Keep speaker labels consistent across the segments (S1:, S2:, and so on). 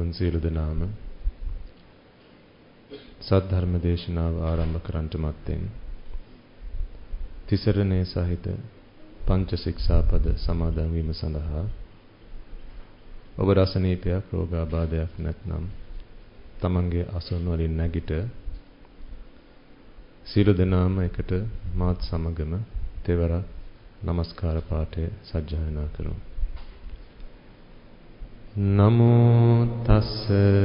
S1: පින්තුන් සියලු දෙනාම සද්ධර්ම දේශනාව ආරම්භ කරන්නට මත්තෙන් තිසරණේ සහිත පංච ශික්ෂාපද සමාදන් වීම සඳහා ඔබ රසනීපයක් රෝගාබාධයක් නැත්නම් තමන්ගේ අසුන් වලින් නැගිට සියලු දෙනාම එකට මාත් සමගම තෙවරක් නමස්කාර පාඨය සජ්ජායනා කරමු. නමෝ තස්ස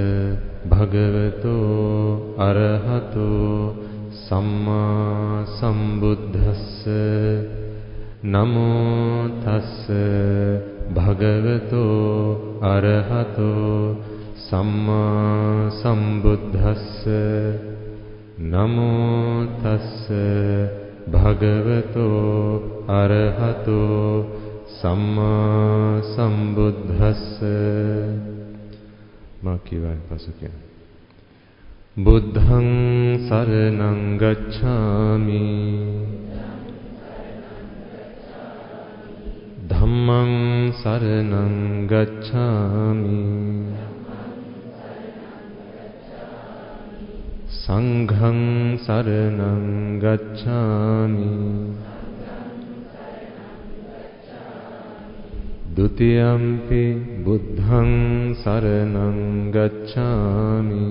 S1: භගවතෝ අරහතෝ සම්මා සම්බුද්දස්ස නමෝ තස්ස භගවතෝ අරහතෝ සම්මා සම්බුද්දස්ස නමෝ තස්ස භගවතෝ අරහතෝ සම්මා සම්බුද්දස්ස මාකිවන් පසුකෙන බුද්ධං සරණං ගච්ඡාමි ධම්මං සරණං ගච්ඡාමි සංඝං සරණං ගච්ඡාමි ဒုတိယံ පි බුද්ධං සරණං ගච්ඡාමි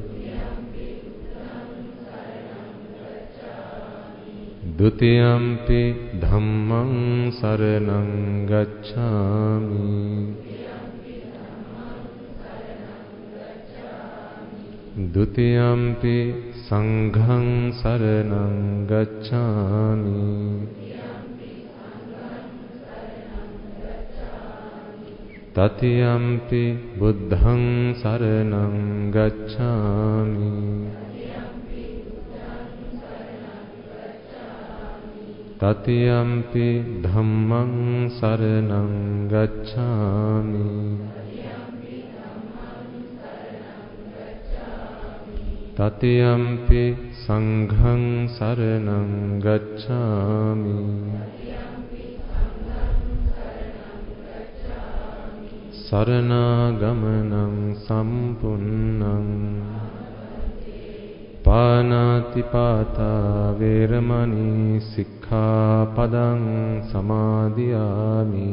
S1: ဒုတိယံ පි ධම්මං සරණං ගච්ඡාමි ဒုတိယံ පි සංඝං සරණං ගච්ඡාමි တတိယံ පි බුද්ධං සරණං ගච්ඡාමි တတိယံ පි ධම්මං සරණං ගච්ඡාමි တတိယံ පි සංඝං සරණං ගච්ඡාමි สรณากมนังสัมปุณนังปานาติปาตาเวรมณีสิกขาปดังสมาธิยามิ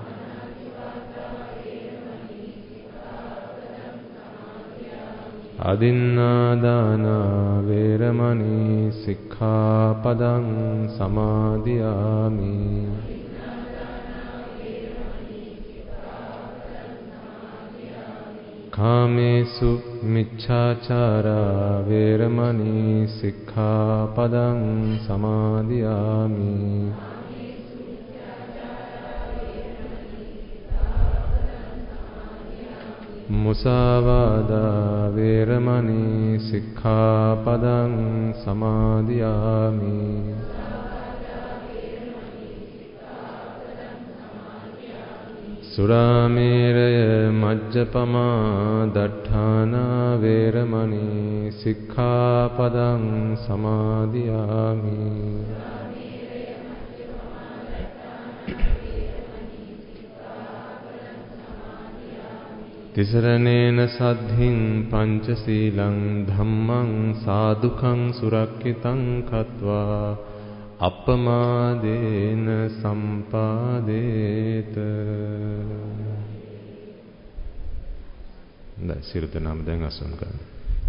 S1: อดินนาดานาเวรมณีสิกขาปดังสมาธิยามิකාමේසු මිච්ඡාචාරා වේරමණී සික්ඛාපදං සමාදියාමි මුසාවාදා වේරමණී සික්ඛාපදං සමාදියාමි සුරාමේරය මජ්ජපමා දට්ඨානා වේරමණී සික්ඛාපදං සමාදියාමි තිසරණේන සද්ධින් පංචශීලං ධම්මං සාදුකං සුරක්ඛිතං කତ୍වා අපමාදේන සම්පාදේත සියලු දෙනාම දැන් අසුන් කරන්න.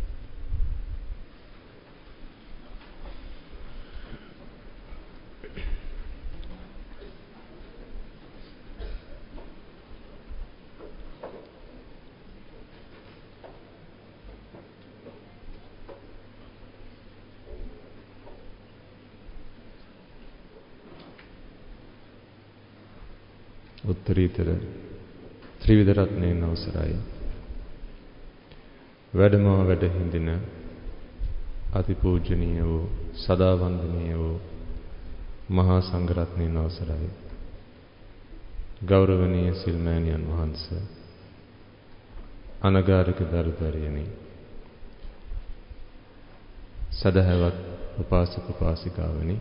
S1: උත්තරීතර ත්‍රිවිධ රත්නයෙන් අවසරයි. වැඩම වැඩ හිඳින අතිපූජනීය වූ සදා වන්දනීය වූ මහා සංඝරත්නයෙන් අවසරයි. ගෞරවනීය සිල්මෑණියන් වහන්සේ, අනගාരിക දරුදරියනි, සදහවත් උපාසක උපාසිකාවනි,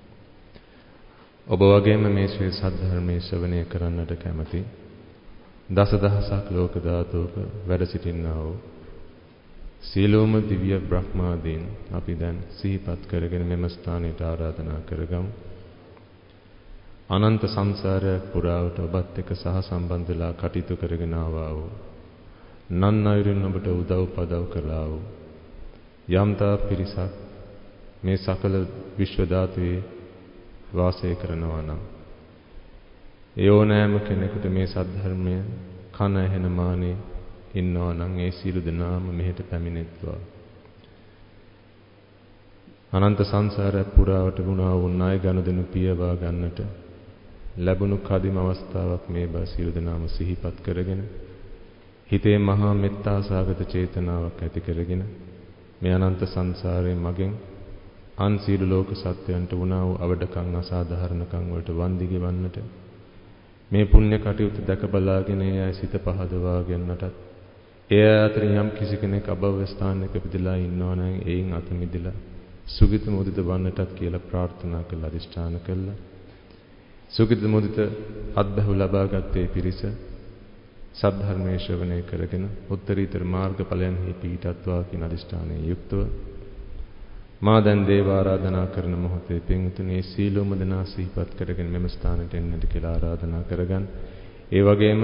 S1: ඔබ වගේම මේ ශ්‍රී සද්ධර්මයේ ශ්‍රවණය කරන්නට කැමති දසදහසක් ලෝක ධාතුක වැඩ සිටින්නා වූ සීලෝම දිව්‍ය බ්‍රහ්මාදීන් අපි දැන් සිහිපත් කරගෙන මෙම ස්ථානයට ආරාධනා කරගමු. අනන්ත සංසාරයක් පුරාවට ඔබත් එක්ක සහසම්බන්ධ වෙලා කටයුතු කරගෙන ආවා වූ නන් අයුරින් ඔබට උදව් පදව් කළා වූ යම්තා පිරිසක් මේ සකල විශ්ව ධාතුවේ වාසය කරනවා නම් ඒ ඕනෑම කෙනෙකුට මේ සද්ධර්මය කන ඇහෙන මානේ ඉන්නවා නම් ඒ සියලු දෙනාම මෙහෙට පැමිණෙත්වා. අනන්ත සංසාරය පුරාවට වුණා වූ ණය ගනුදෙනු පියවා ගන්නට ලැබුණු කදිම අවස්ථාවක් මේ බව සියලු දෙනාම සිහිපත් කරගෙන හිතේ මහා මෙත්තා සාගත චේතනාවක් ඇති කරගෙන මේ අනන්ත සංසාරයේ මගෙන් අන් සියලු ලෝක සත්වයන්ට වුණා වූ අවඩකම් අසාධාරණකම් වලට වන්දි ගෙවන්නට මේ පුණ්‍ය කටයුතු දැක බලාගෙන ඒ අය සිත පහදවා ගන්නටත් ඒ අතරින් යම් කිසි කෙනෙක් අභව්‍ය ස්ථානයක ඉපදලා ඉන්නවා නම් ඒයින් අත මිදලා සුගත මුදිත වන්නටත් කියලා ප්‍රාර්ථනා කළ අදිෂ්ඨාන කළා. සුගත මුදිත අත්බහුව ලබාගත්තේ පිරිස සද්ධර්මයේ ශ්‍රවණය කරගෙන උත්තරීතර මාර්ගඵලයන්හි පිහිටත්වා කියන අදිෂ්ඨානයෙන් යුක්තව මා දැන් දේව ආරාධනා කරන මොහොතේ පින්තුනේ සීලොම දනා සිහිපත් කරගෙන මෙම ස්ථානයට එන්නට කියලා ආරාධනා කරගන්න. ඒ වගේම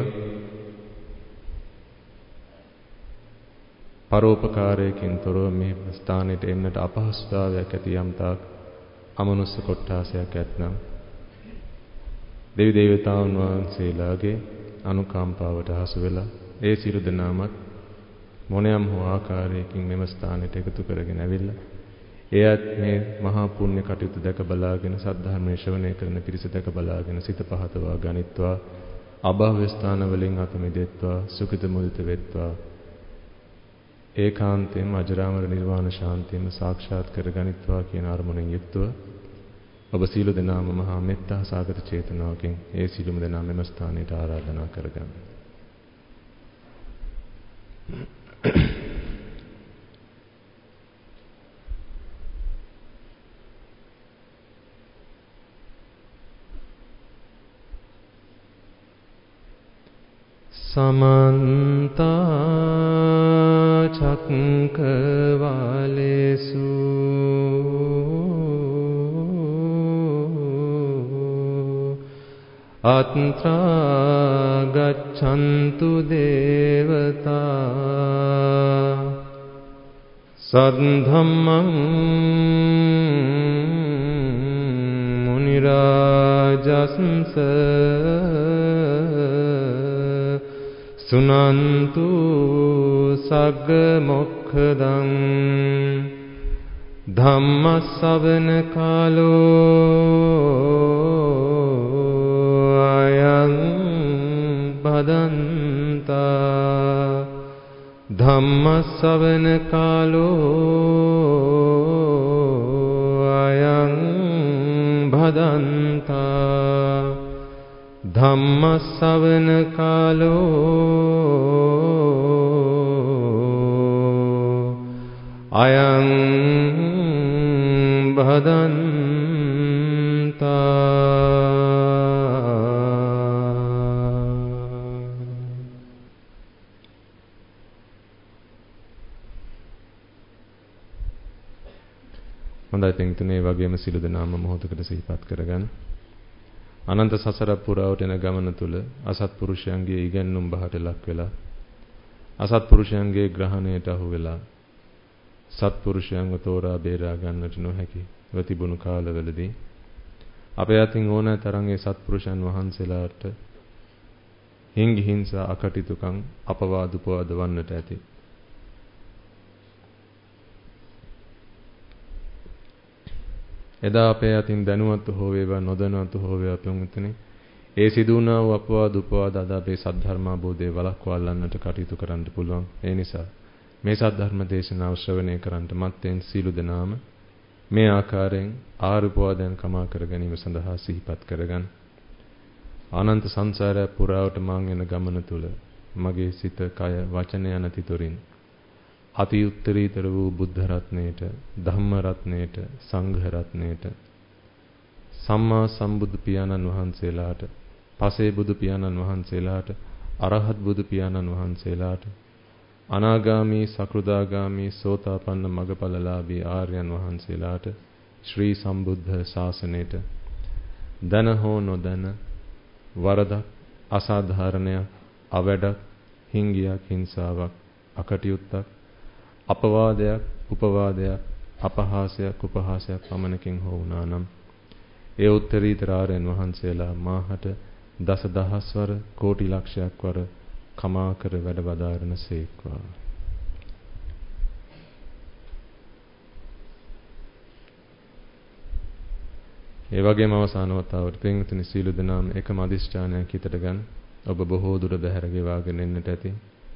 S1: පරෝපකාරයකින් තොරව මේ ස්ථානයට එන්නට අපහසුතාවයක් ඇති යම් තාක් අමනුෂ්‍ය කොට්ටාසයක් ඇතනම් දෙවි දේවතාවුන් වහන්සේලාගේ අනුකම්පාවට හසු වෙලා ඒ සියලු දෙනාමත් මොනියම් හෝ ආකාරයකින් මෙම ස්ථානයට එකතු කරගෙන ඇවිල්ලා එයත් මේ මහා පුණ්‍ය කටයුතු දැක බලාගෙන සද්ධර්මයේ ශ්‍රවණය කරන පිරිස දැක බලාගෙන සිත පහතවා ගනිත්වා අභව්‍ය ස්ථාන වලින් අත මිදෙත්වා සුඛිත මුදිත වෙත්වා ඒකාන්තයෙන්ම අජරාමර නිර්වාණ ශාන්තියම සාක්ෂාත් කර ගනිත්වා කියන අරමුණෙන් යුක්තව ඔබ සීල දෙනාම මහා මෙත්තා සාගත චේතනාවකින් ඒ සීලම දෙනා මෙම ස්ථානයට ආරාධනා කරගන්න. समन्त चक्रवालेषु अत्र गच्छन्तु देवता सद्धम्मं मुनिराजंस सुनन्तु सग्ग मोक्षदं धम्म सवन कालो अयं भदन्ता धम्म सवन कालो अयं भदन्ता धम्म सवन कालो अयं भदन्ता හොඳයි පින්තුනේ වගේම සිළු දනාම මොහොතකට සිහිපත් කරගන්න. අනන්ත සසර පුරාවට යන ගමන තුල අසත්පුරුෂයන්ගේ ඉගැන්නුම් බහට ලක් වෙලා අසත්පුරුෂයන්ගේ ග්‍රහණයට අහු වෙලා සත්පුරුෂයන්ව තෝරා බේරා ගන්නට නොහැකි වතිබුණු කාලවලදී අපේ අතින් ඕනෑ තරම් ඒ සත්පුරුෂයන් වහන්සේලාට හිංගි හිංසා අකටිතුකම් අපවාද උපවාද වන්නට ඇති. එදා අපේ අතින් දැනුවත් හෝ වේවා නොදැනුවත් හෝ වේවා පින්වත්නි ඒ සිදු වුණා වූ අපවාද උපවාද අද අපේ සද්ධර්මාබෝධය වළක්වාලන්නට කටයුතු කරන්න පුළුවන්. ඒ නිසා මේ සද්ධර්ම දේශනාව ශ්‍රවණය කරන්නට මත්තෙන් සීල දනාම මේ ආකාරයෙන් ආරුපවාදයන් කමා කර ගැනීම සඳහා සිහිපත් කරගන්න. අනන්ත සංසාරය පුරාවට මං යන ගමන තුල මගේ සිත, කය, වචන යන තිතොරින් අති උත්තරීතර වූ බුද්ධ රත්නයට, ධම්ම රත්නයට, සංඝ රත්නයට, සම්මා සම්බුදු පියාණන් වහන්සේලාට, පසේ බුදු පියාණන් වහන්සේලාට අරහත් බුදු පියාණන් වහන්සේලාට අනාගාමී සකෘදාගාමී සෝතාපන්න මගඵලලාභී ආර්යයන් වහන්සේලාට ශ්‍රී සම්බුද්ධ ශාසනයට දන හෝ නොදන වරදක් අසාධාරණයක් අවැඩක් හිංගියක් හිංසාවක් අකටයුත්තක් අපවාදයක් උපවාදයක් අපහාසයක් උපහාසයක් පමණකින් හෝ වුණා නම් ඒ උත්තරීතර ආර්යයන් වහන්සේලා මාහට දසදහස්වර කෝටි ලක්ෂයක් වර කමා කර වැඩ වදාරන සේක්වා. ඒ වගේම අවසාන වතාවට පින්තුනි සීල දනාම එකම අදිෂ්ඨානයක් හිතට ගන්න. ඔබ බොහෝ දුර බැහැර ගෙවාගෙන එන්නට ඇති.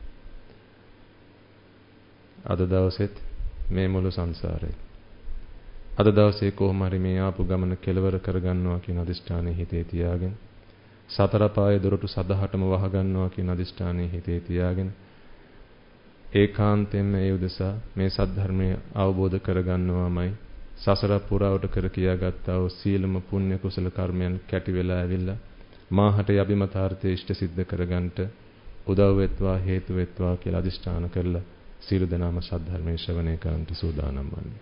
S1: අද දවසෙත් මේ මුළු සංසාරේ අද දවසේ කොහොම හරි මේ ආපු ගමන කෙලවර කරගන්නවා කියන අදිෂ්ඨානය හිතේ තියාගෙන සතර පාය දොරටු සදහටම වහගන්නවා කියන අදිෂ්ඨානය හිතේ තියාගෙන ඒකාන්තයෙන්ම ඒ උදෙසා මේ සද්ධර්මය අවබෝධ කරගන්නවාමයි සසර පුරාවට කර කියාගත්තා වූ සීලම පුණ්‍ය කුසල කර්මයන් කැටි වෙලා ඇවිල්ලා මාහට යබිමතාර්ථය ඉෂ්ට සිද්ධ කරගන්නට උදව් වෙත්වා හේතු වෙත්වා කියලා අදිෂ්ඨාන කරලා සීල දනාම සද්ධර්මයේ ශ්‍රවණය කරන්නට සූදානම් වන්නේ.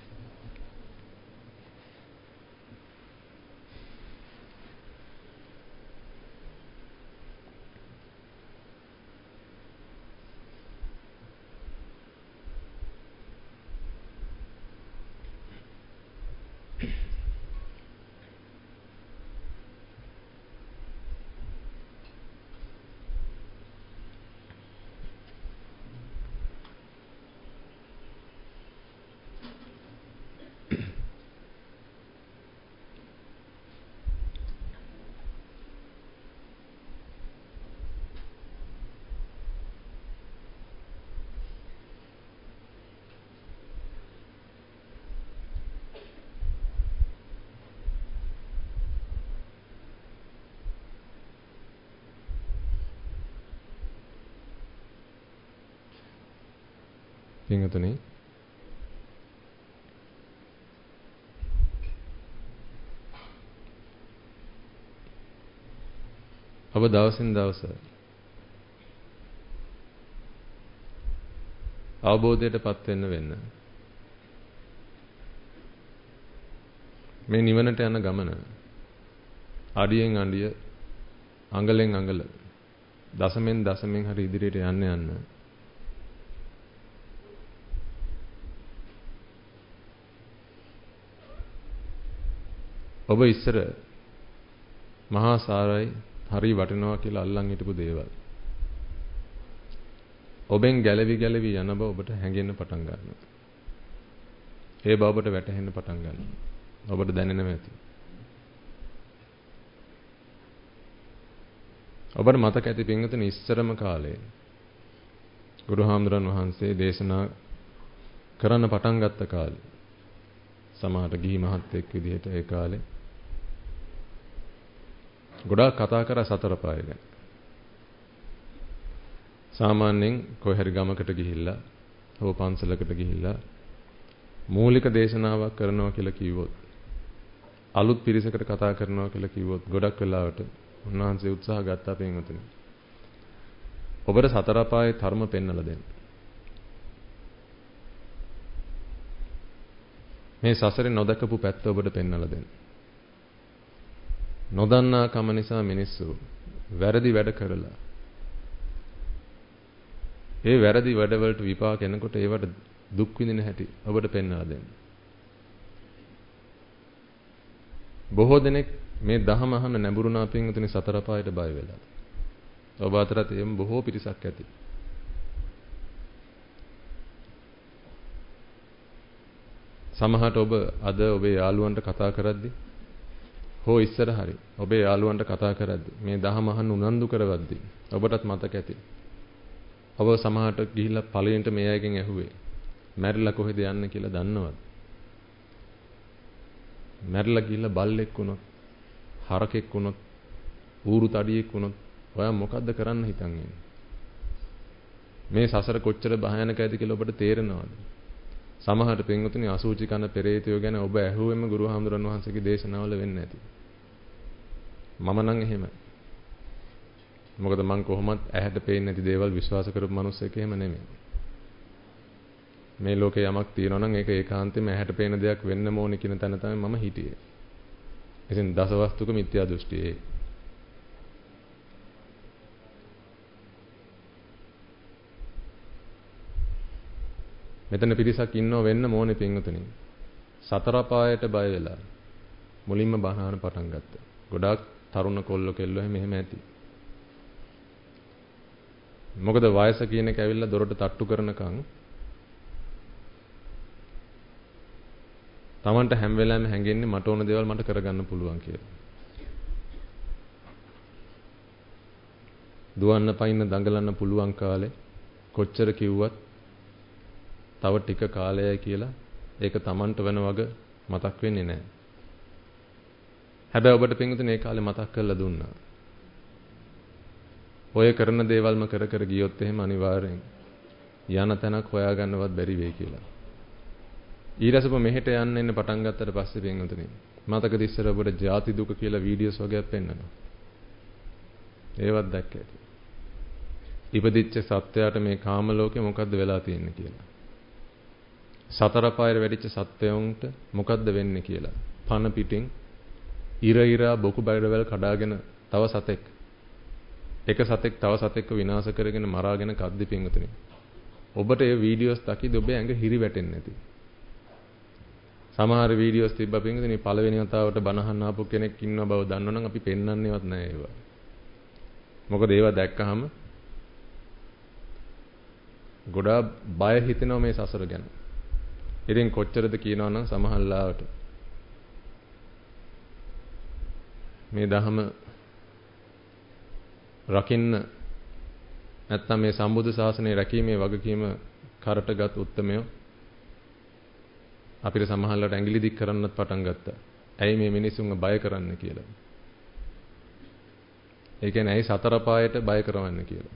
S1: පින්වතුනි ඔබ දවසින් දවස අවබෝධයටපත් වෙන්න මේ නිවනට යන ගමන අඩියෙන් අඩිය අඟලෙන් අඟල දසමෙන් දසමෙන් හරි ඉදිරියට යන්න ඔබ ඉස්සර මහා සාරයි හරි වටිනවා කියලා අල්ලන් හිටපු දේවල් ඔබෙන් ගැලවි යන බව ඔබට හැඟෙන්න පටන් ගන්නවා. ඒ බව ඔබට වැටහෙන්න පටන් ගන්නවා. ඔබට දැනෙනවා ඇති. ඔබට මතක ඇති පින්වතුනි ඉස්සරම කාලේ ගුරුහාමුදුරන් වහන්සේ දේශනා කරන්න පටන් ගත්ත කාලේ සමහරට ගිහි මහත්ෙක් විදිහට ඒ කාලේ ගොඩාක් කතා කරා සතර පාය ගැන. සාමාන්‍යයෙන් කොහේ හරි ගමකට ගිහිල්ලා හෝ පන්සලකට ගිහිල්ලා මූලික දේශනාවක් කරනවා කියලා කිව්වොත් අලුත් පිරිසකට කතා කරනවා කියලා කිව්වොත් ගොඩක් වෙලාවට උන්වහන්සේ උත්සාහ ගත්තා පින්වතුනි. ඔබට සතර පායේ ධර්ම පෙන්වලා දෙන්න. මේ සසරේ නොදකපු පැත්ත ඔබට පෙන්වලා දෙන්න. නොදන්නා කම නිසා මිනිස්සු වැරදි වැඩ කරලා ඒ වැරදි වැඩවලට විපාක එනකොට ඒවට දුක් විඳින හැටි ඔබට පෙන්වලා දෙන්න. බොහෝ දෙනෙක් මේ දහම අහන්න නැඹුරුනා පින්වතුනි සතර පායට බය වෙලා. ඔබ අතරත් එම් බොහෝ පිරිසක් ඇති. සමහරට ඔබ අද ඔබේ යාළුවන්ට කතා කරද්දී හෝ ඉස්සර හරි ඔබේ යාළුවන්ට කතා කරද්දී මේ දහම අහන්න උනන්දු කරවද්දී ඔබටත් මතක ඇති. ඔබ සමහරට ගිහිල්ලා ඵලයෙන්ට මේ අයගෙන් ඇහුවේ මැරිලා කොහෙද යන්නේ කියලා දන්නවද? මැරිලා ගිහිල්ලා බල්ලෙක් වුණොත්, හරකෙක් වුණොත්, ඌරු තඩියෙක් වුණොත් ඔයා මොකද්ද කරන්න හිතන් ඉන්නේ? මේ සසර කොච්චර භයානකයිද කියලා ඔබට තේරෙනවද? සමහර පින්වතුනි අසූචි කන පෙරේතයෝ ගැන ඔබ ඇහුවෙම ගුරුහාමුදුරන් වහන්සේගේ දේශනාවල වෙන්නේ නැති. මම නම් එහෙමයි. මොකද මං කොහොමත් ඇහැට පේන්නේ නැති දේවල් විශ්වාස කරපු මිනිස්සෙක් එහෙම නෙමෙයි. මේ ලෝකේ යමක් තියෙනවා නම් ඒක ඒකාන්තයෙන්ම ඇහැට පේන දෙයක් වෙන්න ඕනේ කියන තැන තමයි මම හිටියේ. ඉතින් දසවස්තුක මිත්‍යා දෘෂ්ටියේ. මෙතන පිරිසක් ඉන්නව වෙන්න ඕනේ පින්වතුනි. සතර පායට බය වෙලා මුලින්ම බහනාන පටන් ගත්තා. ගොඩාක් තරුණ කොල්ල කෙල්ලෝ එහෙම ඇති. මොකද වයස කියන එක ඇවිල්ලා දොරට තට්ටු කරනකම් Tamanට හැම වෙලාවෙම හැංගෙන්නේ මට ඕන දේවල් මට කරගන්න පුළුවන් කියලා. දුවන්න පයින්න දඟලන්න පුළුවන් කාලේ කොච්චර කිව්වත් තව ටික කාලයයි කියලා ඒක Tamanට වෙන වග මතක් වෙන්නේ නැහැ. හැබැයි ඔබට පින්විතනේ ඒ කාලේ මතක් කරලා දුන්නා. ඔය කරන දේවල්ම කර කර ගියොත් එහෙම අනිවාර්යෙන් යන තැනක් හොයාගන්නවත් බැරි වෙයි කියලා. ඊළඟට මෙහෙට යන්න එන්න පටන් ගත්තට පස්සේ පින්විතනේ මතකද ඉස්සර ඔබට ජාති දුක කියලා වීඩියෝස් වගේක් පෙන්නනවා. ඒවත් දැක්ක ඇති. ඉපදිච්ච සත්වයාට මේ කාම ලෝකේ මොකද්ද වෙලා තියෙන්නේ කියලා. සතර පායෙ වැඩිච්ච සත්වයන්ට මොකද්ද වෙන්නේ කියලා. පන පිටින් ඉර බොකු බයිරවල් කඩාගෙන තව සතෙක් එක සතෙක් තව සතෙක්ව විනාශ කරගෙන මරාගෙන කද්දි පින්වතුනි. ඔබට මේ වීඩියෝස් දකිද්දි ඔබේ ඇඟ හිරි වැටෙන්නේ නැති. සමහර වීඩියෝස් තිබ්බා පින්වතුනි පළවෙනි වතාවට බනහන්න ආපු කෙනෙක් ඉන්න බව දන්නවනම් අපි පෙන්වන්නේවත් නැහැ ඒවා. මොකද ඒවා දැක්කහම ගොඩාක් බය හිතෙනවා මේ සසර ගැන. ඉතින් කොච්චරද කියනවනම් සමහරලාවට මේ ධහම රකින්න නැත්නම් මේ සම්බුද්ධ ශාසනය රැකීමේ වගකීම කරටගත් උත්මයෝ අපිට සමහරලාට ඇඟිලි දික් කරන්නත් පටන් ගත්තා. ඇයි මේ මිනිසුන්ව බය කරන්න කියලා. ඒ කියන්නේ ඇයි සතර පායට බය කරවන්න කියලා.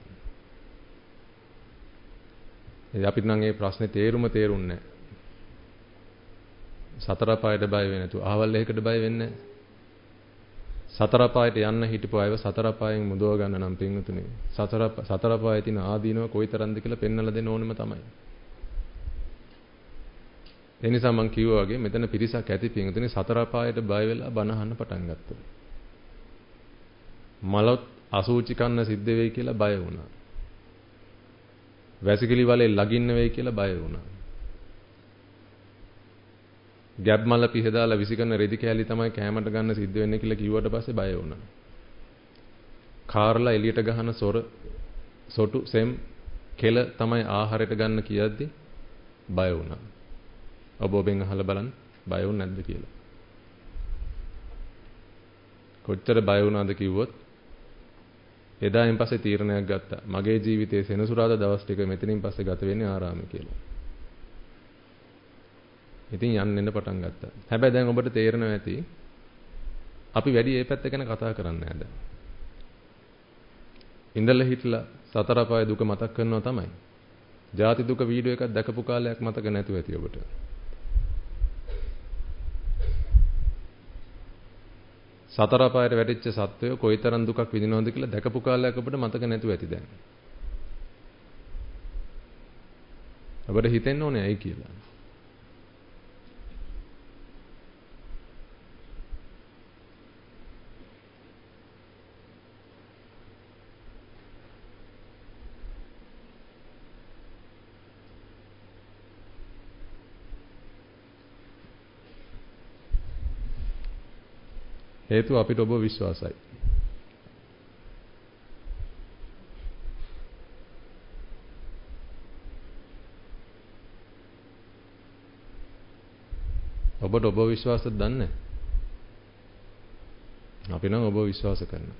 S1: අපිට නම් මේ ප්‍රශ්නේ තේරුන්නේ නැහැ. සතර පායට බය වෙන්නේ නැතුව අහවල් එකකට බය වෙන්නේ නැහැ. සතර පායට යන්න හිටපු අයව සතර පායෙන් මුදව ගන්න නම් පින්වතුනි සතර පායේ තියෙන ආදීනව කොයිතරම්ද කියලා පෙන්වලා දෙන්න ඕනෙම තමයි. ඒ නිසා මම කිව්වා වගේ මෙතන පිරිසක් ඇති පින්වතුනි සතර පායට බය වෙලා බණ අහන්න පටන් ගත්තා. මලොත් අසූචි කන්න සිද්ධ වෙයි කියලා බය වුණා. වැසිකිලි වලේ ලගින්න වෙයි කියලා බය වුණා. ගැබ් මල පිහදාලා විසිකරන රෙදි කෑලි තමයි කෑමට ගන්න සිද්ධ වෙන්නේ කියලා කිව්වට පස්සේ බය වුණා. කාර්ලා එළියට ගහන සොටු සෙම් කෙල තමයි ආහාරයට ගන්න කියද්දි බය වුණා. ඔබ ඔබෙන් අහලා බලන්න බය වුනේ නැද්ද කියලා. කොච්චර බය වුණාද කිව්වොත් එදායින් පස්සේ තීරණයක් ගත්තා. මගේ ජීවිතයේ සෙනසුරාදා දවස් ටික මෙතනින් පස්සේ ගත වෙන්නේ ආරාමයේ කියලා. ඉතින් යන්න එන්න පටන් ගත්තා. හැබැයි දැන් ඔබට තේරෙනවා ඇති අපි වැඩි මේ පැත්ත ගැන කතා කරන්නේ නැහැ දැන්. ඉඳලා හිටලා සතර පාය දුක මතක් කරනවා තමයි. ජාති දුක වීඩියෝ එකක් දැකපු කාලයක් මතක නැතුව ඇති ඔබට. සතර පායට වැටිච්ච සත්වය කොයිතරම් දුකක් විඳිනවද කියලා දැකපු කාලයක් ඔබට මතක නැතුව ඇති දැන්. ඔබට හිතෙන්න ඕනේ ඇයි කියලා. හේතුව අපිට ඔබ විශ්වාසයි. ඔබට ඔබ විශ්වාසද දන්නේ? අපි නම් ඔබ විශ්වාස කරනවා.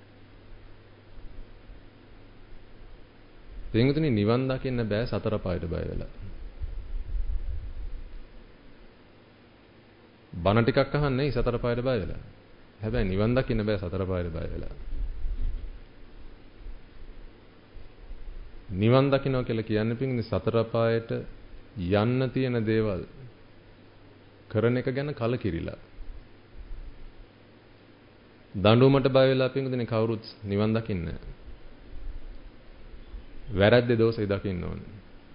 S1: දෙංගුතුනි නිවන් දකින්න බෑ සතර පායට බය වෙලා. බණ ටිකක් අහන්නේ සතර පායට බය වෙලා. හැබැයි නිවන් දකින්න බෑ සතර පායට බය වෙලා. නිවන් දකින්නවා කියලා කියන්නේ පිටින් සතර පායට යන්න තියෙන දේවල් කරන එක ගැන කලකිරිලා. දඬුවමට බය වෙලා පිටින් කවුරුත් නිවන් දකින්නේ නැහැ. වැරද්දේ දෝෂය දකින්න ඕනේ.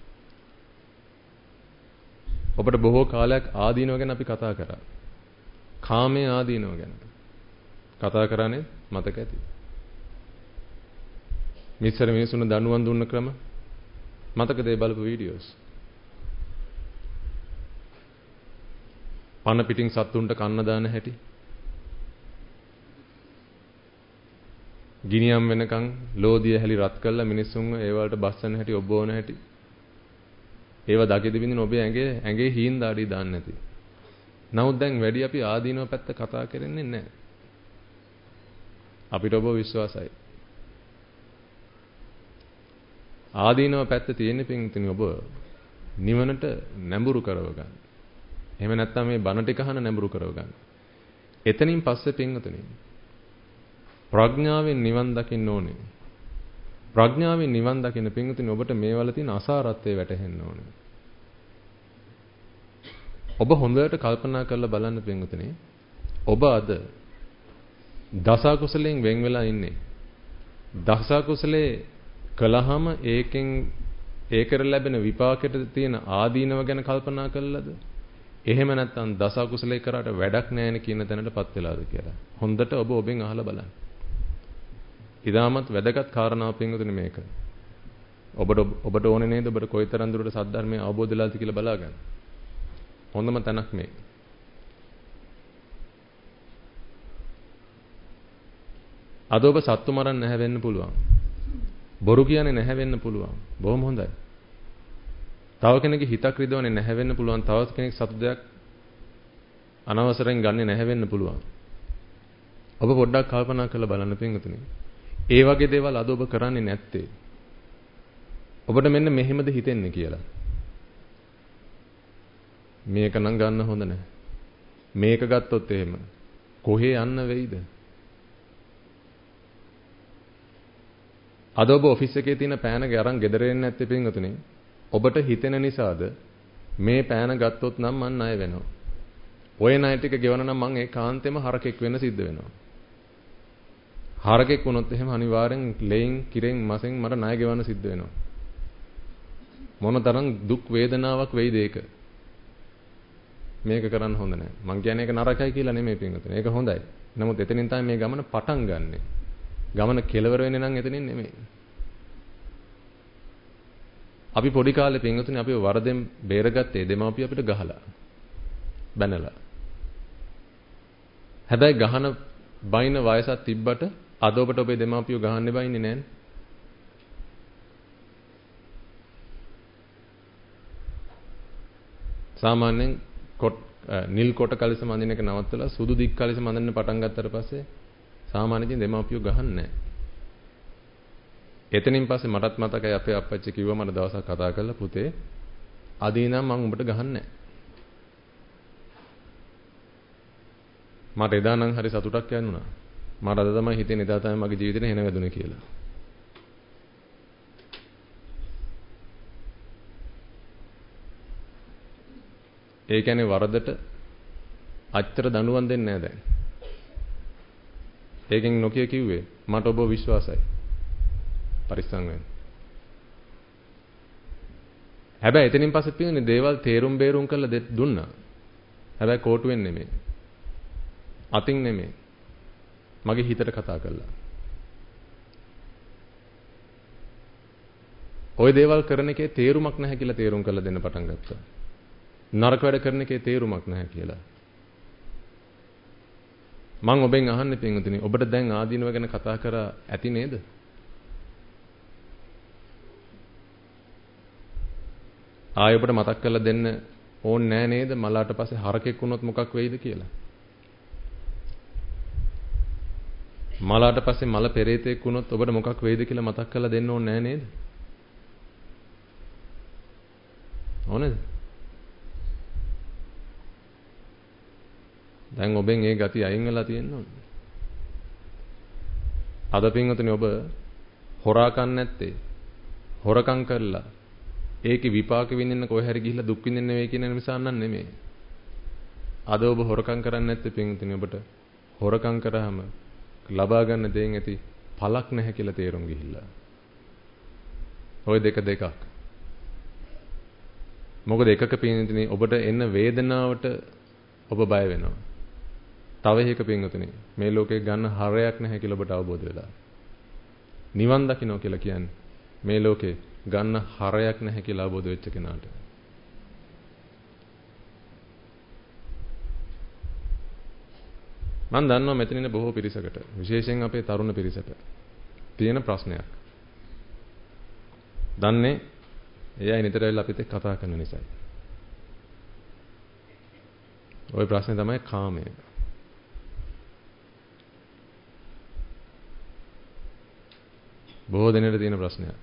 S1: ඔබට බොහෝ කාලයක් ආදීනව ගැන අපි කතා කරා. කාමයේ ආදීනව ගැන කතා කරන්නේ මතක ඇති. මිස්සර මිනිසුන් දඬුවම් දුන්න ක්‍රම මතකද ඒ බලපු වීඩියෝස්? පන පිටින් සත්තුන්ට කන්න දාන හැටි. ගිනියම් වෙනකන් ලෝදිය හැලි රත් කරලා මිනිස්සුන්ව ඒ වලට බස්සන හැටි ඔබ ඕන හැටි. ඒව දකිද විඳින ඔබේ ඇඟේ හීන් දාඩි දාන්න නැති. නමුත් දැන් වැඩි අපි ආදීනව පැත්ත කතා කරන්නේ නැහැ. අපිට ඔබ විශ්වාසයි. ආදීනව පැත්ත තියෙන පින්තිනි ඔබ නිවනට නැඹුරු කරව ගන්න. එහෙම නැත්නම් මේ බණ ටික අහන නැඹුරු කරව ගන්න. එතනින් පස්සේ පින්වතුනි ප්‍රඥාවෙන් නිවන් දකින්න ඕනේ. ප්‍රඥාවෙන් නිවන් දකින්න පින්වතුනි ඔබට මේවල තියෙන අසාරත්වය වැටහෙන්න ඕනේ. ඔබ හොඳට කල්පනා කරලා බලන්න පින්වතුනි ඔබ අද දස කුසලයෙන් වෙන් වෙලා ඉන්නේ. දස කුසලයේ කළාම ඒකට ලැබෙන විපාකයට තියෙන ආදීනව ගැන කල්පනා කළාද? එහෙම නැත්නම් දස කුසලයේ කරාට වැඩක් නැහැ කියන තැනටපත් වෙලාද කියලා. හොඳට ඔබ ඔබෙන් අහලා බලන්න. ඉදාමත් වැදගත් කාරණාවක් පින්වතුනි මේක. ඔබට ඕනේ නේද ඔබට කොයිතරම් දුරට සද්ධර්මයේ අවබෝධ වෙලාද කියලා බලාගන්න. හොඳම තැනක් මේ. අද ඔබ සත්තු මරන්න නැහැ වෙන්න පුළුවන්. බොරු කියන්නේ නැහැ වෙන්න පුළුවන්. බොහොම හොඳයි. තව කෙනෙක්ගේ හිතක් රිදවන්නේ නැහැ වෙන්න පුළුවන්. තව කෙනෙක් සතු දෙයක් අනවසරයෙන් ගන්නෙ නැහැ වෙන්න පුළුවන්. ඔබ පොඩ්ඩක් කල්පනා කරලා බලන්න පින්වතුනි. ඒ වගේ දේවල් අද ඔබ කරන්නේ නැත්තේ. ඔබට මෙන්න මෙහෙමද හිතෙන්නේ කියලා. මේක නම් ගන්න හොඳ නැහැ. මේක ගත්තොත් එහෙම කොහේ යන්න වෙයිද? අද ඔබ ඔෆිස් එකේ තියෙන පෑනගේ අරන් ගෙදර එන්නේ නැත්තේ පින්වතුනි. ඔබට හිතෙන නිසාද මේ පෑන ගත්තොත් නම් මං ණය වෙනවා. ඔය ණය ටික ගෙවන නම් මං ඒකාන්තෙම හරකෙක් වෙන්න සිද්ධ වෙනවා. හරකෙක් වුණොත් එහෙම අනිවාර්යෙන් ලෙයින් කිරෙන් මසෙන් මට ණය ගෙවන්න සිද්ධ වෙනවා. මොනතරම් දුක් වේදනාවක් වෙයිද ඒක? මේක කරන්න හොඳ නැහැ. මං කියන්නේ ඒක නරකයි කියලා නෙමෙයි පින්වතුනි. ඒක හොඳයි. නමුත් එතනින් තමයි මේ ගමන පටන් ගන්නෙ. ගමන කෙලවර වෙන්නේ නම් එතනින් නෙමෙයි. අපි පොඩි කාලේ පින්වතුනි අපි වරදෙන් බේරගත්තේ දෙමාපිය අපිට ගහලා බැනලා. හැබැයි ගහන බයින වයසක් තිබ්බට අද ඔබට ඔබේ දෙමාපියෝ ගහන්නේ බයින්නේ නැහැනේ. සාමාන්‍යයෙන් නිල් කොට කලිසම අඳින එක නවත්තලා සුදු දික් කලිසම අඳින්න පටන් ගත්තට පස්සේ සාමාන්‍යයෙන් දෙමාපියෝ ගහන්නේ නැහැ. එතනින් පස්සේ මටත් මතකයි අපේ අප්පච්චි කිව්වා මට දවසක් කතා කරලා පුතේ අදී නම් මම උඹට ගහන්නේ නැහැ. මට එදා නම් හරි සතුටක් යන්නුණා. මට අද තමයි හිතෙන්නේ එදා තමයි මගේ ජීවිතේ හෙන වැදුනේ කියලා. ඒ කියන්නේ වරදට අච්චර දඬුවම් දෙන්නේ නැහැ දැන්. ඒකෙන් නොකිය කිව්වේ මට ඔබ විශ්වාසයි. පරිස්සම් වෙන්න. හැබැයි එතනින් පස්සේ පින්නේ දේවල් තේරුම් බේරුම් කරලා දුන්නා. හැබැයි කෝටුවෙන් නෙමෙයි. අතින් නෙමෙයි. මගේ හිතට කතා කළා. ওই දේවල් කරන එකේ තේරුමක් නැහැ කියලා තේරුම් කරලා දෙන්න පටන් ගත්තා. නරක වැඩ කරන එකේ තේරුමක් නැහැ කියලා. මම ඔබෙන් අහන්නේ පින්වතුනි ඔබට දැන් ආදීනව ගැන කතා කරා ඇති නේද? ආයෙ ඔබට මතක් කරලා දෙන්න ඕනේ නෑ නේද? මලාට පස්සේ හරකෙක් වුණොත් මොකක් වෙයිද කියලා. මලාට පස්සේ මල පෙරේතෙක් වුණොත් ඔබට මොකක් වෙයිද කියලා මතක් කරලා දෙන්න ඕනේ නෑ නේද? ඕනේද? දැන් ඔබෙන් ඒ ගතිය අයින් වෙලා තියෙන්න ඕනේ. අද පින්වතුනි ඔබ හොරා කන්නේ නැත්තේ හොරකම් කරලා ඒකේ විපාක විඳින්න කොහේ හරි ගිහිල්ලා දුක් විඳින්න වෙයි කියන නිසා නන් නෙමෙයි. අද ඔබ හොරකම් කරන්නේ නැත්තේ පින්වතුනි ඔබට හොරකම් කරාම ලබා ගන්න දෙයින් ඇති පළක් නැහැ කියලා තේරුම් ගිහිල්ලා. ওই දෙකක්. මොකද එකක පින්තුනේ ඔබට එන වේදනාවට ඔබ බය වෙනවා. තව එකක පින්තුනේ මේ ලෝකේ ගන්න හරයක් නැහැ කියලා ඔබට අවබෝධ වෙලා. නිවන් දකින්න කියලා කියන්නේ මේ ලෝකේ ගන්න හරයක් නැහැ කියලා අවබෝධ වෙච්ච කෙනාට. මම දන්නවා මෙතන ඉන්න බොහෝ පිරිසකට විශේෂයෙන් අපේ තරුණ පිරිසට තියෙන ප්‍රශ්නයක්. දන්නේ එයයි නිතර වෙලා අපිත් එක්ක කතා කරන නිසායි. ওই ප්‍රශ්නේ තමයි කාමය. බොහෝ දෙනෙකුට තියෙන ප්‍රශ්නයක්.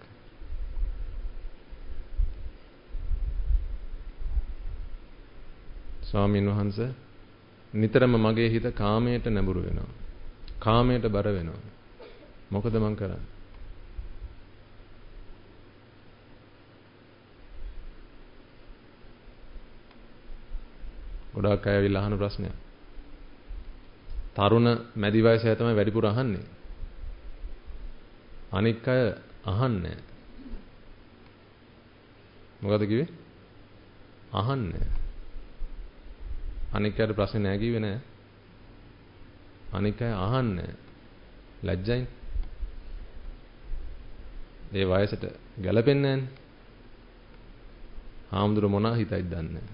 S1: ස්වාමීන් වහන්සේ නිතරම මගේ හිත කාමයට නැඹුරු වෙනවා. කාමයට බර වෙනවා. මොකද මං කරන්නේ? ගොඩාක් අය ඇවිල්ලා අහන ප්‍රශ්නයක්. තරුණ මැදි වයස අය තමයි වැඩිපුර අහන්නේ. අනික් අය අහන්නේ. මොකද කිව්වේ? අහන්නේ. අනික් අයට ප්‍රශ්නේ නෑ කිව්වේ නෑ. අනික් අය අහන්නේ. ලැජ්ජයි. ඒ වයසට ගැලපෙන්නේ නෑනේ. හාමුදුර මොනවා හිතයිද දන්නේ නෑ.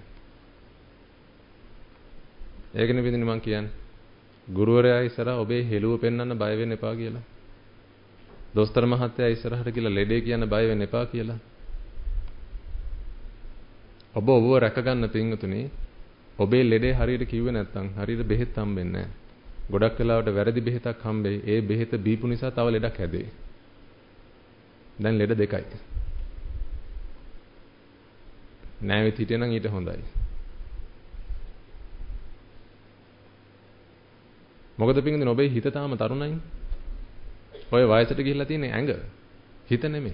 S1: ඒකනේ පිටින් මම කියන්නේ. ගුරුවරයා ඉස්සරහා ඔබේ හෙළුව පෙන්වන්න බය වෙන්න එපා කියලා. දොස්තර මහත්තයා ඉස්සරහට කියලා ලෙඩේ කියන්න බය වෙන්න එපා කියලා. ඔබව රැක ගන්න පින්තුනේ ඔබේ ලෙඩේ හරියට කිව්වේ නැත්නම් හරියට බෙහෙත් හම්බෙන්නේ නැහැ. ගොඩක් වෙලාවට වැරදි බෙහෙතක් හම්බෙයි. ඒ බෙහෙත බීපු නිසා තව ලෙඩක් හැදේ. දැන් ලෙඩ දෙකයි. නැවෙත් හිටියනම් ඊට හොඳයි. මොකද පින්දුනේ ඔබේ හිත තාම තරුණයි. ඔය වයසට ගිහිල්ලා තියෙන ඇඟ හිත නෙමෙයි.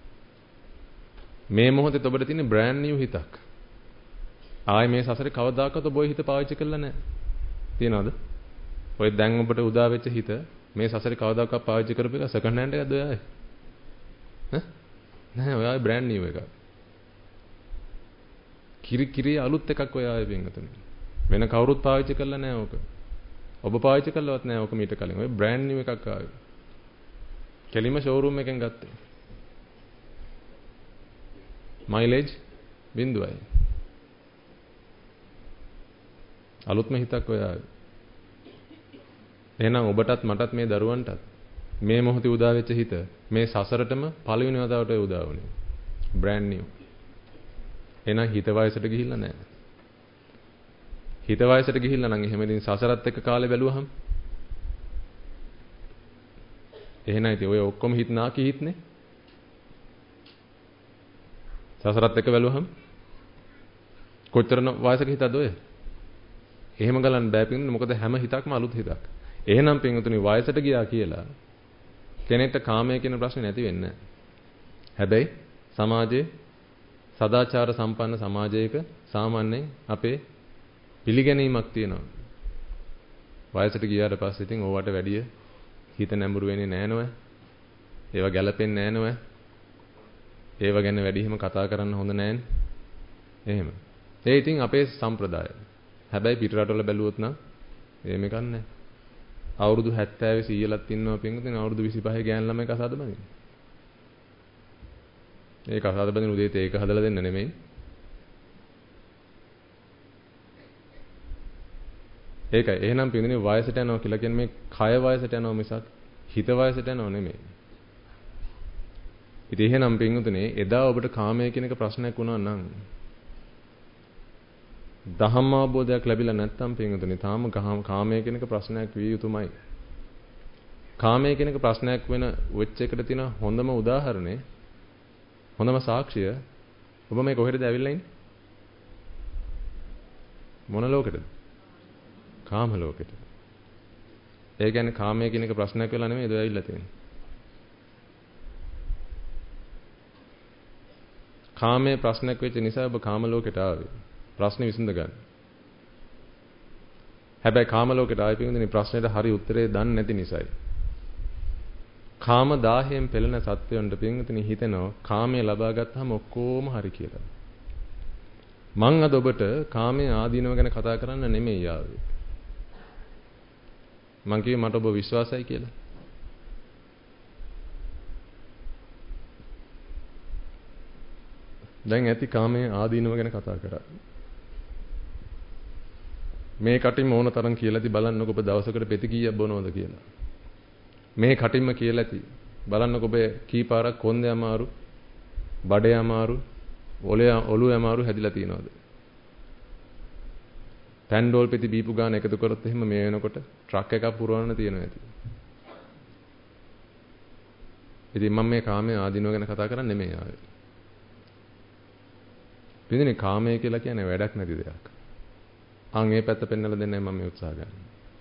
S1: මේ මොහොතේ ඔබට තියෙන බ්‍රෑන්ඩ් නිව් හිතක්. ආයේ මේ සසරේ කවදාකවත් ඔබ ඔය හිත පාවිච්චි කරලා නැහැ. තියනවද? ඔය දැන් ඔබට උදා වෙච්ච හිත මේ සසරේ කවදාකවත් පාවිච්චි කරපු එක සෙකන්ඩ් හෑන්ඩ් එකක්ද ඔය ආයේ? නැහැ ඔය ආයේ බ්‍රෑන්ඩ් නිව් එකක්. කිරි අලුත් එකක් ඔය ආයේ පින්දුනේ. වෙන කවුරුත් පාවිච්චි කරලා නැහැ ඕක. ඔබ පාවිච්චි කළවත් නැහැ ඕක මීට කලින්. ඔය බ්‍රෑන්ඩ් නිව් එකක් ආවේ. කෙලිම ෂෝරූම් එකෙන් ගත්තේ. මයිලේජ් 0යි. අලුත්ම හිතක් ඔය ආවේ. එහෙනම් ඔබටත් මටත් මේ දරුවන්ටත් මේ මොහොතේ උදා වෙච්ච හිත මේ සසරටම පළවෙනි වතාවට උදා වුණේ. Brand new. එහෙනම් හිත වයසට ගිහිල්ලා නැහැ. හිත වයසට ගිහිල්ලා නම් එහෙම ඉතින් සසරත් එක්ක කාලේ බැලුවහම එහෙනම් ඉතින් ඔය ඔක්කොම හිත නාකි හිතනේ. සසරත් එක්ක බැලුවහම කොච්චර වයසක හිතද ඔය? එහෙම ගලන්න බෑ පින්නුනේ. මොකද හැම හිතක්ම අලුත් හිතක්. එහෙනම් පින්තුනි වයසට ගියා කියලා කෙනෙක්ට කාමය කියන ප්‍රශ්නේ නැති වෙන්නේ නැහැ. හැබැයි සමාජයේ සදාචාර සම්පන්න සමාජයක සාමාන්‍යයෙන් අපේ පිළිගැනීමක් තියෙනවා. වයසට ගියාට පස්සේ ඉතින් ඕවට වැඩිය හිත නැඹුරු වෙන්නේ නැහැ නෝ. ඒවා ගැළපෙන්නේ නැහැ නෝ. ඒව ගැන වැඩි හිම කතා කරන්න හොඳ නැහැනේ. එහෙම. ඒ ඉතින් අපේ සම්ප්‍රදාය. හැබැයි පිට රටවල බැලුවොත් නම් එහෙම එකක් නැහැ. අවුරුදු 70 100ලත් ඉන්නවා පින්වතුනි අවුරුදු 25 ගෑන් ළමයි කසාද බඳින්න. ඒ කසාද බඳින උදේට ඒක හදලා දෙන්න නෙමෙයි. ඒකයි. එහෙනම් පින්වතුනි වයසට යනවා කියලා කියන්නේ මේ කය වයසට යනවා මිසක් හිත වයසට යනව නෙමෙයි. ඉතින් එහෙනම් පින්වතුනි එදා ඔබට කාමය කියන එක ප්‍රශ්නයක් වුණා නම් දහම් අවබෝධයක් ලැබිලා නැත්නම් පින්වතුනි තාම කාමය කියන එක ප්‍රශ්නයක් විය යුතුමයි. කාමය කියන එක ප්‍රශ්නයක් වෙච්ච එකට තියෙන හොඳම උදාහරණය හොඳම සාක්ෂිය ඔබ මේ කොහෙද ඇවිල්ලා ඉන්නේ? මොන ලෝකෙටද? කාම ලෝකෙට. ඒ කියන්නේ කාමය කියන එක ප්‍රශ්නයක් වෙලා නෙමෙයි ඒක ඇවිල්ලා තියෙන්නේ. කාමයේ ප්‍රශ්නයක් වෙච්ච නිසා ඔබ කාම ලෝකෙට ආවේ. ප්‍රශ්නේ විසඳ ගන්න. හැබැයි කාම ලෝකෙට ආවේ පින්වතුනි ප්‍රශ්නෙට හරි උත්තරේ දන්නේ නැති නිසායි. කාම 1000න් පෙළෙන සත්වයන්ට පින්විතනි හිතෙනවා කාමයේ ලබා ගත්තාම ඔක්කොම හරි කියලා. මං අද ඔබට කාමයේ ආදීනව ගැන කතා කරන්න නෙමෙයි ආවේ. මං කිව්වේ මට ඔබ විශ්වාසයි කියලා. දැන් ඇති කාමයේ ආදීනව ගැන කතා කරා. මේ කටින්ම ඕන තරම් කියලා ඇති බලන්නකො ඔබ දවසකට පෙති කීයක් බොනවද කියලා. මේ කටින්ම කියලා ඇති බලන්නකො ඔබ කී පාරක් කොන්දේ අමාරු, බඩේ අමාරු, ඔළුවේ අමාරු හැදිලා තියෙනවද? පැන්ඩෝල් පෙති බීපු ගාන එකතු කරොත් එහෙම මේ වෙනකොට ට්‍රක් එකක් පුරවන්න තියෙනවා ඇති. ඉතින් මම මේ කාමයේ ආදීනව ගැන කතා කරන්නේ නෙමෙයි ආවේ. පිටිනේ කාමය කියලා කියන්නේ වැඩක් නැති දෙයක්. අන් ඒ පැත්ත පෙන්වලා දෙන්නයි මම මේ උත්සාහ ගන්නේ.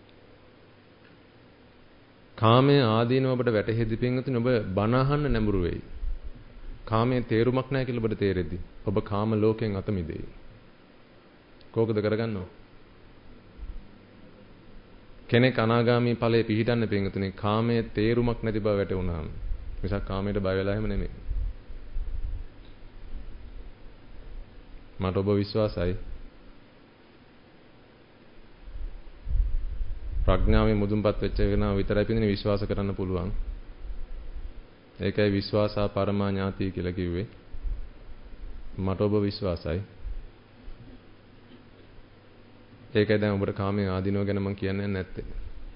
S1: කාමයේ ආදීනව ඔබට වැටහෙද්දි පින්වතුනි ඔබ බණ අහන්න නැඹුරු වෙයි. කාමයේ තේරුමක් නැහැ කියලා ඔබට තේරෙද්දි ඔබ කාම ලෝකයෙන් අත මිදෙයි. කෝකද කරගන්නව? කෙනෙක් අනාගාමී ඵලයේ පිහිටන්න පින්වතුනි කාමයේ තේරුමක් නැති බව වැටුණාම. මිසක් කාමයට බය වෙලා එහෙම නෙමෙයි. මට ඔබ විශ්වාසයි. ප්‍රඥාවේ මුදුන්පත් වෙච්ච කෙනා විතරයි පිටින් විශ්වාස කරන්න පුළුවන්. ඒකයි විශ්වාසා පරමා ඥාති කියලා කිව්වේ. මට ඔබ විශ්වාසයි. ඒකයි දැන් ඔබට කාමයේ ආදීනව ගැන මම කියන්නේ නැත්තේ.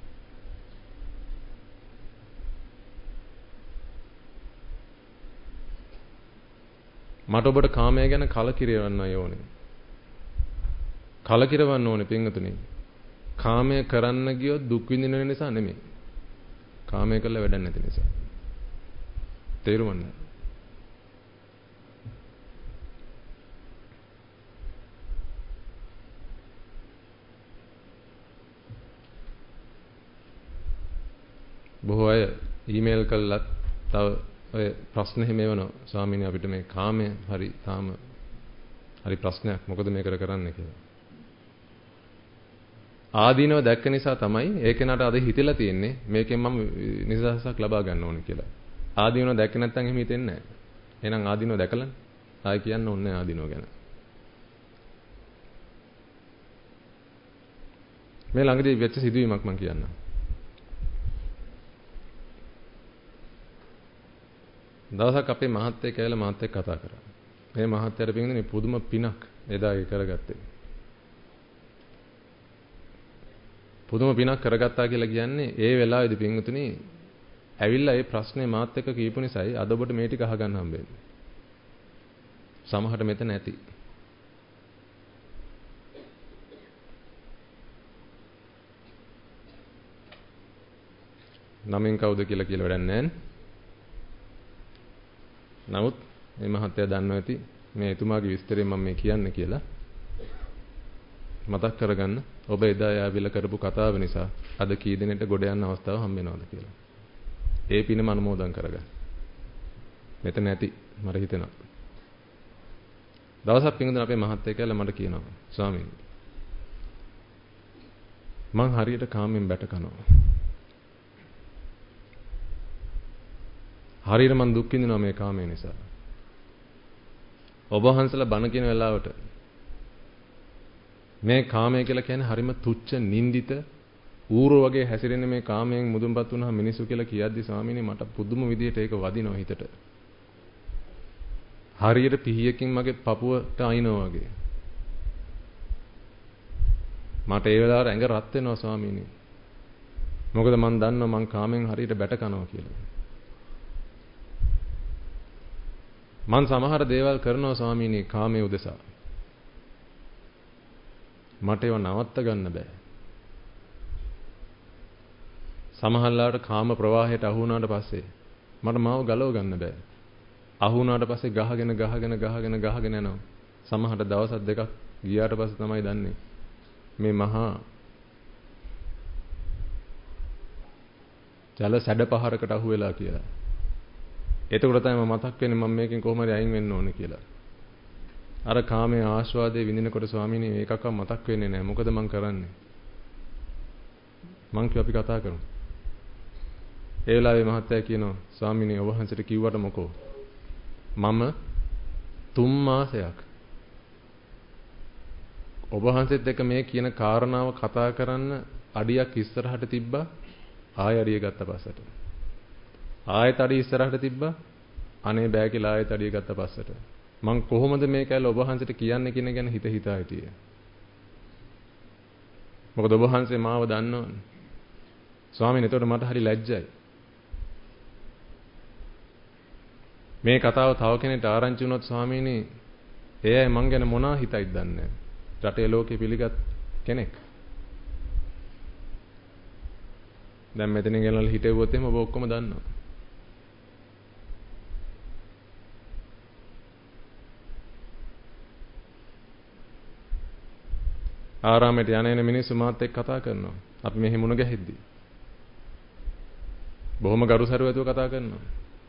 S1: මට ඔබට කාමය ගැන කලකිරවන්න ඕනේ. කලකිරවන්න ඕනේ පින්වතුනි. කාමය කරන්න ගියොත් දුක් විඳින නිසා නෙමෙයි. කාමය කළා වැඩක් නැති නිසා. තේරුම් ගන්න. බොහෝ අය ඊමේල් කළත් තව ඔය ප්‍රශ්න හිම වෙනවා. ස්වාමීනි අපිට මේ කාමය හරි තාම හරි ප්‍රශ්නයක්. මොකද මේකට කරන්න කියලා. ආදීනව දැක්ක නිසා තමයි ඒ කෙනාට අද හිතලා තියෙන්නේ මේකෙන් මම නිදහසක් ලබා ගන්න ඕනේ කියලා. ආදීනව දැක්කේ නැත්නම් එහෙම හිතෙන්නේ නැහැ. එහෙනම් ආදීනව දැකලා ආයි කියන්න ඕනේ ආදීනව ගැන. මේ ළඟදී වෙච්ච සිදුවීමක් මම කියන්නම්. දවසක් අපේ මහත්තයෙක් ඇවිල්ලා මාත් එක්ක කතා කරා. මේ මහත්තයාට පිටින්නේ පුදුම පිනක් එදාගේ කරගත්තේ. පුදුම පිනක් කරගත්තා කියලා කියන්නේ ඒ වෙලාවේදී පින්වතුනි ඇවිල්ලා ඒ ප්‍රශ්නේ මාත් එක්ක කියපු නිසායි අද ඔබට මේ ටික අහගන්න හම්බෙන්නේ. සමහරට මෙතන ඇති. නමින් කවුද කියලා වැඩක් නැහැ. නමුත් මේ මහත්තයා දන්නවා ඇති මේ එතුමාගේ විස්තරය මම මේ කියන්නේ කියලා. මතක් කරගන්න ඔබ එදා යාවිල කරපු කතාව නිසා අද කී දිනෙට ගොඩ යන්න අවස්ථාව හම්බ වෙනවද කියලා. ඒ පිනම අනුමෝදන් කරගන්න. මෙතන ඇති මට හිතෙනවා. දවසක් පින්දුන අපේ මහත්තයා කියලා මට කියනවා ස්වාමීනි මං හරියට කාමෙන් බැට කනවා. හරියට මං දුක් විඳිනවා මේ කාමය නිසා. ඔබ වහන්සලා බණ කියන වෙලාවට මේ කාමය කියලා කියන්නේ හරිම තුච්ච නින්දිත ඌරෝ වගේ හැසිරෙන මේ කාමයෙන් මුදුන්පත් වුණා මිනිසු කියලා කියද්දි ස්වාමීනි මට පුදුම විදියට ඒක වදිනවා හිතට. හරියට පිහියකින් මගේ පපුවට අයින්නවා වගේ. මට ඒ වෙලාවට ඇඟ රත් වෙනවා ස්වාමීනි. මොකද මං දන්නවා මං කාමෙන් හරියට බැට කනවා කියලා. මං සමහර දේවල් කරනවා ස්වාමීනි කාමයේ උදෙසා. මට ඒව නවත්ත ගන්න බෑ. සමහරලාට කාම ප්‍රවාහයට අහු වුණාට පස්සේ මට මාව ගලව ගන්න බෑ. අහු වුණාට පස්සේ ගහගෙන යනවා. සමහර දවස් දෙකක් ගියාට පස්සේ තමයි දන්නේ මේ මහා ජල සැඩ පහරකට අහු වෙලා කියලා. එතකොට තමයි මතක් වෙන්නේ මම මේකෙන් කොහොම හරි අයින් වෙන්න ඕනේ කියලා. අර කාමයේ ආස්වාදයේ විඳිනකොට ස්වාමීනි මේකක්වත් මතක් වෙන්නේ නැහැ. මොකද මං කරන්නේ? මං කිව්වා අපි කතා කරමු. ඒ වෙලාවේ මහත්තයා කියනවා ස්වාමීනි ඔබ වහන්සේට කිව්වට මොකෝ? මම 3 මාසයක් ඔබ වහන්සේත් එක්ක මේ කියන කාරණාව කතා කරන්න අඩියක් ඉස්සරහට තිබ්බා. ආයෙ අඩිය ගත්ත පස්සට. ආයෙත් අඩිය ඉස්සරහට තිබ්බා. අනේ බෑ කියලා ආයෙත් අඩිය ගත්ත පස්සට. මං කොහොමද මේක ඇල ඔබ වහන්සේට කියන්නේ කියන ගැන හිතා හිටියේ. මොකද ඔබ වහන්සේ මාව දන්නවනේ. ස්වාමීනි එතකොට මට හරි ලැජ්ජයි. මේ කතාව තව කෙනෙක්ට ආරංචි වුණොත් ස්වාමීනි එයයි මං ගැන මොනා හිතයිද දන්නේ නැහැ. රටේ ලෝකෙ පිළිගත් කෙනෙක්. දැන් මෙතනින් ගෙනල්ලා හිටෙව්වොත් එහෙම ඔබ ඔක්කොම දන්නවා. ආරාමයට යන මිනිස්සු මාත් එක්ක කතා කරනවා. අපි මෙහි මුණ ගැහෙද්දී. බොහොම ගරුසරුවතුව කතා කරනවා.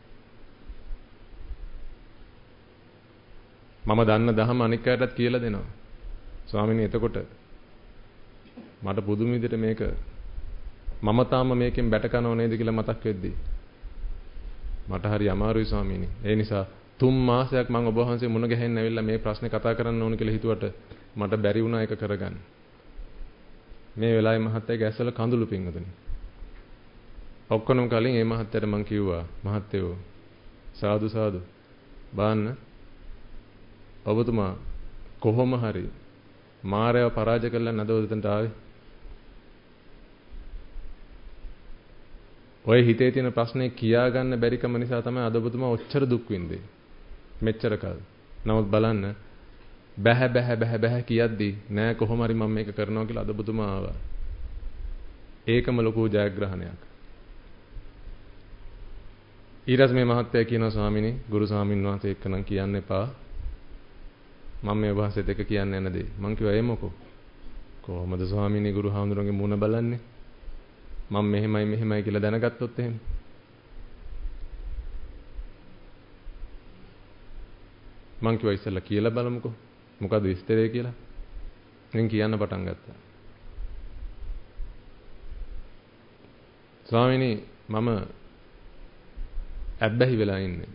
S1: මම දන්න දහම අනික් අයටත් කියලා දෙනවා. ස්වාමීනි එතකොට මට පුදුම විදිහට මේක මම තාම මේකෙන් බැට කනව නේද කියලා මතක් වෙද්දී මට හරි අමාරුයි ස්වාමීනි. ඒ නිසා 3 මාසයක් මම ඔබ වහන්සේ මුණ ගැහෙන්න ඇවිල්ලා මේ ප්‍රශ්නේ කතා කරන්න ඕන කියලා හිතුවට මට බැරි වුණා ඒක කරගන්න. මේ වෙලාවේ මහත්තයාගේ ඇස්වල කඳුළු පිංගුතුනි. ඔක්කොම කලින් මේ මහත්තයාට මං කිව්වා මහත්තයෝ සාදු සාදු බාන්න ඔබතුමා කොහොම හරි මාරයව පරාජය කළා නේද උදේට ආවේ. ඔය හිතේ තියෙන ප්‍රශ්නේ කියා ගන්න බැරිකම නිසා තමයි අද ඔබතුමා ඔච්චර දුක් විඳේ. මෙච්චර කල්. නමුත් බලන්න බැහැ කියද්දි නෑ කොහොම හරි මම මේක කරනවා කියලා අද ඔබතුමා ආවා. ඒකම ලොකු ජයග්‍රහණයක්. ඊට මේ මහත්තයා කියනවා ස්වාමිනේ ගුරු ස්වාමින් වහන්සේ එක්ක නම් කියන්න එපා. මම මේ වහන්සේත් එක්ක කියන්නේ නැන දේ. මං කිව්වා ඒ මොකෝ? කොහොමද ස්වාමිනේ ගුරු හාමුදුරන්ගේ මුණ බලන්නේ? මම මෙහෙමයි කියලා දැනගත්තොත් එහෙම. මං කිව්වා ඉස්සෙල්ලා කියලා බලමුකෝ. මොකද විස්තරය කියලා. මම කියන්න පටන් ගත්තා. ස්වාමිනේ මම ඇබ්බැහි වෙලා ඉන්නේ.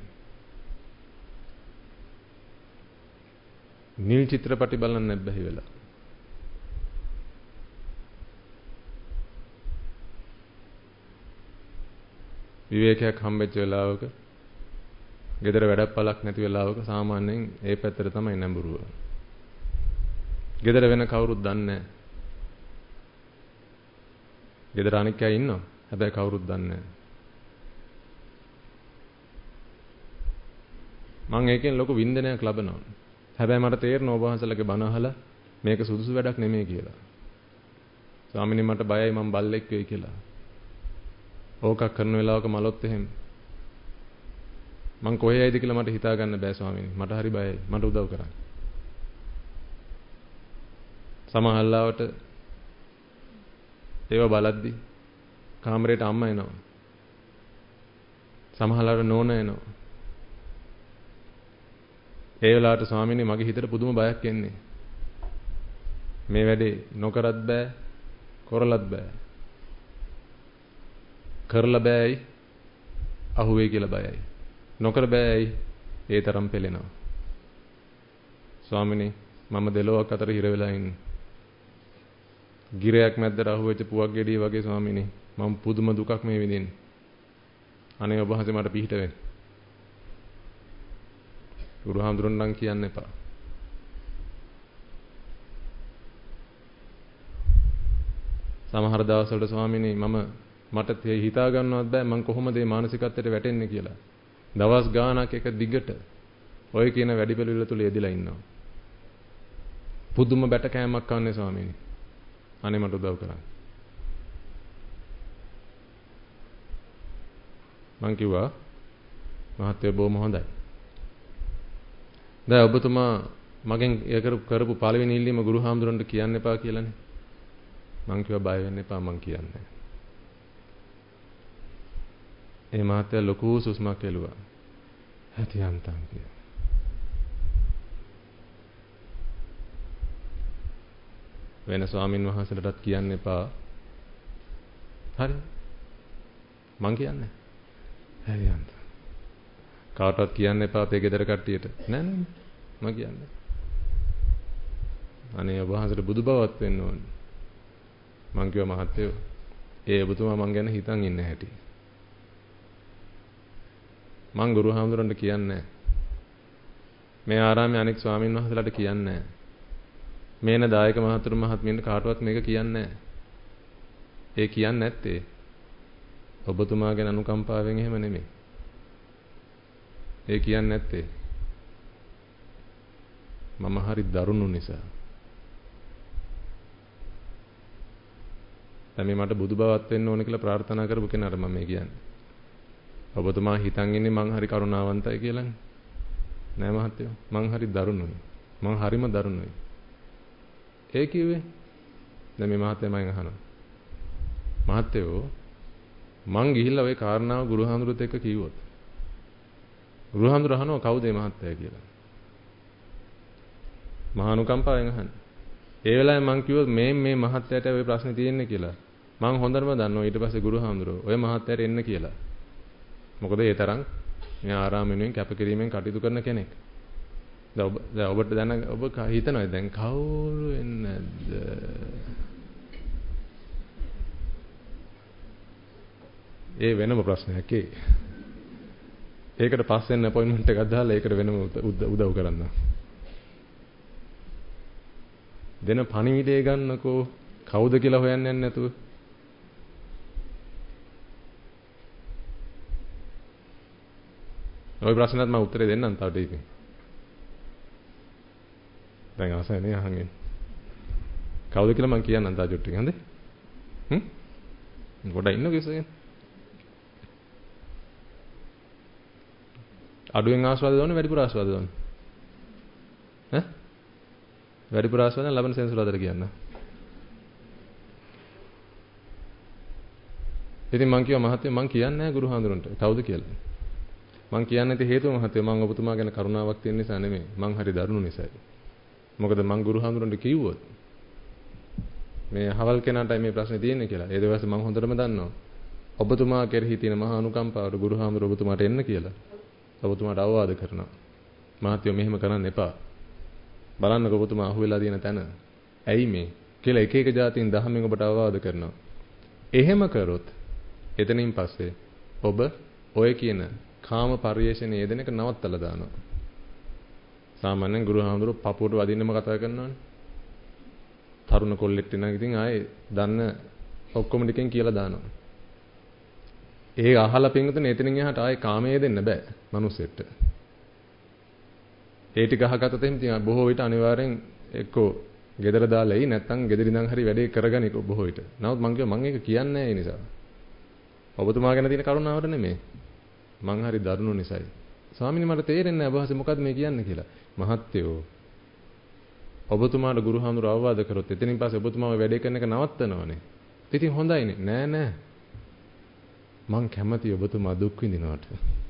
S1: නිල් චිත්‍රපටි බලන්න ඇබ්බැහි වෙලා. විවේකයක් හම්බෙච්ච වෙලාවක, ගෙදර වැඩපලක් නැති වෙලාවක සාමාන්‍යයෙන් ඒ පැත්තට තමයි නැඹුරුව. ගෙදර වෙන කවුරුත් දන්නේ නැහැ. ගෙදර අනික් අය ඉන්නවා. හැබැයි කවුරුත් දන්නේ නැහැ. මම ඒකෙන් ලොකු වින්දනයක් ලබනවා. හැබැයි මට තේරෙනවා ඔබ වහන්සේලාගේ බණ අහලා මේක සුදුසු වැඩක් නෙමෙයි කියලා. ස්වාමිනේ මට බයයි මම බල්ලෙක් වෙයි කියලා. ඕකක් කරන වෙලාවක මලොත් එහෙම. මං කොහේ යයිද කියලා මට හිතා ගන්න බෑ ස්වාමිනේ. මට හරි බයයි. මට උදව් කරන්න. සමහරවිට ඒව බලද්දි කාමරේට අම්මා එනවා. සමහරවිට නෝනා එනවා. ඒ වෙලාවට ස්වාමීනි මගේ හිතට පුදුම බයක් එන්නේ. මේ වැඩේ නොකරත් බෑ, කරලත් බෑ. කරලා බෑයි අහුවේ කියලා බයයි. නොකර බෑයි ඒ තරම් පෙළෙනවා. ස්වාමීනි මම දෙලොවක් අතර හිර වෙලා ඉන්නේ. ගිරයක් මැද්දට අහුවෙච්ච පුවක් ගෙඩිය වගේ ස්වාමීනි මම පුදුම දුකක් මේ විඳින්නේ. අනේ ඔබ වහන්සේ මට පිහිට වෙන්න. ගුරු හාමුදුරන් නම් කියන්න එපා. සමහර දවස්වල ස්වාමීනි මට හිතා ගන්නවත් බෑ මම කොහොමද මේ මානසිකත්වයට වැටෙන්නේ කියලා. දවස් ගාණක් එක දිගට ඔය කියන වැඩිපෙළවිල්ල තුල යෙදিলা ඉන්නවා. පුදුම බැට කෑමක් කන්නේ ස්වාමීනි. අනේ මට උදව් කරන්න. මං කිව්වා මහත්තයෝ බොහොම හොඳයි. දැන් ඔබතුමා මගෙන් කරපු පළවෙනි ඉල්ලීම ගුරු හාමුදුරන්ට කියන්න එපා කියලානේ. මං කිව්වා බය වෙන්න එපා මං කියන්නේ. ඒ මහත්තයා ලොකු සුස්මක් එළුවා. හැටියන්තම් කිය. වෙන ස්වාමින් වහන්සේලටත් කියන්න එපා. හරි. මං කියන්නේ. හරියන්ත. කාටවත් කියන්න එපා අපේ ගෙදර කට්ටියට. නෑ නෑ. මම කියන්නේ. අනේ ඔබ වහන්සේට බුදු බවත් වෙන්න ඕනේ. මං කිව්වා මහත්තයෝ ඒ ඔබතුමා මං ගැන හිතන් ඉන්න හැටි. මං ගුරු හාමුදුරන්ට කියන්නේ මේ ආරාමේ අනෙක් ස්වාමීන් වහන්සේලාට කියන්නේ මේන දායක මහතුරු මහත්මියන්ට කාටවත් මේක කියන්නේ ඒ කියන්නේ නැත්තේ ඔබතුමා ගැන අනුකම්පාවෙන් එහෙම නෙමෙයි. ඒ කියන්නේ නැත්තේ මම හරි දරුණු නිසා. දැන් මට බුදු බවත් වෙන්න ඕන කියලා ප්‍රාර්ථනා කරපු කෙනාට මම මේ කියන්නේ. ඔබතුමා හිතන් ඉන්නේ මං හරි කරුණාවන්තයි කියලානේ. නෑ මහත්තයෝ මං හරි දරුණුයි. මං හරිම දරුණුයි. ඒ කිව්වේ දැන් මේ මහත්තයා මගෙන් අහනවා. මහත්තයෝ මං ගිහිල්ලා ওই කාරණාව ගුරුහාමුදුරුවොත් එක්ක කිව්වොත්. ගුරුහාමුදුරුවෝ අහනවා කවුද මේ මහත්තයා කියලා. මහා අනුකම්පාවෙන් අහන්නේ. ඒ වෙලාවේ මං කිව්වොත් මේ මහත්තයාට ওই ප්‍රශ්නේ තියෙන්නේ කියලා. මං හොඳටම දන්නවා ඊට පස්සේ ගුරුහාමුදුරුවෝ ඔය මහත්තයාට එන්න කියලා. මොකද ඒ තරම් මේ ආරාම වෙනුවෙන් කැපකිරීමෙන් කටයුතු කරන කෙනෙක්. දැන් ඔබට දැන ඔබ හිතනවා දැන් කවුරු එන්නේ නැද්ද? ඒ වෙනම ප්‍රශ්නයක් ඒ. ඒකට පස්සෙන් අපොයින්ට්මන්ට් එකක් දාලා ඒකට වෙනම උදව් කරන්න. දෙන පණිවිඩය ගන්නකෝ කවුද කියලා හොයන්න යන්නේ නැතුව. ওই ප්‍රශ්නට මම උත්තරේ දෙන්නම් තව ටිකකින්. දැන් ආසනේ අහන්නේ. කවුද කියලා මම කියන්නම් තා චුට්ටික් හඳේ. ගොඩක් ඉන්නකෝ ඉස්සෙන්. අඩුවෙන් ආස්වාද දවන්නේ වැඩිපුර ආස්වාද දවන්නේ. ඈ? වැඩිපුර ආස්වාද ලබන සෙන්සුරාදට කියන්න. ඉතින් මං කිව්වා මහත්තයෝ මං කියන්නේ නැහැ ගුරුහාඳුරන්ට. කවුද කියලා? මං කියන්නේ නැති හේතුව මහත්තයෝ මං ඔබතුමා ගැන කරුණාවක් තියෙන නිසා නෙමෙයි. මං හරි දරුණු නිසායි. මොකද මං ගුරුහාඳුරන්ට කිව්වොත් මේ අහවල් කෙනාටයි මේ ප්‍රශ්නේ තියෙන්නේ කියලා. ඒ දවස් මං හොඳටම දන්නවා. ඔබතුමා කෙරෙහි තියෙන මහා අනුකම්පාවට ගුරුහාඳුර ඔබතුමාට එන්න කියලා. ඔබතුමාට අවවාද කරනවා. මහත්තයෝ මෙහෙම කරන්න එපා. බලන්නකො ඔබතුමා අහුවෙලා තියෙන තැන. ඇයි මේ කියලා එක එක જાතින් දහමෙන් ඔබට අවවාද කරනවා. එහෙම කරොත් එතනින් පස්සේ ඔබ ඔය කියන කාම පරිේශණයේ යෙදෙන එක නවත්තලා දානවා. සාමාන්‍යයෙන් ගුරුහාමුදුරුවෝ පපුවට වදින්නම කතා කරනවානේ. තරුණ කොල්ලෙක් වෙනා ඉතින් ආයේ දන්න ඔක්කොම ටිකෙන් කියලා දානවා. ඒක අහලා පින්විතනේ එතනින් එහාට ආයේ කාමයේ දෙන්න බෑ මිනිස්සෙට. ඒ ටික අහගත්තොත් එහෙනම් ඉතින් බොහෝ විට අනිවාර්යෙන් එක්කෝ ගෙදර දාලා එයි නැත්නම් ගෙදර ඉඳන් හරි වැඩේ කරගනික බොහෝ විට. නමුත් මං කිව්වා මං ඒක කියන්නේ නැහැ ඒ නිසා. ඔබතුමා ගැන තියෙන කරුණාවට නෙමෙයි. මං හරි දරුණු නිසායි. ස්වාමීනි මට තේරෙන්නේ නැහැ ඔබ මොකද්ද මේ කියන්නේ කියලා. මහත්තයෝ ඔබතුමාට ගුරුහාමුදුර අවවාද කරොත් එතනින් පස්සේ ඔබතුමාව වැඩේ කරන එක නවත්තනවනේ. ඉතින් හොඳයිනේ. නෑ නෑ. මං කැමති ඔබතුමා දුක් විඳිනවට.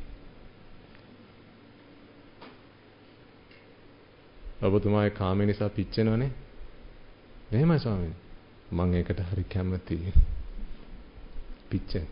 S1: ඔබතුමාගේ කාම නිසා පිච්චෙනවනේ. එහෙමයි ස්වාමීනි. මං ඒකට හරි කැමතියි. පිච්චෙන.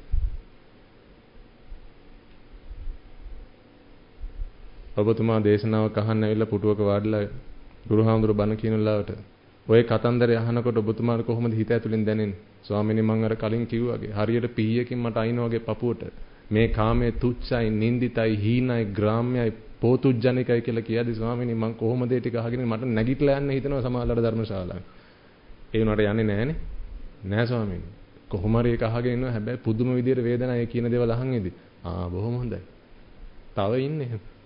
S1: ඔබතුමා දේශනාවක් අහන්න ඇවිල්ලා පුටුවක වාඩිලා ගුරුහාමුදුර බණ කියන ලාවට ඔය කතන්දරය අහනකොට ඔබතුමාට කොහොමද හිත ඇතුලෙන් දැනෙන්නේ? ස්වාමීනි මං අර කලින් කිව්වාගේ හරියට පීයකින් මට අයින වගේ පපුවට මේ කාමයේ තුච්චයි, නින්දිතයි, හීනයි, ග්‍රාම්‍යයි, පෝතුජ්ජනිකයි කියලා කියද්දි ස්වාමීනි මං කොහොමද ඒ ටික අහගෙන මට නැගිටලා යන්න හිතෙනවා සමාජලට ධර්මශාලාවේ. ඒ උනාට යන්නේ නැහනේ. නෑ ස්වාමීනි. කොහොම හරි ඒක අහගෙන ඉන්නවා. හැබැයි පුදුම විදියට වේදනාව කියන දේවල් අහන් ඉදි. බොහොම හොඳයි. තව ඉන්නේ.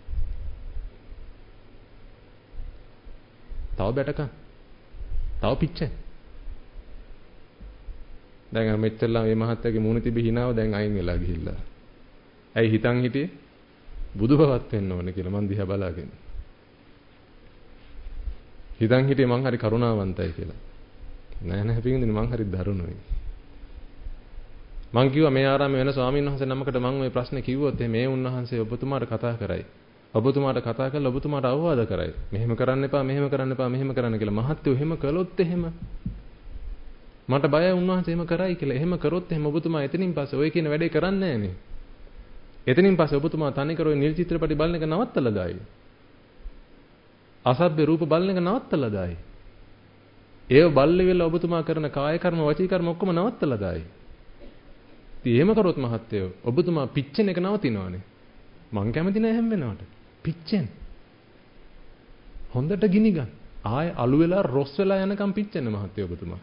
S1: තව බැටකම්. තව පිච්චෙන්. දැන් මෙච්චරලා මේ මහත්තයාගේ මූණ තිබි හිනාව දැන් අයින් වෙලා ගිහිල්ලා. ඇයි හිතන් හිටියේ? බුදුබවත් වෙන්න ඕනේ කියලා මං දිහා බලාගෙන. හිතන් හිටියේ මං හරි කරුණාවන්තයි කියලා. නෑ නෑ පිටින් මං හරි දරුණුයි. මං කිව්වා මේ ආරාමේ වෙන ස්වාමීන් වහන්සේ නමකට මං ওই ප්‍රශ්නේ කිව්වොත් මේ උන්වහන්සේ ඔබතුමාට කතා කරයි. ඔබතුමාට කතා කරලා ඔබතුමාට අවවාද කරයි. මෙහෙම කරන්න එපා, මෙහෙම කරන්න එපා, මෙහෙම කරන්න කියලා. මහත්තයෝ එහෙම කළොත් එහෙම මට බයයි උන්වහන්සේ එහෙම කරයි කියලා. එහෙම කරොත් එහෙම ඔබතුමා එතනින් පස්සේ ඔය කියන වැඩේ කරන්නේ නැහනේ. එතනින් පස්සේ ඔබතුමා තනිකර ඔය නිල් චිත්‍රපටි බලන එක නවත්තලා දායි. අසභ්‍ය රූප බලන එක නවත්තලා දායි. ඒව බල්ලේ වෙලා ඔබතුමා කරන කාය කර්ම වචී කර්ම ඔක්කොම නවත්තලා දායි. ඉතින් එහෙම කරොත් මහත්තයෝ ඔබතුමා පිච්චෙන එක නවතිනවනේ. මං කැමති නෑ හැම වෙනවට. පිච්චෙන්. හොඳට ගිනි ගන්න. ආය අලු වෙලා රොස් වෙලා යනකම් පිච්චෙන්න මහත්තයෝ ඔබතුමා.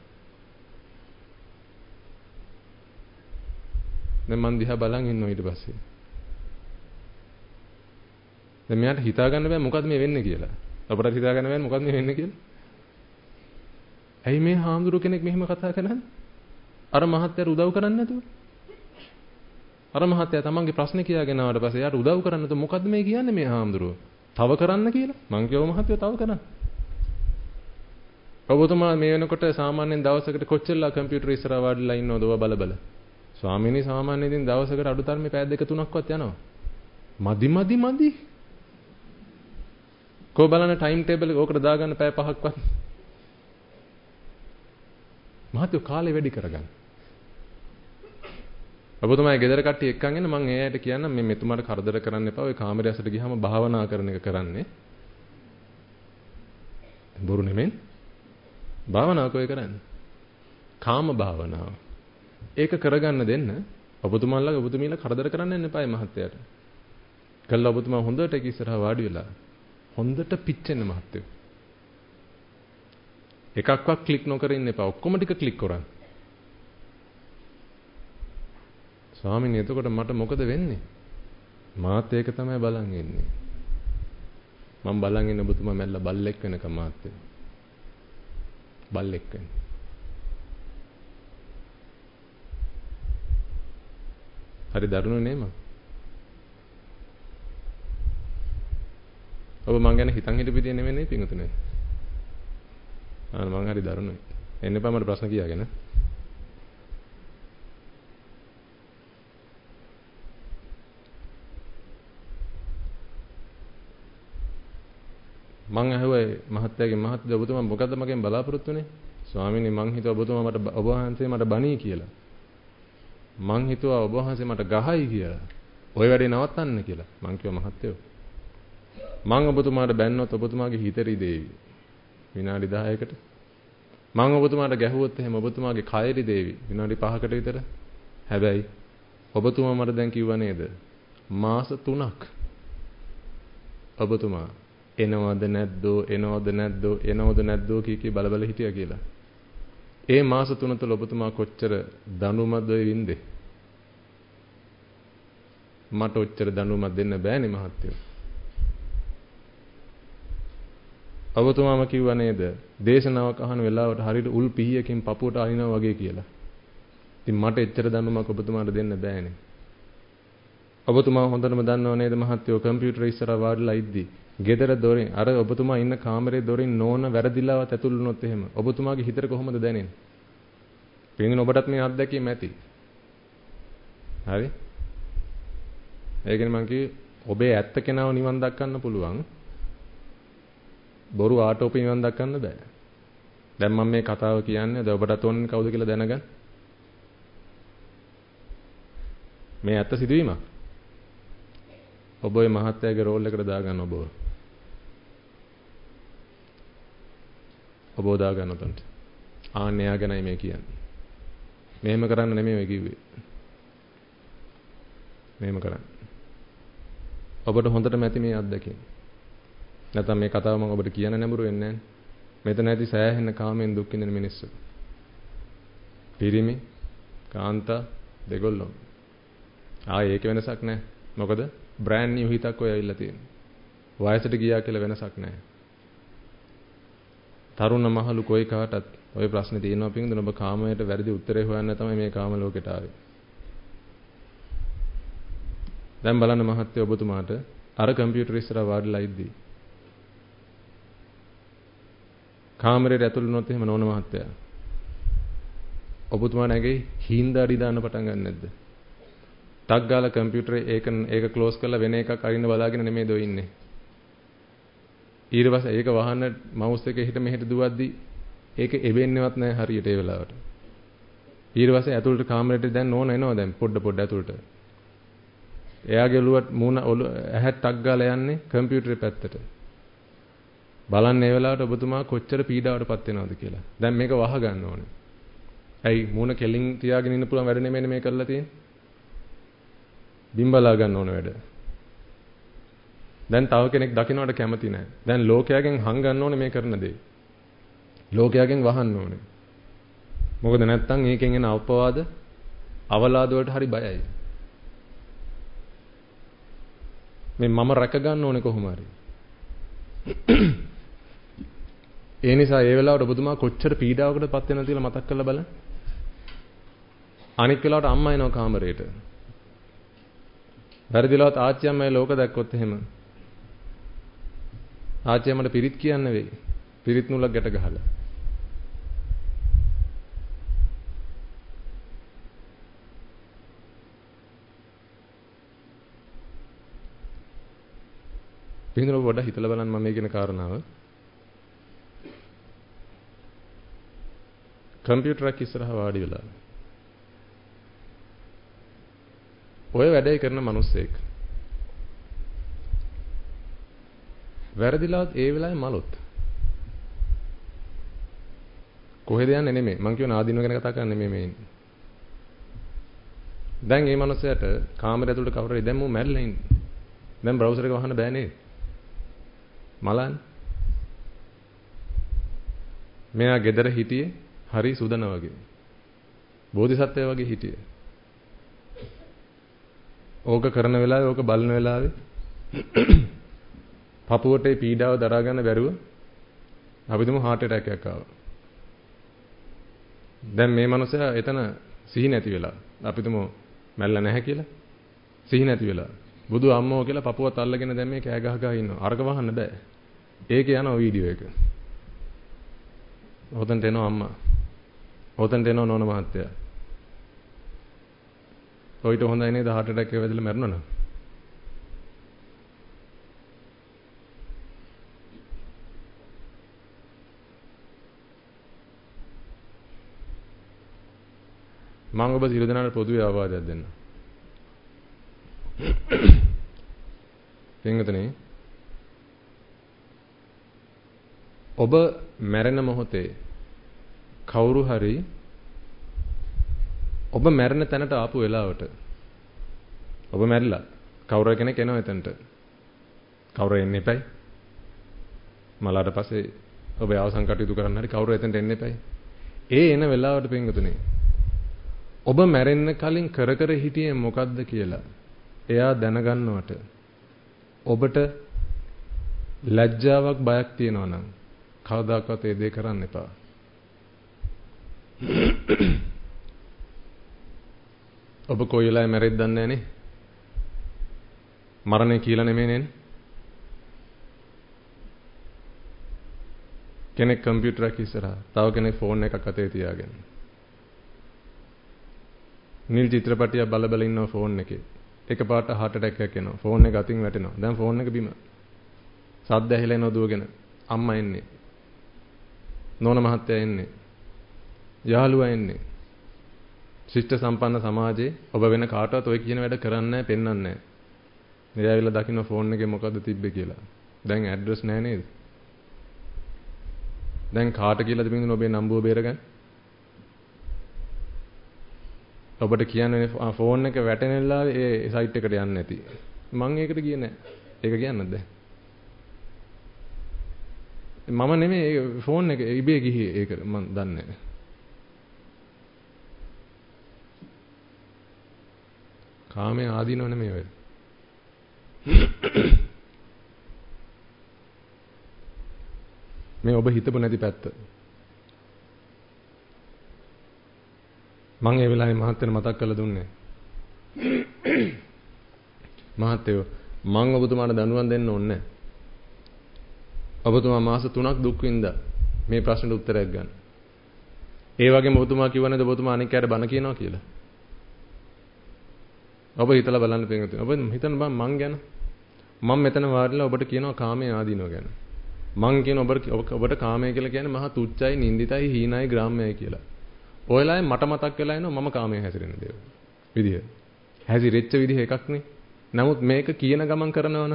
S1: දැන් මං දිහා බලන් ඉන්නවා ඊට පස්සේ. දැන් මෙයාට හිතා ගන්න බෑ මොකද්ද මේ වෙන්නේ කියලා. අපරත් හිතා ගන්න බෑ මොකද්ද මේ වෙන්නේ කියලා. ඇයි මේ හාමුදුරු කෙනෙක් මෙහෙම කතා කරන්නේ? අර මහත්තයාට උදව් කරන්නේ නැතුව? අර මහත්තයා තමන්ගේ ප්‍රශ්නේ කියාගෙන ආවට පස්සේ එයාට උදව් කරන්න නැතුව මොකද්ද මේ කියන්නේ මේ හාමුදුරුවෝ? තව කරන්න කියලා? මං කියව මහත්තයෝ තව කරන්න. ඔබතුමා මේ වෙනකොට සාමාන්‍යයෙන් දවසකට කොච්චරලා කම්පියුටර් ඉස්සරහා වාඩිලා ඉන්නවද ඔබ බල බල? ස්වාමීනි සාමාන්‍යයෙන් ඉතින් දවසකට අඩුතරමේ පැය 2-3ක්වත් යනවා. මදි. කො බලන්න ටයිම් ටේබල් එක ඕකට දාගන්න පැය 5ක්වත්. මහත්තයෝ කාලේ වැඩි කරගන්න. ඔබතුමාගේ ගෙදර කට්ටිය එක්කන් එන්න මම ඒ අයට කියන්නම් මේ මෙතුමාට කරදර කරන්න එපා. ඔය කාමරය ඇසට ගියාම භාවනා කරන එක කරන්නේ. බොරු නෙමෙයි. භාවනාව කොයි කරන්නේ? කාම භාවනාව. ඒක කරගන්න දෙන්න ඔබතුමාලා ඔබතුමීලා කරදර කරන්න යන්න එපා මහත්තයාට. කළා ඔබතුමා හොඳට ඒක ඉස්සරහා වාඩි වෙලා හොඳට පිච්චෙන්න මහත්තයෝ. එකක්වත් ක්ලික් නොකර ඉන්න එපා. ඔක්කොම ටික ක්ලික් කරන්න. ස්වාමීනි එතකොට මට මොකද වෙන්නේ? මාත් ඒක තමයි බලන් ඉන්නේ. මම බලන් ඉන්න ඔබතුමා මැල්ල බල්ලෙක් වෙනකම් මාත් බල්ලෙක් වෙන. හරි දරුණු නේම. ඔබ මං ගැන හිතන් හිටපු විදිය නෙමෙයි පිංගුතුනේ. මං හරි දරුණුයි. එන්න එපා මට ප්‍රශ්න කියාගෙන. මං ඇහුවේ මහත්තයාගේ මහත්තයා ඔබතුමා මොකද්ද මගෙන් බලාපොරොත්තු වෙන්නේ? ස්වාමීනි මං හිතුවා ඔබතුමා මට ඔබ වහන්සේ මට බණී කියලා. මං හිතුවා ඔබ වහන්සේ මට ගහයි කියලා. ওই වැඩේ නවත්තන්න කියලා. මං කිව්වා මහත්තයෝ මං ඔබතුමාට බැන්නොත් ඔබතුමාගේ හිත රිදේවි. විනාඩි 10කට. මං ඔබතුමාට ගැහුවොත් එහෙම ඔබතුමාගේ කය රිදේවි. විනාඩි 5කට විතර. හැබැයි ඔබතුමා මට දැන් කිව්වා නේද? මාස 3ක් ඔබතුමා එනවද නැද්දෝ කී බල හිටියා කියලා. ඒ මාස 3 තුළ ඔබතුමා කොච්චර දඬුවමද වින්දේ? මට ඔච්චර දඬුවමක් දෙන්න බෑනේ මහත්තයෝ. ඔබතුමාම කිව්වා නේද? දේශනාවක් අහන වෙලාවට හරියට උල් පිහියකින් පපුවට අරිනවා වගේ කියලා. ඉතින් මට එච්චර දඬුවමක් ඔබතුමාට දෙන්න බෑනේ. ඔබතුමා හොඳටම දන්නව නේද මහත්තයෝ කම්පියුටර් ඉස්සරහා වාඩිලා ඉද්දි ගෙදර දොරෙන් අර ඔබතුමා ඉන්න කාමරේ දොරෙන් නෝන වැරදිලාවත් ඇතුළු වුණොත් එහෙම ඔබතුමාගේ හිතට කොහොමද දැනෙන්නේ? පින්ගෙන ඔබටත් මේ අත්දැකීම ඇති. හරි? ඒ කියන්නේ මං කිව්වේ ඔබේ ඇත්ත කෙනාව නිවන් දක්වන්න පුළුවන්. බොරු ආටෝපේ නිවන් දක්වන්න බෑ. දැන් මම මේ කතාව කියන්නේ දැන් ඔබටත් ඕනේ කවුද කියලා දැනගන්න. මේ ඇත්ත සිදුවීමක්. ඔබ ඔය මහත්තයාගේ රෝල් එකට දාගන්න ඔබව. ඔබව දාගන්න උතන්ට. ආන්නේ යා ගැනයි මේ කියන්නේ. මෙහෙම කරන්න නෙමෙයි ඔය කිව්වේ. මෙහෙම කරන්න. ඔබට හොඳටම ඇති මේ අත්දැකීම. නැත්නම් මේ කතාව මම ඔබට කියන්න නැඹුරු වෙන්නේ නැහැ. මෙතන ඇති සෑහෙන කාමෙන් දුක් විඳින මිනිස්සු. පිරිමි, කාන්තා දෙගොල්ලෝ. ඒක වෙනසක් නැහැ. මොකද බ්‍රෑන්ඩ් නිව් හිතක් ඔය ඇවිල්ලා තියෙනවා. වයසට ගියා කියලා වෙනසක් නැහැ. තරුණ මහලු කොයි කාටත් ඔය ප්‍රශ්නේ තියෙනවා පිටින් ඔබ කාමයට වැරදි උත්තරේ හොයන්න තමයි මේ කාම ලෝකෙට ආවේ. දැන් බලන්න මහත්තයෝ ඔබතුමාට අර කම්පියුටර් ඉස්සරහා වාඩිලා ඉද්දි කාමරේට ඇතුළු වුණොත් එහෙම නෝන මහත්තයා ඔබතුමා නැගේ හිඳාඩි දාන්න පටන් ගන්න නැද්ද? ටක් ගාලා කම්පියුටරේ ඒක ක්ලෝස් කරලා වෙන එකක් අරින්න බලාගෙන නෙමෙයිද ඔය ඉන්නේ. ඊට පස්සේ ඒක වහන්න මවුස් එක එහෙට මෙහෙට දුවද්දි ඒක එබෙන්නේවත් නැහැ හරියට ඒ වෙලාවට. ඊට පස්සේ ඇතුළට කාමරේට දැන් නෝන එනවා දැන් පොඩ ඇතුළට. එයාගේ ඔළුවට මූණ ඇහැට ටක් ගාලා යන්නේ කම්පියුටරේ පැත්තට. බලන්න ඒ වෙලාවට ඔබතුමා කොච්චර පීඩාවටපත් වෙනවද කියලා. දැන් මේක වහ ගන්න ඕනේ. ඇයි මූණ කෙලින් තියාගෙන ඉන්න පුළුවන් වැඩ නෙමෙයි මේ කරලා තියෙන්නේ. බිම්බලා ගන්න ඕන වැඩ. දැන් තව කෙනෙක් දකින්නට කැමති නැහැ. දැන් ලෝකයාගෙන් හංගන්න ඕනේ මේ කරන දේ. ලෝකයාගෙන් වහන්න ඕනේ. මොකද නැත්තම් ඒකෙන් එන අපවාද අවලාද වලට හරි බයයි. මේ මම රැක ගන්න ඕනේ කොහොම හරි. ඒ නිසා ඒ වෙලාවට ඔබතුමා කොච්චර පීඩාවකටපත් වෙනවද කියලා මතක් කරලා බලන්න. අනික් වෙලාවට අම්මා එනවා කාමරේට. වැරදිලවත් ආච්චි අම්මයි ලෝක දැක්කොත් එහෙම. ආච්චි අම්මට පිරිත් කියන්න වෙයි. පිරිත් නූලක් ගැට ගහලා. පින්දුන පොඩ්ඩක් හිතලා බලන්න මම මේ කියන කාරණාව. කම්පියුටරයක් ඉස්සරහා වාඩි වෙලා. ඔය වැඩේ කරන මිනිස්සෙක්. වැරදිලාවත් ඒ වෙලාවේ මලොත්. කොහෙද යන්නේ නෙමෙයි. මං කියන ආදීනව ගැන කතා කරන්නේ නෙමෙයි. දැන් මේ මිනිස්සයාට කාමරය ඇතුළට කවුරු හරි දැම්මම මැරිලා ඉන්නේ. දැන් බ්‍රවුසර් එක වහන්න බෑ නේද? මලන් මෙයා ගෙදර හිටියේ හරි සුදන වගේ බෝධිසත්වය වගේ හිටියේ. ඕක කරන වෙලාවේ ඕක බලන වෙලාවේ පපුවට පීඩාව දරා ගන්න බැරුව අපිටම heart attack එකක් ආවා. දැන් මේ මනුස්සයා එතන සිහි නැති වෙලා අපිටම මැල්ලා නැහැ කියලා සිහි නැති වෙලා බුදු අම්මෝ කියලා පපුවත් අල්ලගෙන දැන් මේ කෑ ගහ ගහ ඉන්නවා. අරක වහන්න බෑ. ඒකේ යනවා වීඩියෝ එක. ඔතනට එනවා අම්මා. ඔතනට එනවා නෝන මහත්තයා. ඔයිට හොඳයි නේද heart attack එක වැදලා මැරුණා නම්. මම ඔබ සියලු දෙනාට පොදුවේ අවවාදයක් දෙන්න. පින්වතුනි ඔබ මැරෙන මොහොතේ කවුරු හරි ඔබ මැරෙන තැනට ආපු වෙලාවට ඔබ මැරිලා කවුරු කෙනෙක් එනවා එතනට කවුරු එන්න එපයි මලාට පස්සේ ඔබ අවසන් කටයුතු කරන්න හරි කවුරු එතනට එන්න එපයි ඒ එන වෙලාවට පින්වතුනි ඔබ මැරෙන්න කලින් කර කර හිටියේ මොකද්ද කියලා එයා දැනගන්නවට ඔබට ලැජ්ජාවක් බයක් තියෙනවා නම් කවදාකවත් ඒ දේ කරන්න එපා. ඔබ කොයි වෙලාවෙ මැරෙද්ද දන්නේ නැනේ. මරණය කියලා නෙමෙයි නේ. කෙනෙක් කම්පියුටරයක් ඉස්සරහා, තව කෙනෙක් ෆෝන් එකක් අතේ තියාගෙන. නිල් චිත්‍රපටියක් බල බල ඉන්නවා ෆෝන් එකේ. එකපාරට heart attack එකක් එනවා. ෆෝන් එක අතින් වැටෙනවා. දැන් ෆෝන් එක බිම. සද්ද ඇහිලා එනවා දුවගෙන. අම්මා එන්නේ. නෝන මහත්තයා එන්නේ. යාළුවා එන්නේ. ශිෂ්ට සම්පන්න සමාජයේ ඔබ වෙන කාටවත් ඔය කියන වැඩ කරන්නේ නැහැ, පෙන්වන්නේ නැහැ. මෙයා ඇවිල්ලා දකින්න ෆෝන් එකේ මොකද්ද තිබ්බේ කියලා. දැන් ඇඩ්‍රස් නැහැ නේද? දැන් කාට කියලාද බින්දුන ඔබේ නම්බුව බේරගන්න? ඔබට කියන්නේ ෆෝන් එක වැටෙන වෙලාවේ ඒ සයිට් එකට යන්නේ නැති. මම ඒකට ගියේ නැහැ. ඒක කියන්නද දැන්? මම නෙමෙයි ෆෝන් එක ඉබේ ගිහේ ඒක මම දන්නේ නැහැ. කාමයේ ආදීනව නෙමෙයි ඔය. මේ ඔබ හිතපො නැති පැත්ත. මම ඒ වෙලාවේ මහත්තයන්ට මතක් කරලා දුන්නේ. මහත්තයෝ මම ඔබතුමාට දඬුවම් දෙන්න ඕනේ නැහැ. ඔබතුමා මාස 3ක් දුක් විඳා මේ ප්‍රශ්නෙට උත්තරයක් ගන්න. ඒ වගේම ඔබතුමා කිව්වනේද ඔබතුමා අනික් අයට බන කියනවා කියලා? ඔබ හිතලා බලන්න පින්වතුනි. ඔබ හිතන්න බෑ මං ගැන. මම මෙතන වාඩිලා ඔබට කියනවා කාමයේ ආදීනව ගැන. මං කියන ඔබට කාමය කියලා කියන්නේ මහා තුච්චයි, නින්දිතයි, හීනයි, ග්‍රාම්‍යයි කියලා. ඔයලායි මට මතක් වෙලා එනවා මම කාමයේ හැසිරෙන දේවල්. විදිය. හැසිරෙච්ච විදිහ එකක් නේ. නමුත් මේක කියන ගමන් කරනවනේ.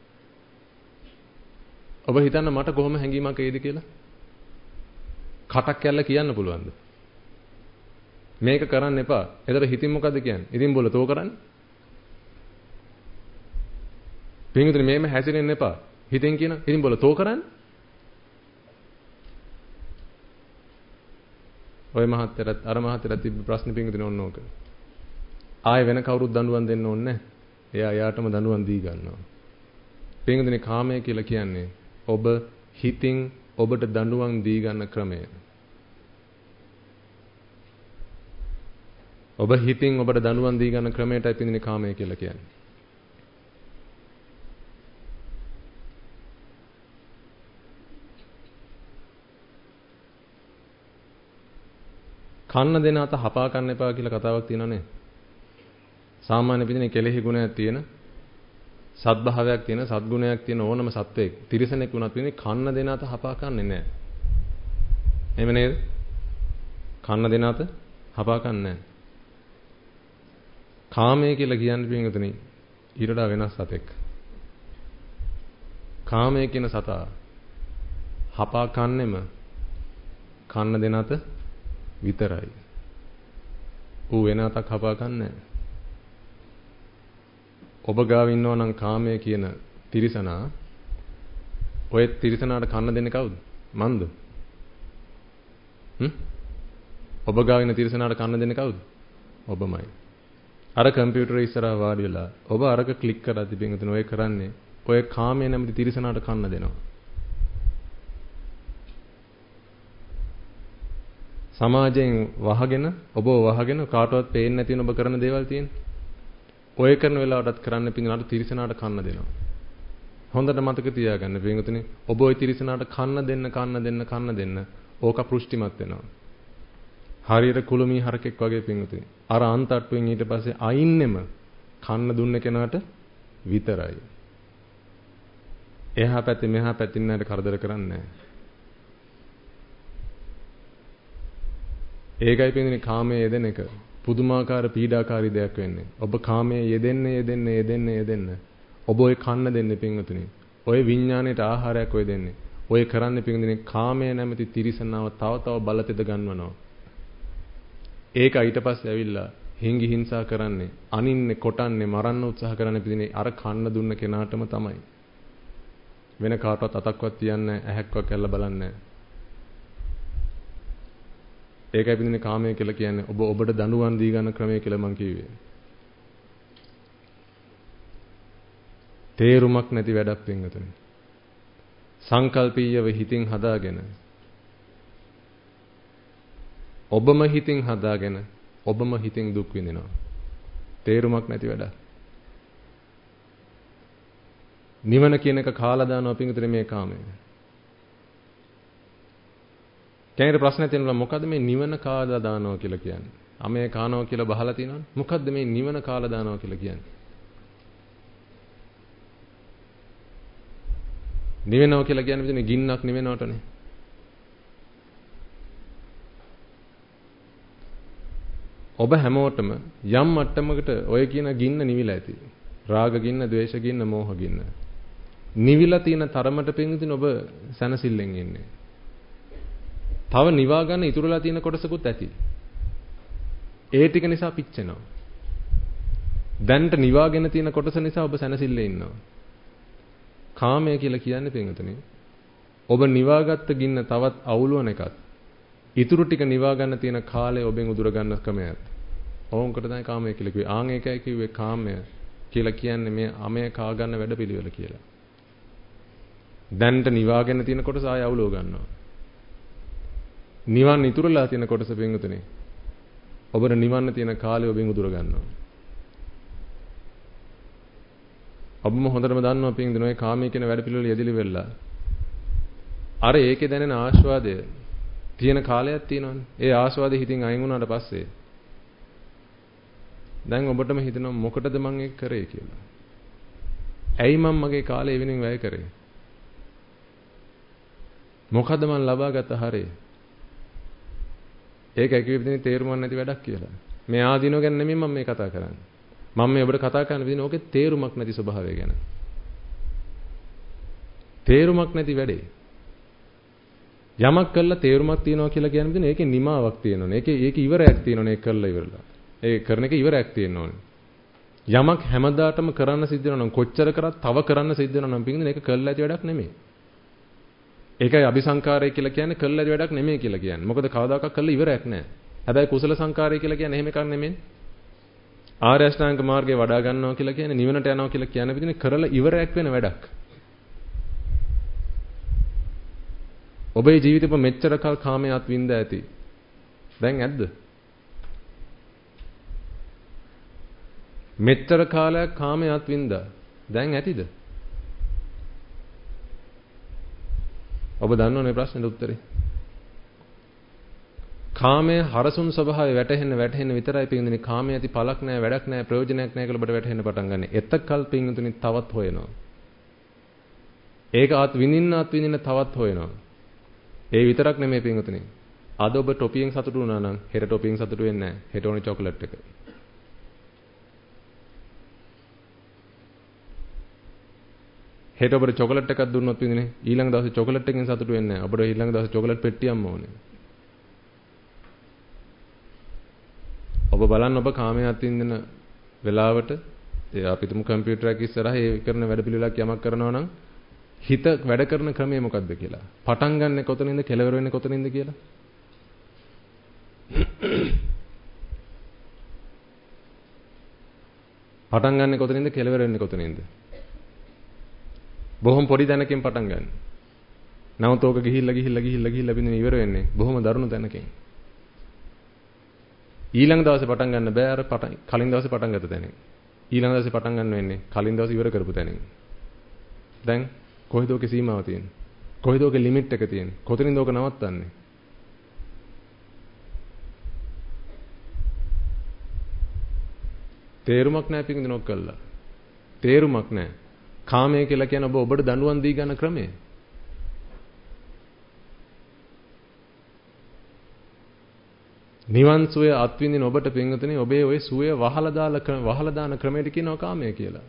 S1: ඔබ හිතන්න මට කොහොම හැංගීමක් එයිද කියලා? කටක් කැල්ල කියන්න පුළුවන්ද? මේක කරන්න එපා. එතකොට හිතින් මොකද්ද කියන්නේ? ඉතින් බොල තෝ කරන්නේ. පින්විතනේ මේම හැසිරෙන්න එපා. හිතෙන් කියන ඉතින් බොල තෝ කරන්නේ. ඔය මහත්තයරත් අර මහත්තයරත් තිබ්බ ප්‍රශ්නේ පින්විතනේ ඔන්න ඕක. ආයෙ වෙන කවුරුත් දඬුවම් දෙන්න ඕනේ නැහැ. එයා යාටම දඬුවම් දී ගන්නවා. පින්විතනේ කාමය කියලා කියන්නේ ඔබ හිතින් ඔබට දඬුවම් දී ගන්න ක්‍රමය. ඔබ හිතින් ඔබට දඬුවම් දී ගන්න ක්‍රමයටයි පින්විතනේ කාමය කියලා කියන්නේ. කන්න දෙන අත හපා ගන්න එපා කියලා කතාවක් තියෙනවනේ. සාමාන්‍ය පිටිනේ කෙලෙහි ගුණයක් තියෙන සත්භාවයක් තියෙන සත්ගුණයක් තියෙන ඕනම සත්වයක් තිරිසනෙක් වුණත් පිටිනේ කන්න දෙන අත හපා ගන්නෙ නැහැ. එහෙම නේද? කන්න දෙන අත හපා ගන්න නැහැ. කාමය කියලා කියන්නේ පිටිනේ ඊටට වෙනස් සතෙක්. කාමය කියන සතා හපා කන්නෙම කන්න දෙන අත විතරයි. ඌ වෙන අතක් හපා ගන්නෑ. ඔබ ගාව ඉන්නවා නම් කාමය කියන තිරිසනා ඔය තිරිසනාට කන්න දෙන්නේ කවුද? මන්ද? ඔබ ගාව ඉන්න තිරිසනාට කන්න දෙන්නේ කවුද? ඔබමයි. අර කම්පියුටර් ඉස්සරහා වාඩි වෙලා ඔබ අරක ක්ලික් කරලා තිබෙන ඔය කරන්නේ ඔය කාමය නැමැති තිරිසනාට කන්න දෙනවා. සමාජයෙන් වහගෙන ඔබව වහගෙන කාටවත් පේන්නේ නැති වෙන ඔබ කරන දේවල් තියෙන. ඔය කරන වෙලාවටත් කරන්න පිටිනාට තිරිසනාට කන්න දෙනවා. හොඳට මතක තියාගන්න පිටුතුනේ ඔබ ওই තිරිසනාට කන්න දෙන්න ඕක පෘෂ්ටිමත් වෙනවා. හරියට කුළුමී හරකෙක් වගේ පිටුතුනේ. අර අන්තට්ටුවෙන් ඊට පස්සේ අයින්නෙම කන්න දුන්න කෙනාට විතරයි. එහා පැත්තේ මෙහා පැත්තේ ඉන්නට කරදර කරන්නේ නැහැ. ඒකයි පින්දිනේ කාමයේ යෙදෙන එක පුදුමාකාර පීඩාකාරී දෙයක් වෙන්නේ. ඔබ කාමයේ යෙදෙන්න. ඔබ ඔය කන්න දෙන්නේ පින්වතුනි. ඔය විඥාණයට ආහාරයක් ඔය දෙන්නේ. ඔය කරන්නේ පින්දිනේ කාමයේ නැමැති තිරිසනාව තව බලතෙද ගන්නවනවා. ඒක ඊට පස්සේ ඇවිල්ලා හිංගි හිංසා කරන්නේ, අනින්නේ, කොටන්නේ, මරන්න උත්සාහ කරන්නේ පින්දිනේ අර කන්න දුන්න කෙනාටම තමයි. වෙන කාටවත් අතක්වත් තියන්නේ නැහැ, ඇහැක්වත් ඇල්ල බලන්නේ නැහැ. ඒකයි පිටින්නේ කාමය කියලා කියන්නේ ඔබට දඬුවම් දී ගන්න ක්‍රමය කියලා මම කිව්වේ. තේරුමක් නැති වැඩක් පින්වතුනි. සංකල්පීයව හිතින් හදාගෙන ඔබම හිතින් හදාගෙන ඔබම හිතින් දුක් විඳිනවා. තේරුමක් නැති වැඩක්. නිවන කියන එක කාලා දානවා පින්වතුනි මේ කාමය. කෙනෙකුට ප්‍රශ්නයක් තියෙනවා මොකද්ද මේ නිවන කාලා දානවා කියලා කියන්නේ? අමේ කානවා කියලා බහලා තියෙනවනේ. මොකද්ද මේ නිවන කාලා දානවා කියලා කියන්නේ? නිවෙනවා කියලා කියන්නේ මෙතන ගින්නක් නිවෙනවටනේ. ඔබ හැමෝටම යම් මට්ටමකට ඔය කියන ගින්න නිවිලා ඇති. රාග ගින්න, ද්වේෂ ගින්න, මෝහ ගින්න. නිවිලා තියෙන තරමට පින්විතින් ඔබ සැනසෙල්ලෙන් ඉන්නේ. තව නිවා ගන්න ඉතුරුලා තියෙන කොටසකුත් ඇති. ඒ ටික නිසා පිච්චෙනවා. දැන්ට නිවාගෙන තියෙන කොටස නිසා ඔබ සැනසෙල්ලේ ඉන්නවා. කාමය කියලා කියන්නේ පින්වතුනි. ඔබ නිවාගත්ත ගින්න තවත් අවුලවන එකත්. ඉතුරු ටික නිවා ගන්න තියෙන කාලය ඔබෙන් උදුර ගන්න ක්‍රමයක්. ඕංකට තමයි කාමය කියලා කිව්වේ. ආන් ඒකයි කිව්වේ කාමය කියලා කියන්නේ මේ අමය කා ගන්න වැඩපිළිවෙල කියලා. දැන්ට නිවාගෙන තියෙන කොටස ආය අවුලව ගන්නවා. නිවන් ඉතුරුලා තියෙන කොටස පින්වතුනි. ඔබට නිවන්න තියෙන කාලය ඔබෙන් උදුර ගන්නවා. ඔබම හොඳටම දන්නවා පින්වතුනි ඔය කාමයේ කියන වැඩපිළිවෙල යෙදිලි වෙලා. අර ඒකේ දැනෙන ආස්වාදය තියෙන කාලයක් තියෙනවනේ. ඒ ආස්වාදෙ හිතින් අයින් වුණාට පස්සේ දැන් ඔබටම හිතෙනවා මොකටද මම ඒක කරේ කියලා. ඇයි මම මගේ කාලය ඒ වෙනින් වැය කරේ? මොකද මම ලබාගත් හරේ? ඒක ඇකියෙ විදිහේ තේරුමක් නැති වැඩක් කියලා. මේ ආදීනෝ ගැන නෙමෙයි මම මේ කතා කරන්නේ. මම මේ ඔබට කතා කරන්න විදිහ ඕකේ තේරුමක් නැති ස්වභාවය ගැන. තේරුමක් නැති වැඩේ. යමක් කළා තේරුමක් තියනවා කියලා කියන්නේ ඒකේ නිමාවක් තියෙනවනේ. ඒකේ ඉවරයක් තියෙනවනේ ඒක කළා ඉවරලා. ඒ කරන එකේ ඉවරයක් තියෙනවනේ. යමක් හැමදාටම කරන්න සිද්ධ වෙනවා නම් කොච්චර කරත් තව කරන්න සිද්ධ වෙනවා නම් පිටින් ඒක කළා ඇති වැඩක් නෙමෙයි. ඒකයි අபிසංකාරය කියලා කියන්නේ කළා ඇති වැඩක් නෙමෙයි කියලා කියන්නේ. මොකද කවදාකවත් කළා ඉවරයක් නැහැ. හැබැයි කුසල සංකාරය කියලා කියන්නේ එහෙම එකක් නෙමෙයි. ආර්ය අෂ්ටාංග මාර්ගේ වඩා ගන්නවා කියලා කියන්නේ නිවනට යනවා කියලා කියන විදිහේ කරලා ඉවරයක් වෙන වැඩක්. ඔබේ ජීවිතේ මෙච්චර කල් කාමයේ අත් විඳ ඇති. දැන් ඇද්ද? මෙච්චර කාලයක් කාමයේ අත් විඳා. දැන් ඇතිද? ඔබ දන්නවනේ ප්‍රශ්නෙට උත්තරේ. කාමයේ හරසුන් ස්වභාවය වැටෙන්න විතරයි පින්දුනේ කාමයේ ඇති පළක් නැහැ, වැඩක් නැහැ, ප්‍රයෝජනයක් නැහැ කියලා ඔබට වැටහෙන්න පටන් ගන්න. එතකල් පින්දුනේ තවත් හොයනවා. ඒක අත් විඳින්න තවත් හොයනවා. ඒ විතරක් නෙමෙයි පින්දුනේ. අද ඔබ ටොපියෙන් සතුටු වුණා නම් හෙට ටොපියෙන් සතුටු වෙන්නේ නැහැ. හෙට ඕනේ චොකලට් එක. හෙට ඔබට චොකලට් එකක් දුන්නොත් පින්දුනේ ඊළඟ දවසේ චොකලට් එකෙන් සතුටු වෙන්නේ නැහැ. ඔබට ඊළඟ දවසේ චොකලට් පෙට්ටියක්ම ඕනේ. ඔබ බලන්න ඔබ කාමයේ අත්විඳින වෙලාවට අපි තුමු කම්පියුටර් එක ඉස්සරහා ඒ කරන වැඩ පිළිවෙලක් යමක් කරනවා නම් හිත වැඩ කරන ක්‍රමය මොකක්ද කියලා. පටන් ගන්න කොතනින්ද කෙලවර වෙන්නේ කොතනින්ද කියලා. පටන් ගන්න කොතනින්ද කෙලවර වෙන්නේ කොතනින්ද. බොහොම පොඩි දැනකින් පටන් ගන්න. නමුත් ඕක ගිහිල්ලා බින්දින ඉවර වෙන්නේ බොහොම දරුණු දැනකින්. ඊළඟ දවසේ පටන් ගන්න බෑ අර කලින් දවසේ පටන් ගත්ත තැනින්. ඊළඟ දවසේ පටන් ගන්න වෙන්නේ කලින් දවසේ ඉවර කරපු තැනින්. දැන් කොහෙද ඔකේ සීමාව තියෙන්නේ? කොහෙද ඔකේ ලිමිට් එක තියෙන්නේ? කොතනින්ද ඔක නවත්තන්නේ? තේරුමක් නැහැ පිටින් කළා. තේරුමක් නැහැ. කාමය කියලා කියන ඔබට දඬුවම් දී ගන්න ක්‍රමය. නිවන් සුවය අත්විඳින ඔබට පින්වතුනි ඔබේ ওই සුවය වහලා දාන ක්‍රමයට කියනවා කාමය කියලා.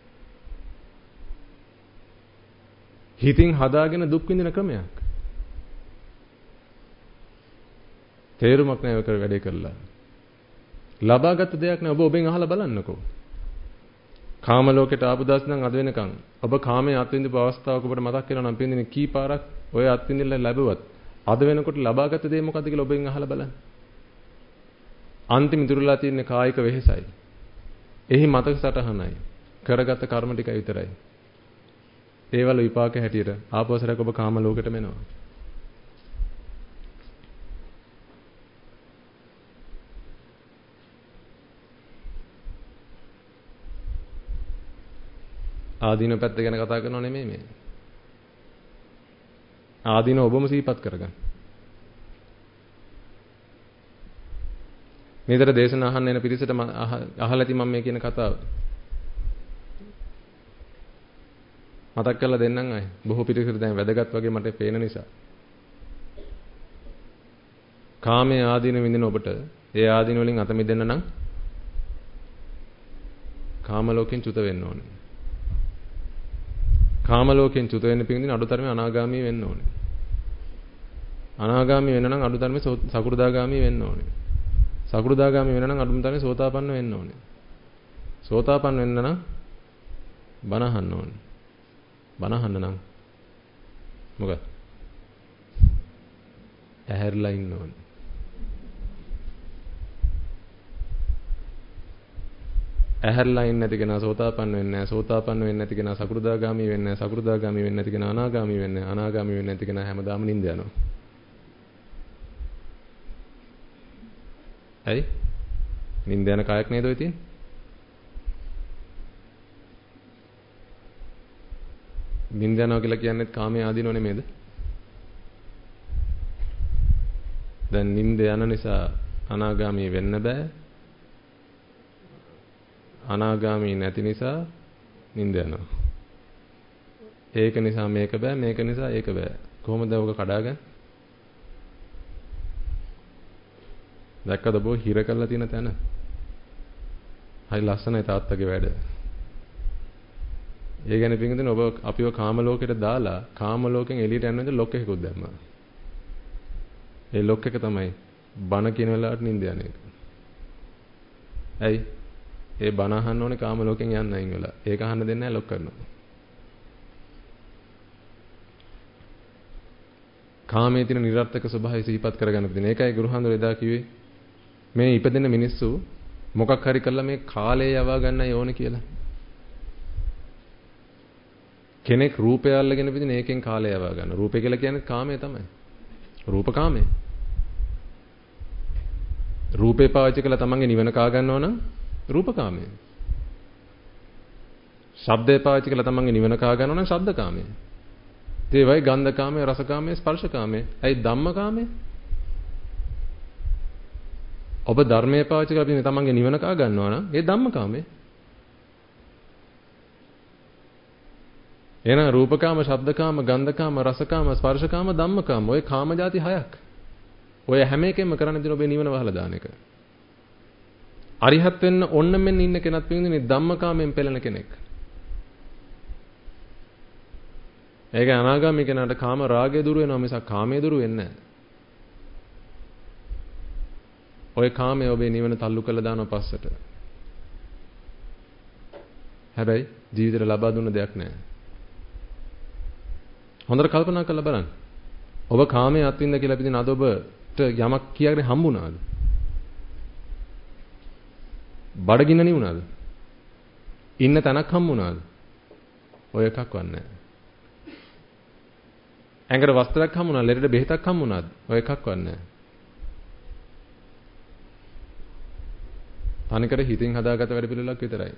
S1: හිතින් හදාගෙන දුක් විඳින ක්‍රමයක්. තේරුමක් නැහැ ඔක වැඩේ කරලා. ලබාගත් දෙයක් නෑ ඔබ ඔබෙන් අහලා බලන්නකෝ. කාම ලෝකයට ආපු දවස් නම් අද වෙනකන් ඔබ කාමයේ අත්විඳපු අවස්ථාවක ඔබට මතක් වෙනවා නම් පින්දිනේ කී පාරක් ඔය අත්විඳින්න ලැබුවත් අද වෙනකොට ලබාගත් දේ මොකද්ද කියලා ඔබෙන් අහලා බලන්න. අන්තිම ඉතුරුලා තියෙන කායික වෙහෙසයි. එහි මතක සටහනයි. කරගත් කර්ම ටික විතරයි. ඒවල විපාක හැටියට ආපස්සට ඔබ කාම ලෝකෙටම එනවා. ආදීන පැත්ත ගැන කතා කරනව නෙමෙයි මේ. ආදීන ඔබම සිහිපත් කරගන්න. මේතර දේශන අහන්න එන පිරිසට අහලා ඇති මම මේ කියන කතාව. මතක් කරලා දෙන්නම් අය. බොහෝ පිරිසට දැන් වැදගත් වගේ මට පේන නිසා. කාමයේ ආදීන විඳින ඔබට ඒ ආදීන වලින් අත මිදෙන්න නම් කාම ලෝකෙන් චුත වෙන්න ඕනේ. කාම ලෝකෙන් චුත වෙන්න පිටින් අඩුතරමේ අනාගාමී වෙන්න ඕනේ. අනාගාමී වෙන්න නම් අඩුතරමේ සකු르දාගාමී වෙන්න ඕනේ. සකු르දාගාමී වෙන්න නම් අඩුතරමේ සෝතාපන්න වෙන්න ඕනේ. සෝතාපන්න වෙන්න නම් බණ අහන්න ඕනේ. බණ අහන්න නම් මොකද? ඇහැරලා ඉන්න ඕනේ. ඇහැරලා ඉන්නේ නැති කෙනා සෝතාපන්න වෙන්නේ නැහැ. සෝතාපන්න වෙන්නේ නැති කෙනා සකු르දාගාමී වෙන්නේ නැහැ. සකු르දාගාමී වෙන්නේ නැති කෙනා අනාගාමී වෙන්නේ නැහැ. අනාගාමී වෙන්නේ නැති කෙනා හැමදාම නිින්ද යනවා. ඇයි? නිින්ද යන කයක් නේද ඔය තියෙන්නේ? නිින්ද යනවා කියලා කියන්නේ කාමයේ ආදීනව නෙමෙයිද? දැන් නිින්ද යන නිසා අනාගාමී වෙන්න බෑ. අනාගාමී නැති නිසා නිින්ද යනවා. ඒක නිසා මේක බෑ, මේක නිසා ඒක බෑ. කොහොමද ඔක කඩාගන්නේ? දැක්කද බෝ හිර කරලා තියෙන තැන? හරි ලස්සනයි තාත්තගේ වැඩ. ඒ කියන්නේ පිටින් ඔබ අපිව කාම ලෝකෙට දාලා කාම ලෝකෙන් එළියට යන්න විදිහ ලොක් එකකුත් දැම්මා. ඒ ලොක් එක තමයි බණ කියන වෙලාවට නිින්ද යන එක. ඇයි? ඒ බණ අහන්න ඕනේ කාම ලෝකෙන් යන්න අයින් වෙලා. ඒක අහන්න දෙන්නේ නැහැ ලොක් කරනවා. කාමයේ තියෙන නිර්ර්ථක ස්වභාවය සිහිපත් කරගන්න පිටින්. ඒකයි ගුරුහාඳුර එදා කිව්වේ මේ ඉපදෙන මිනිස්සු මොකක් හරි කළා මේ කාලය යවා ගන්නයි ඕනේ කියලා. කෙනෙක් රූපය අල්ලගෙන පිටින් ඒකෙන් කාලය යවා ගන්න. රූපය කියලා කියන්නේ කාමය තමයි. රූප කාමය. රූපේ පාවිච්චි කරලා තමන්ගේ නිවන කා ගන්නවා නම් රූප කාමය. ශබ්දේ පාවිච්චි කරලා තමන්ගේ නිවන කා ගන්නවා නම් ශබ්ද කාමය. ඒ වයි ගන්ධ කාමය, රස කාමය, ස්පර්ශ කාමය. ඇයි ධම්ම කාමය? ඔබ ධර්මයේ පාවිච්චි කරලා තමන්ගේ නිවන කා ගන්නවා නම් ඒ ධම්ම කාමය. එහෙනම් රූපකාම, ශබ්දකාම, ගන්ධකාම, රසකාම, ස්පර්ශකාම, ධම්මකාම ඔය කාම જાති 6ක්. ඔය හැම එකෙම කරන්න දෙන ඔබේ නිවන වහලා දාන එක. අරිහත් වෙන්න ඕන්න මෙන්න ඉන්න කෙනත් පිටින්නේ ධම්මකාමයෙන් පෙළෙන කෙනෙක්. ඒක අනාගාමී කෙනාට කාම රාගය දුරු වෙනවා මිසක් කාමයේ දුරු වෙන්නේ නැහැ. ඔය කාමයේ ඔබේ නිවන තල්ලු කරලා දානවා පස්සට. හැබැයි ජීවිතේට ලබා දුන්න දෙයක් නැහැ. හොඳට කල්පනා කරලා බලන්න. ඔබ කාමයේ අත්විඳ කියලා පිටින් අද ඔබට යමක් කියාගෙන හම්බුණාද? බඩගින්න නිවුණාද? ඉන්න තැනක් හම්බුණාද? ඔය එකක්වත් නැහැ. ඇඟට වස්ත්‍රයක් හම්බුණා, ලෙඩට බෙහෙතක් හම්බුණාද? ඔය එකක්වත් නැහැ. තනිකර හිතින් හදාගත්ත වැඩ පිළිවෙලක් විතරයි.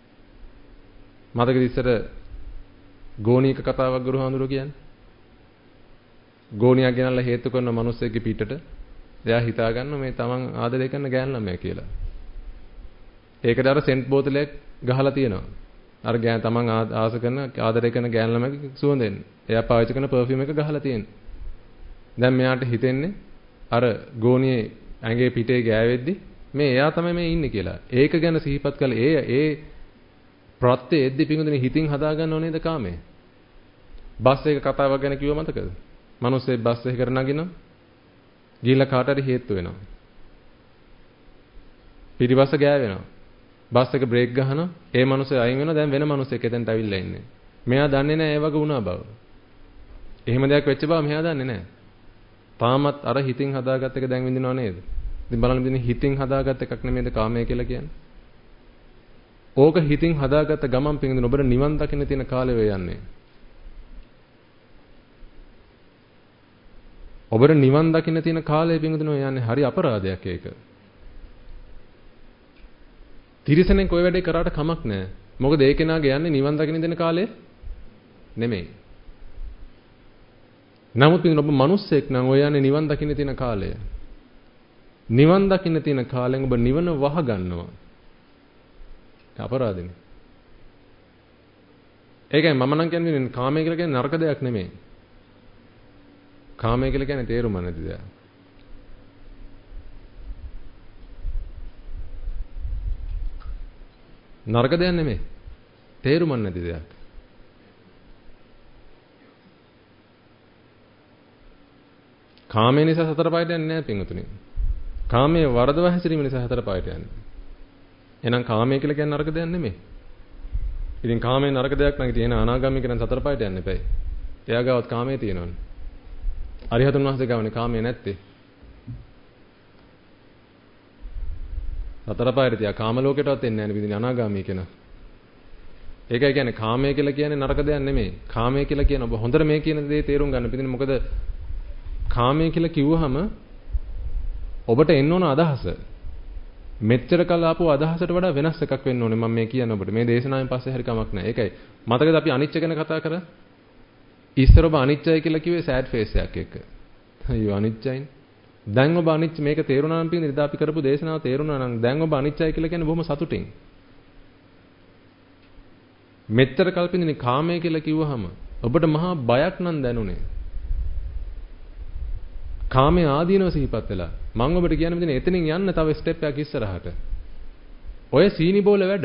S1: මතකද ඉස්සර ගෝණීක කතාවක් ගුරුහාඳුරෝ කියන්නේ? ගෝණියක් ගෙනල්ලා හේතු කරන මිනිස්සෙක්ගේ පිටට එයා හිතා ගන්න මේ තමන් ආදරය කරන ගෑන් ළමයා කියලා. ඒකට අර සෙන්ට් බෝතලයක් ගහලා තියෙනවා. අර ගෑන් තමන් ආස කරන ආදරය කරන ගෑන් ළමයාගේ සුවඳෙන්. එයා පාවිච්චි කරන පර්ෆියුම් එක ගහලා තියෙනවා. දැන් මෙයාට හිතෙන්නේ අර ගෝණියේ ඇඟේ පිටේ ගෑවෙද්දි මේ එයා තමයි මේ ඉන්නේ කියලා. ඒක ගැන සිහිපත් කළා. ඒ ප්‍රත්‍ය එද්දි පිඟුදුනේ හිතින් හදා ගන්නව නේද කාමේ? බස් එක කතාවක් ගැන කිව්ව මතකද? මිනිස්සේ බස් එකකට නගිනවා. ගිහිල්ලා කාට හරි හේතු වෙනවා. පිටිපස්ස ගෑවෙනවා. බස් එක බ්‍රේක් ගහනවා. ඒ මිනිස්සේ අයින් වෙනවා. දැන් වෙන මිනිස්සෙක් එතනට අවිල්ලා ඉන්නේ. මෙයා දන්නේ නැහැ ඒ වගේ වුණා බව. එහෙම දෙයක් වෙච්ච බව මෙයා දන්නේ නැහැ. තාමත් අර හිතින් හදාගත්ත එක දැන් විඳිනව නේද? ඉතින් බලන්න ඉතින් හිතින් හදාගත්ත එකක් නෙමෙයිද කාමය කියලා කියන්නේ? ඕක හිතින් හදාගත්ත ගමන් පිටින් ඔබට නිවන් දකින්න තියෙන කාලය වේ යන්නේ. ඔබට නිවන් දකින්න තියෙන කාලය පිටින් යන්නේ හරි අපරාධයක් ඒක. තිරිසනෙක් ඔය වැඩේ කරාට කමක් නැහැ. මොකද ඒ කෙනාගේ යන්නේ නිවන් දකින්න දෙන කාලය නෙමෙයි. නමුත් පිටින් ඔබ මිනිස්සෙක් නම් ඔය යන්නේ නිවන් දකින්න තියෙන කාලය. නිවන් දකින්න තියෙන කාලෙන් ඔබ නිවන වහ ගන්නවා. අපරාධනේ. ඒකයි මම නම් කියන්නේ කාමය කියලා කියන්නේ නරක දෙයක් නෙමෙයි. කාමය කියලා කියන්නේ තේරුම නැති දෙයක්. නරක දෙයක් නෙමෙයි. තේරුම නැති දෙයක්. කාමය නිසා සතර පායට යන්නේ නැහැ පින්වතුනි. කාමයේ වරදව හැසිරීම නිසා හතර පායට යන්නේ. එහෙනම් කාමය කියලා කියන්නේ නරක දෙයක් නෙමෙයි. ඉතින් කාමයේ නරක දෙයක් නම් ඉතින් එන අනාගාමී කෙනා සතර පායට යන්න එපයි. එයා ගාවත් කාමයේ තියෙනවනේ. අරිහතුන් වහන්සේ ගාවනේ කාමයේ නැත්තේ. සතර පායට තියා කාම ලෝකෙටවත් එන්නේ නැහැ නේ ඉතින් අනාගාමී කෙනා. ඒකයි කියන්නේ කාමය කියලා කියන්නේ නරක දෙයක් නෙමෙයි. කාමය කියලා කියන ඔබ හොඳට මේ කියන දේ තේරුම් ගන්න. ඉතින් මොකද කාමය කියලා කිව්වහම ඔබට එන්න ඕන අදහස මෙච්චර කල් ආපු අදහසට වඩා වෙනස් එකක් වෙන්න ඕනේ මම මේ කියන්නේ ඔබට. මේ දේශනාවෙන් පස්සේ හරි කමක් නැහැ. ඒකයි මතකද අපි අනිච්ච ගැන කතා කරා? ඉස්සර ඔබ අනිච්චයි කියලා කිව්වේ සෑඩ් ෆේස් එකක් එක්ක. අයියෝ අනිච්චයිනේ. දැන් ඔබ අනිච්ච මේක තේරුණා නම් පිටින් ඉතින් අපි කරපු දේශනාව තේරුණා නම් දැන් ඔබ අනිච්චයි කියලා කියන්නේ බොහොම සතුටින්. මෙච්චර කල් පිටින් කාමය කියලා කිව්වහම ඔබට මහා බයක් නම් දැනුනේ. කාමයේ ආදීනව සිහිපත් වෙලා. මම ඔබට කියන්න මෙතන එතනින් යන්න තව ස්ටෙප් එකක් ඉස්සරහට. ඔය සීනි බෝල වැඩ.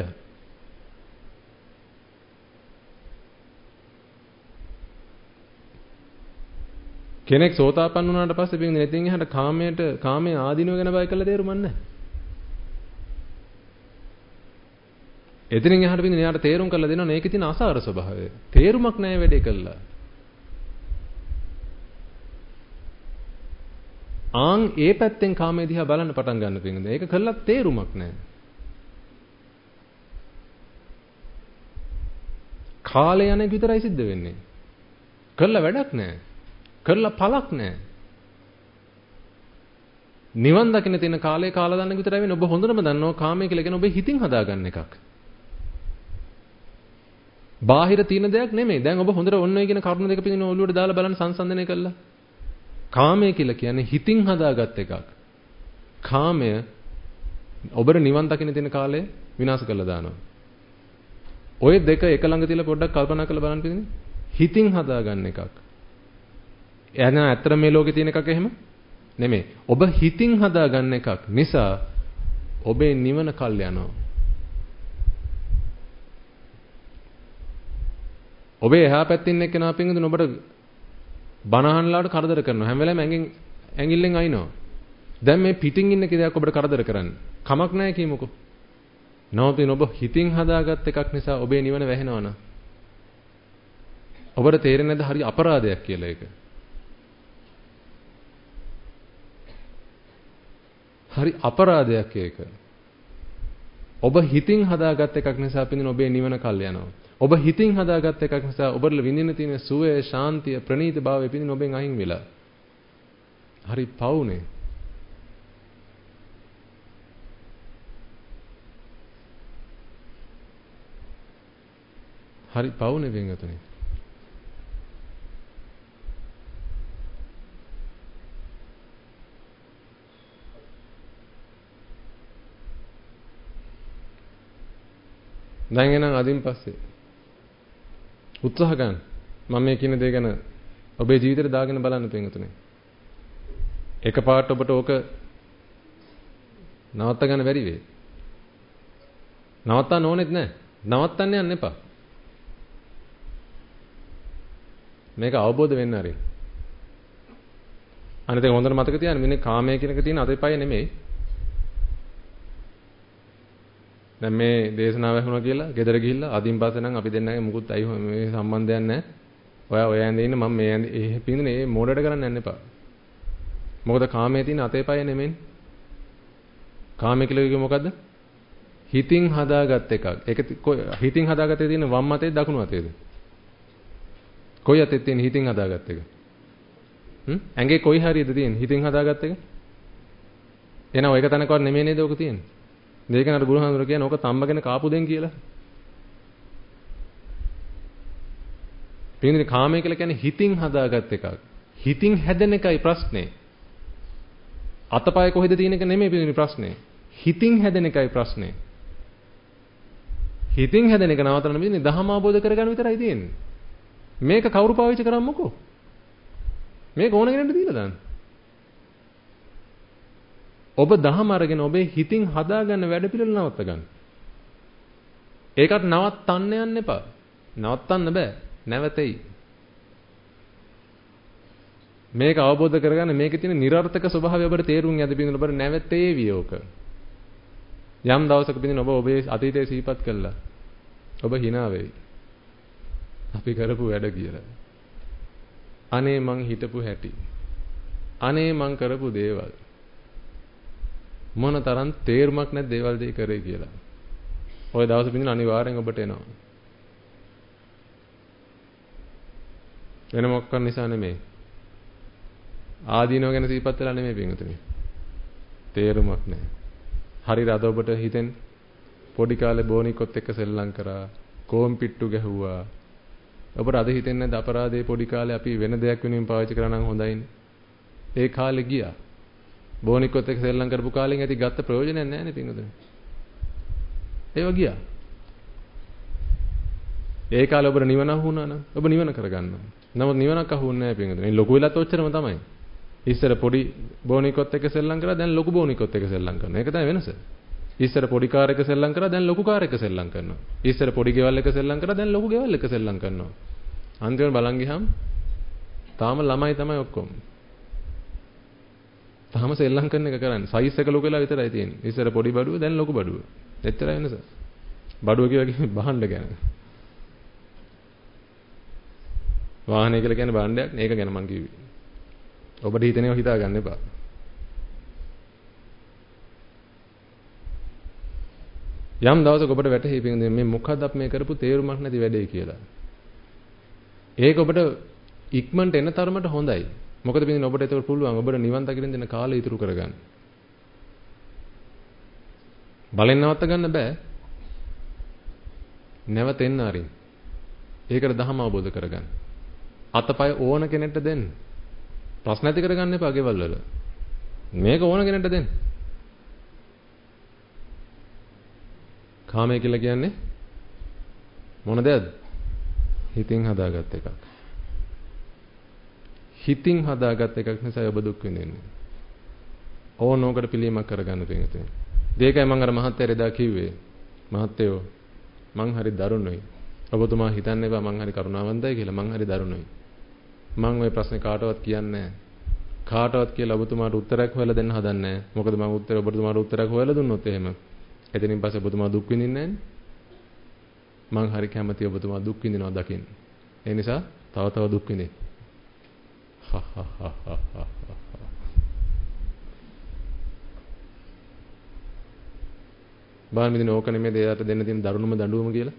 S1: කෙනෙක් සෝතාපන්න වුණාට පස්සේ පිටින් එතින් එහාට කාමයේ ආදීනව ගැන බය කළා තේරුමක් නැහැ. එතනින් එහාට පිටින් එයාට තේරුම් කරලා දෙනවා මේකේ තියෙන අසාර ස්වභාවය. තේරුමක් නැහැ වැඩේ කළා. ආන් ඒ පැත්තෙන් කාමයේ දිහා බලන්න පටන් ගන්න පිටින්. ඒක කළා තේරුමක් නැහැ. කාලය යන එක විතරයි සිද්ධ වෙන්නේ. කළා වැඩක් නැහැ. කරලා පළක් නැහැ. නිවන් දකින්න තියෙන කාලේ කාලා දාන්න විතරයි වෙන්නේ. ඔබ හොඳටම දන්නවා කාමය කියලා කියන ඔබේ හිතින් හදාගන්න එකක්. බාහිර තියෙන දෙයක් නෙමෙයි. දැන් ඔබ හොඳට ඔන්න ඔය කියන කරුණු දෙක පිටින් ඔළුවට දාලා බලන්න සංසන්දනය කළා. කාමය කියලා කියන්නේ හිතින් හදාගත් එකක්. කාමය ඔබට නිවන් දකින්න තියෙන කාලය විනාශ කරලා දානවා. ඔය දෙක එක ළඟ තියලා පොඩ්ඩක් කල්පනා කරලා බලන්න පිටින් හිතින් හදාගන්න එකක්. එහෙනම් ඇත්තට මේ ලෝකේ තියෙන එකක් එහෙම නෙමෙයි. ඔබ හිතින් හදාගන්න එකක් නිසා ඔබේ නිවන කල් යනවා. ඔබේ එහා පැත්තේ ඉන්න එක්කෙනා පින්දුන ඔබට බනහන්ලාට කරදර කරනවා. හැම වෙලාවෙම ඇඟිල්ලෙන් අයින්නවා. දැන් මේ පිටින් ඉන්න කෙනෙක් ඔබට කරදර කරන්නේ. කමක් නැහැ කියමුකෝ. නවතින ඔබ හිතින් හදාගත් එකක් නිසා ඔබේ නිවන වැහෙනවා න ะ. ඔබට තේරෙන්නේ නැද්ද හරි අපරාධයක් කියලා ඒක? හරි අපරාධයක් ඒක. ඔබ හිතින් හදාගත් එකක් නිසා පින්දුන ඔබේ නිවන කල් යනවා. ඔබ හිතින් හදාගත් එකක් නිසා ඔබට විඳින්න තියෙන සුවය, ශාන්තිය, ප්‍රණීත භාවය පිටින් ඔබෙන් අහිං වෙලා. හරි පවුනේ. හරි පවුනේ වෙන්ගතුනේ. දැන් එනං අදින් පස්සේ උත්සාහ ගන්න. මම මේ කියන දේ ගැන ඔබේ ජීවිතේට දාගෙන බලන්න පින්වතුනි. එකපාරට ඔබට ඕක නවත්ත ගන්න බැරි වෙයි. නවත්තන්න ඕනෙත් නැහැ. නවත්තන්න යන්න එපා. මේක අවබෝධ වෙන්න හරි. අනිත් එක හොඳට මතක තියාගන්න මෙන්න කාමයේ කියන එක තියෙන අතපය නෙමෙයි. දැන් මේ දේශනාව ඇහුණා කියලා ගෙදර ගිහිල්ලා අදින් පස්සේ නම් අපි දෙන්නගේ මුකුත් අයි මේ සම්බන්ධයක් නැහැ. ඔය ඇඳේ ඉන්න මම මේ ඇඳේ පින්දුනේ මේ මෝඩට කරන්න යන්න එපා. මොකද කාමයේ තියෙන අතපය නෙමෙයි. කාමයේ කියලා කිව්වේ මොකද්ද? හිතින් හදාගත් එකක්. ඒක හිතින් හදාගත්තේ තියෙන වම් අතේ දකුණු අතේද? කොයි අතේ තියෙන හිතින් හදාගත් එක? ඇඟේ කොයි හරියද තියෙන්නේ හිතින් හදාගත් එක? එහෙනම් ඔයක තනකවත් නෙමෙයි නේද ඔක තියෙන්නේ? මේකනට බුදුහාමුදුරුවෝ කියන්නේ ඕක තම්බගෙන කාපු දෙන් කියලා. පින්දිනේ කාමය කියලා කියන්නේ හිතින් හදාගත් එකක්. හිතින් හැදෙන එකයි ප්‍රශ්නේ. අතපය කොහෙද තියෙන එක නෙමෙයි පින්දිනේ ප්‍රශ්නේ. හිතින් හැදෙන එකයි ප්‍රශ්නේ. හිතින් හැදෙන එක නවත්තන්න පින්දිනේ ධර්ම අවබෝධ කරගන්න විතරයි තියෙන්නේ. මේක කවුරු පාවිච්චි කරාමකෝ? මේක ඕන කෙනෙක්ට දීලා දාන්න. ඔබ දහම අරගෙන ඔබේ හිතින් හදාගන්න වැඩ පිළිවෙල නවත්ත ගන්න. ඒකට නවත්තන්න යන්න එපා. නවත්තන්න බෑ. නැවතෙයි. මේක අවබෝධ කරගන්න මේකේ තියෙන නිර්ර්ථක ස්වභාවය ඔබට තේරුම් යද බින්දුන ඔබට නැවතේවි ඕක. යම් දවසක බින්දුන ඔබ ඔබේ අතීතයේ සිහිපත් කළා. ඔබ hina වෙයි. අපි කරපු වැඩ කියලා. අනේ මං හිටපු හැටි. අනේ මං කරපු දේවල්. මොන තරම් තේරුමක් නැති දේවල් දෙය කරේ කියලා. ওই දවස් බින්දුන අනිවාර්යෙන් ඔබට එනවා. වෙන මොකක් නිසා නෙමෙයි. ආදීනව ගැන සිහිපත් වෙලා නෙමෙයි පින්වතුනි. තේරුමක් නැහැ. හරියට අද ඔබට හිතෙන් පොඩි කාලේ බෝනිකොත් එක්ක සෙල්ලම් කරා, කෝම් පිට්ටු ගැහුවා. ඔබට අද හිතෙන්නේ නැද්ද අපරාධේ පොඩි කාලේ අපි වෙන දෙයක් වෙනුවෙන් පාවිච්චි කරා නම් හොඳයිනේ. ඒ කාලේ ගියා. බෝනිකොත් එක්ක සෙල්ලම් කරපු කාලෙන් ඇති ගත්ත ප්‍රයෝජනයක් නැහැ නේ පින්වතුනි. ඒව ගියා. ඒ කාලේ ඔබට නිවන අහුණා නම් ඔබ නිවන කරගන්නවා. නමුත් නිවනක් අහුන්නේ නැහැ පින්වතුනි. ලොකු වෙලත් ඔච්චරම තමයි. ඉස්සර පොඩි බෝනිකොත් එක්ක සෙල්ලම් කරා දැන් ලොකු බෝනිකොත් එක්ක සෙල්ලම් කරනවා. ඒක තමයි වෙනස. ඉස්සර පොඩි කාර් එක සෙල්ලම් කරා දැන් ලොකු කාර් එක සෙල්ලම් කරනවා. ඉස්සර පොඩි ගෙවල් එක සෙල්ලම් කරා දැන් ලොකු ගෙවල් එක සෙල්ලම් කරනවා. අන්තිමට බලන් ගියාම තාම ළමයි තමයි ඔක්කොම. තාම සෙල්ලම් කරන එක කරන්නේ. සයිස් එක ලොකු වෙලා විතරයි තියෙන්නේ. ඉස්සර පොඩි බඩුව දැන් ලොකු බඩුව. එච්චරයි වෙනස. බඩුව කියන්නේ බහන්න ගැන. වාහනය කියලා කියන්නේ භාණ්ඩයක්. මේක ගැන මම කිව්වේ. ඔබට හිතේනව හිතා ගන්න එපා. යම් දවසක ඔබට වැටහෙයි පිටින් මේ මොකද්ද අපි මේ කරපු තේරුමක් නැති වැඩේ කියලා. ඒක ඔබට ඉක්මනට එන තරමට හොඳයි. මොකද පිටින් ඔබට ඒක පුළුවන් ඔබට නිවන් දකින්න දෙන කාලය ඉතුරු කරගන්න. බලෙන් නවත්ත ගන්න බෑ. නැවතෙන්න ආරින්. ඒකට ධර්ම අවබෝධ කරගන්න. අතපය ඕන කෙනෙක්ට දෙන්න. ප්‍රශ්න ඇති කරගන්න එපා ගෙවල් වල. මේක ඕන කෙනෙක්ට දෙන්න. කාමය කියලා කියන්නේ මොන දෙයක්ද? හිතින් හදාගත් එකක්. හිතින් හදාගත් එකක් නිසා ඔබ දුක් විඳින්නේ. ඕනෝකට පිළීමක් කරගන්න තියෙනවා. ඒකයි මම අර මහත්තයා එදා කිව්වේ. මහත්තයෝ මං හරි දරුණුයි. ඔබතුමා හිතන්න එපා මං හරි කරුණාවන්තයි කියලා. මං හරි දරුණුයි. මං ওই ප්‍රශ්නේ කාටවත් කියන්නේ නැහැ. කාටවත් කියලා ඔබතුමාට උත්තරයක් හොයලා දෙන්න හදන්නේ නැහැ. මොකද මම ඔබතුමාට උත්තරයක් හොයලා දුන්නොත් එහෙම එතනින් පස්සේ ඔබතුමා දුක් විඳින්නේ නැහැ. මං හරි කැමතියි ඔබතුමා දුක් විඳිනවා දකින්න. ඒ නිසා තව තව දුක් විඳින්න. බාහිර මිදින ඕක නෙමෙයි දෙයට දෙන්න තියෙන දරුණුම දඬුවම කියලා.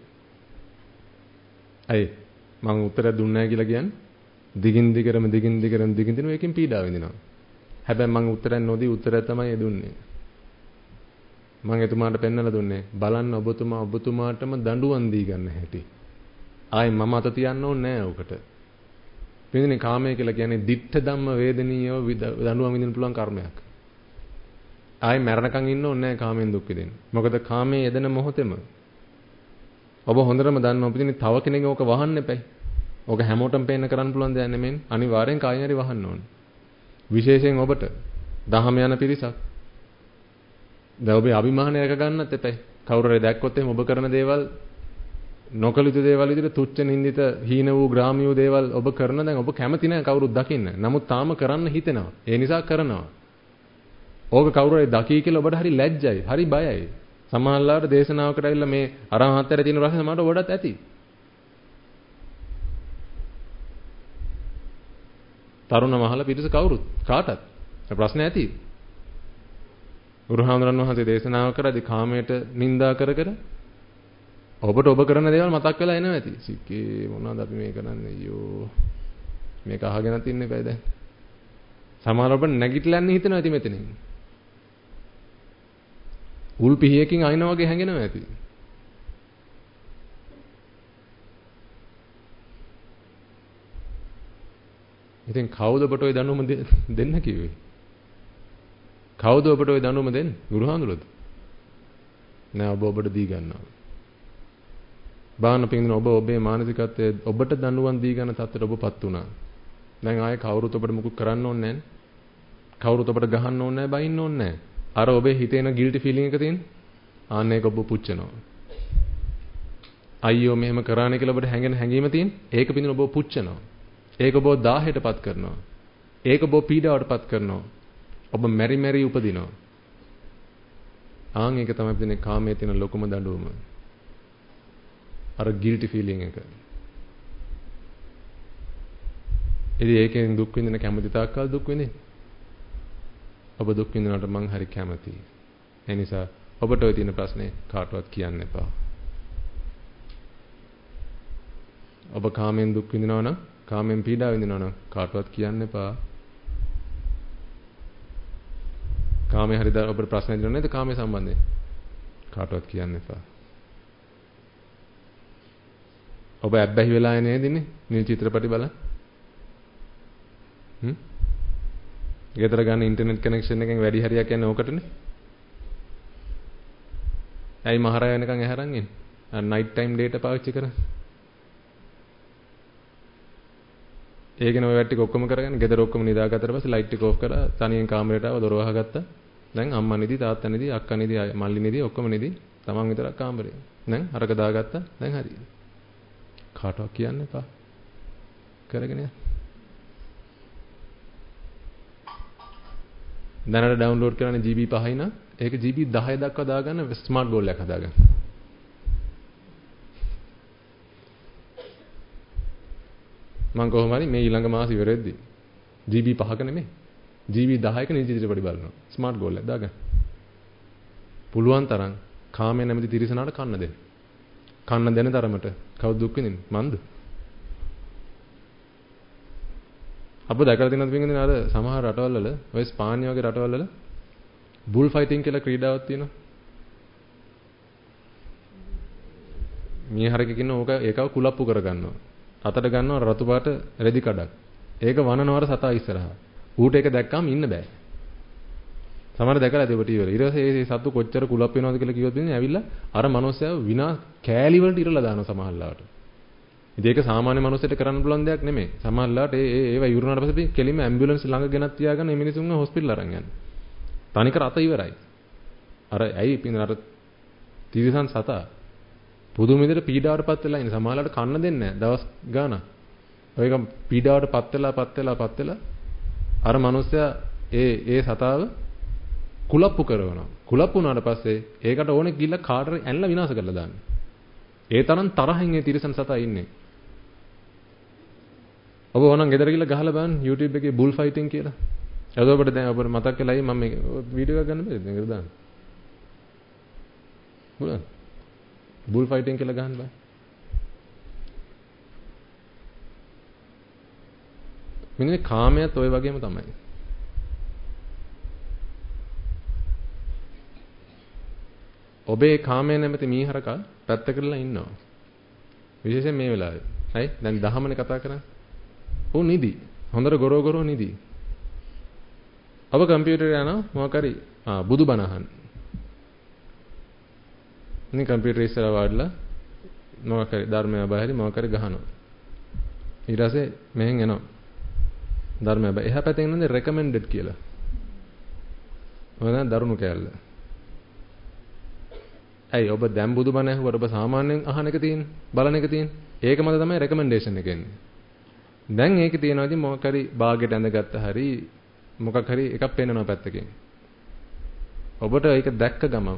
S1: අය මං උත්තර දුන්නේ නැහැ කියලා කියන්නේ දිගින් දිගටම ඒකෙන් පීඩාව විඳිනවා. හැබැයි මං උත්තරයක් නොදී උත්තරය තමයි දුන්නේ. මං එතුමාට පෙන්නලා දුන්නේ බලන්න ඔබතුමාටම දඬුවම් දී ගන්න හැටි. ආයි මම අත තියන්න ඕනේ නැහැ උකට. පින්දිනේ කාමය කියලා කියන්නේ ditta ධම්ම වේදනීයව දඬුවම් විඳින්න පුළුවන් කර්මයක්. ආයි මරණකම් ඉන්න ඕනේ නැහැ කාමෙන් දුක් විඳින්න. මොකද කාමයේ යෙදෙන මොහොතේම ඔබ හොඳටම දන්නවා පිටින් තව කෙනෙක් ඕක වහන්න එපයි. ඕක හැමෝටම පේන්න කරන්න පුළුවන් දෙයක් නෙමෙයි. අනිවාර්යෙන් කායින් හරි වහන්න ඕනේ. විශේෂයෙන් ඔබට දහම යන පිරිසක්. දැන් ඔබේ අභිමානය රැක ගන්නත් එපයි. කවුරු හරි දැක්කොත් එහෙම ඔබ කරන දේවල් නොකළ යුතු දේවල් විදිහට තුච්ච නින්දිත හීන වූ ග්‍රාම්‍ය වූ දේවල් ඔබ කරන දැන් ඔබ කැමති නැහැ කවුරුත් දකින්න. නමුත් තාම කරන්න හිතෙනවා. ඒ නිසා කරනවා. ඕක කවුරු හරි දකී කියලා ඔබට හරි ලැජ්ජයි, හරි බයයි. සමහරවිට දේශනාවකට ඇවිල්ලා මේ අරහත්ත්වයට තියෙන රස සමහරට ඔබටත් ඇති. තරුණ මහල පිරිස කවුරුත් කාටත් ප්‍රශ්න ඇති. ගුරුහාමුදුරන් වහන්සේ දේශනාව කරද්දී කාමයට නිඳා කර ඔබට ඔබ කරන දේවල් මතක් වෙලා එනවා ඇති. සික්කේ මොනවද අපි මේ කරන්නේ අයියෝ. මේක අහගෙනත් ඉන්න එපා දැන්. සමහර ඔබ නැගිටලා යන්න හිතනවා ඇති මෙතනින්. උල් පිහියකින් අයින වගේ හැංගෙනවා ඇති. ඉතින් කවුද ඔබට ওই දඬුවම දෙන්න කිව්වේ? කවුද ඔබට ওই දඬුවම දෙන්නේ? ගුරුහාමුදුරුවෝද? නෑ ඔබ ඔබට දී ගන්නවා. බාහන පින්දින ඔබ ඔබේ මානසිකත්වයේ ඔබට දඬුවම් දී ගන්න තත්ත්වයට ඔබපත් වුණා. දැන් ආයේ කවුරුත් ඔබට මුකුත් කරන්න ඕනේ නැහැ. කවුරුත් ඔබට ගහන්න ඕනේ නැහැ, බයින්න ඕනේ නැහැ. අර ඔබේ හිතේ එන ගිල්ටි ෆීලිං එක තියෙන. ආන්න ඒක ඔබ පුච්චනවා. අයියෝ මෙහෙම කරානේ කියලා ඔබට හැඟෙන හැඟීම තියෙන. ඒක පින්දින ඔබ පුච්චනවා. ඒක ඔබ 1000ටපත් කරනවා. ඒක ඔබ පීඩාවටපත් කරනවා. ඔබ මෙරි මෙරි උපදිනවා. ආන් ඒක තමයි පින්දින කාමයේ තියෙන ලොකුම දඬුවම. අර ගිල්ටි ෆීලිං එක. ඉතින් ඒකෙන් දුක් විඳින කැමති තාක්කල් දුක් විඳින්න. ඔබ දුක් විඳිනවට මං හරි කැමතියි. ඒ නිසා ඔබට ඔය තියෙන ප්‍රශ්නේ කාටවත් කියන්න එපා. ඔබ කාමෙන් දුක් විඳිනවා නම්, කාමෙන් පීඩා විඳිනවා නම් කාටවත් කියන්න එපා. කාමයේ හරි ඔබට ප්‍රශ්න දෙන්නේ නැද්ද කාමයේ සම්බන්ධයෙන්? කාටවත් කියන්න එපා. ඔබ ඇබ්බැහි වෙලා නේද ඉන්නේ? මේ චිත්‍රපටි බලන්න. ගෙදර ගන්න ඉන්ටර්නෙට් කනෙක්ෂන් එකෙන් වැඩි හරියක් යන්නේ ඕකටනේ. ඇයි මහරය වෙනකන් ඇහැරන් ඉන්නේ? නයිට් ටයිම් ඩේටා පාවිච්චි කරන්නේ. ඒකනේ ඔය වැට්ටික ඔක්කොම කරගෙන ගෙදර ඔක්කොම නිදාගත්තට පස්සේ ලයිට් එක ඕෆ් කරලා තනියෙන් කාමරේට ආව දොර වහගත්තා. දැන් අම්මා නිදි තාත්තා නිදි අක්කා නිදි මල්ලි නිදි ඔක්කොම නිදි. තමන් විතරක් කාමරේ. දැන් අරක දාගත්තා. දැන් හරි. කාටවත් කියන්න එපා. කරගෙන යන්න. දැනට ඩවුන්ලෝඩ් කරන්නේ GB 5යි නම් ඒක GB 10 දක්වා දාගන්න ස්මාර්ට් ගෝල් එකක් හදාගන්න. මම කොහොම හරි මේ ඊළඟ මාස ඉවර වෙද්දී GB 5ක නෙමෙයි GB 10ක නිදි චිත්‍රපටි බලනවා. ස්මාර්ට් ගෝල් එක දාගන්න. පුළුවන් තරම් කාමයේ නැමැති තිරසනාට කන්න දෙන්න. කන්න දෙන තරමට කවුද දුක් විඳින්නේ? මන්ද? අප දැකලා තියෙනවද පින්වදින අර සමහර රටවල් වල ඔය ස්පාඤ්ඤ වගේ රටවල් වල බුල් ෆයිටින් කියලා ක්‍රීඩාවක් තියෙනවා. මීහරකෙක් ඉන්න ඕක ඒකව කුලප්පු කරගන්නවා. අතට ගන්නවා රතු පාට රෙදි කඩක්. ඒක වනනවර සතා ඉස්සරහා. ඌට ඒක දැක්කම ඉන්න බෑ. සමහර දැකලා ඇති ඔබ ටීවී වල. ඊට පස්සේ මේ සත්තු කොච්චර කුලප් වෙනවද කියලා කිව්වොත් ඉන්නේ ඇවිල්ලා අර මනුස්සයාව විනා කෑලි වලට ඉරලා දානවා සමහරලාට. ඉතින් ඒක සාමාන්‍ය මනුස්සයෙක් කරන්න පුළුවන් දෙයක් නෙමෙයි. සමහරලාට ඒවා ඉවරුනාට පස්සේ කෙලින්ම ඇම්බියුලන්ස් ළඟ ගෙනත් තියාගෙන මේ මිනිසුන්ව හොස්පිටල් අරන් යන්නේ. තනිකර අත ඉවරයි. අර ඇයි පින්න අර තිරිසන් සතා පුදුම විදිහට පීඩාවටපත් වෙලා ඉන්නේ. සමහරලාට කන්න දෙන්නේ නැහැ දවස් ගාණක්. ඔයක පීඩාවටපත් වෙලා අර මනුස්සයා ඒ සතාව කුලප්පු කරනවා. කුලප්පු වුණාට පස්සේ ඒකට ඕනේ ගිල්ල කාටරි ඇනලා විනාශ කරලා දාන්න. ඒ තරම් තරහින් ඒ තිරසන් සතා ඉන්නේ. ඔබ ඕනනම් ගෙදර ගිහලා ගහලා බලන්න YouTube එකේ බුල් ෆයිටින් කියලා. එතකොට ඔබට දැන් ඔබට මතක් වෙලායි මම මේ වීඩියෝ එකක් ගන්න බැරිද මේකට දාන්න. බලන්න. බුල් ෆයිටින් කියලා ගහන්න බෑ. මෙන්න කාමයට ඔය වගේම තමයි. ඔබේ කාමයේ නැමැති මීහරකා පැත්ත කරලා ඉන්නවා. විශේෂයෙන් මේ වෙලාවේ. හරි? දැන් දහමනේ කතා කරන්නේ. ඌ නිදි. හොඳට ගොරෝ නිදි. ඔබ කම්පියුටරේ යනවා මොකක් හරි බුදුබණ අහන්න. ඉතින් කම්පියුටරේ ඉස්සරහ වාඩිලා මොකක් හරි ධර්මය බාහිර මොකක් හරි ගහනවා. ඊට පස්සේ මෙහෙන් එනවා. ධර්මය බා. එහා පැත්තෙන් එන්නේ රෙකමෙන්ඩඩ් කියලා. ඔය නේද දරුණු කෑල්ල. ඇයි ඔබ දැන් බුදුබණ ඇහුවට ඔබ සාමාන්‍යයෙන් අහන එක තියෙන බලන එක තියෙන ඒක මත තමයි රෙකමෙන්ඩේෂන් එක එන්නේ. දැන් ඒකේ තියෙනවා ඉතින් මොකක් හරි බාගෙට ඇඳගත්ත හරි මොකක් හරි එකක් පේනවා පැත්තකින්. ඔබට ඒක දැක්ක ගමන්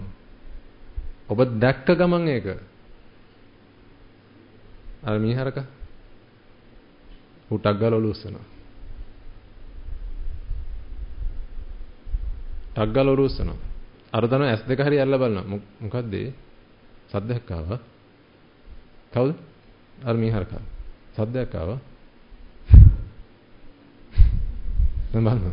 S1: ඒක අර මීහරක උටක් ගාලා ඔලුස්සනවා. ටක් ගාලා ඔලුස්සනවා. අර තන S2 හරි ඇල්ල බලනවා. මොකද්ද ඒ? සද්දයක් ආවා. කවුද? අර මීහරකා. සද්දයක් ආවා. දැන් බලන්න.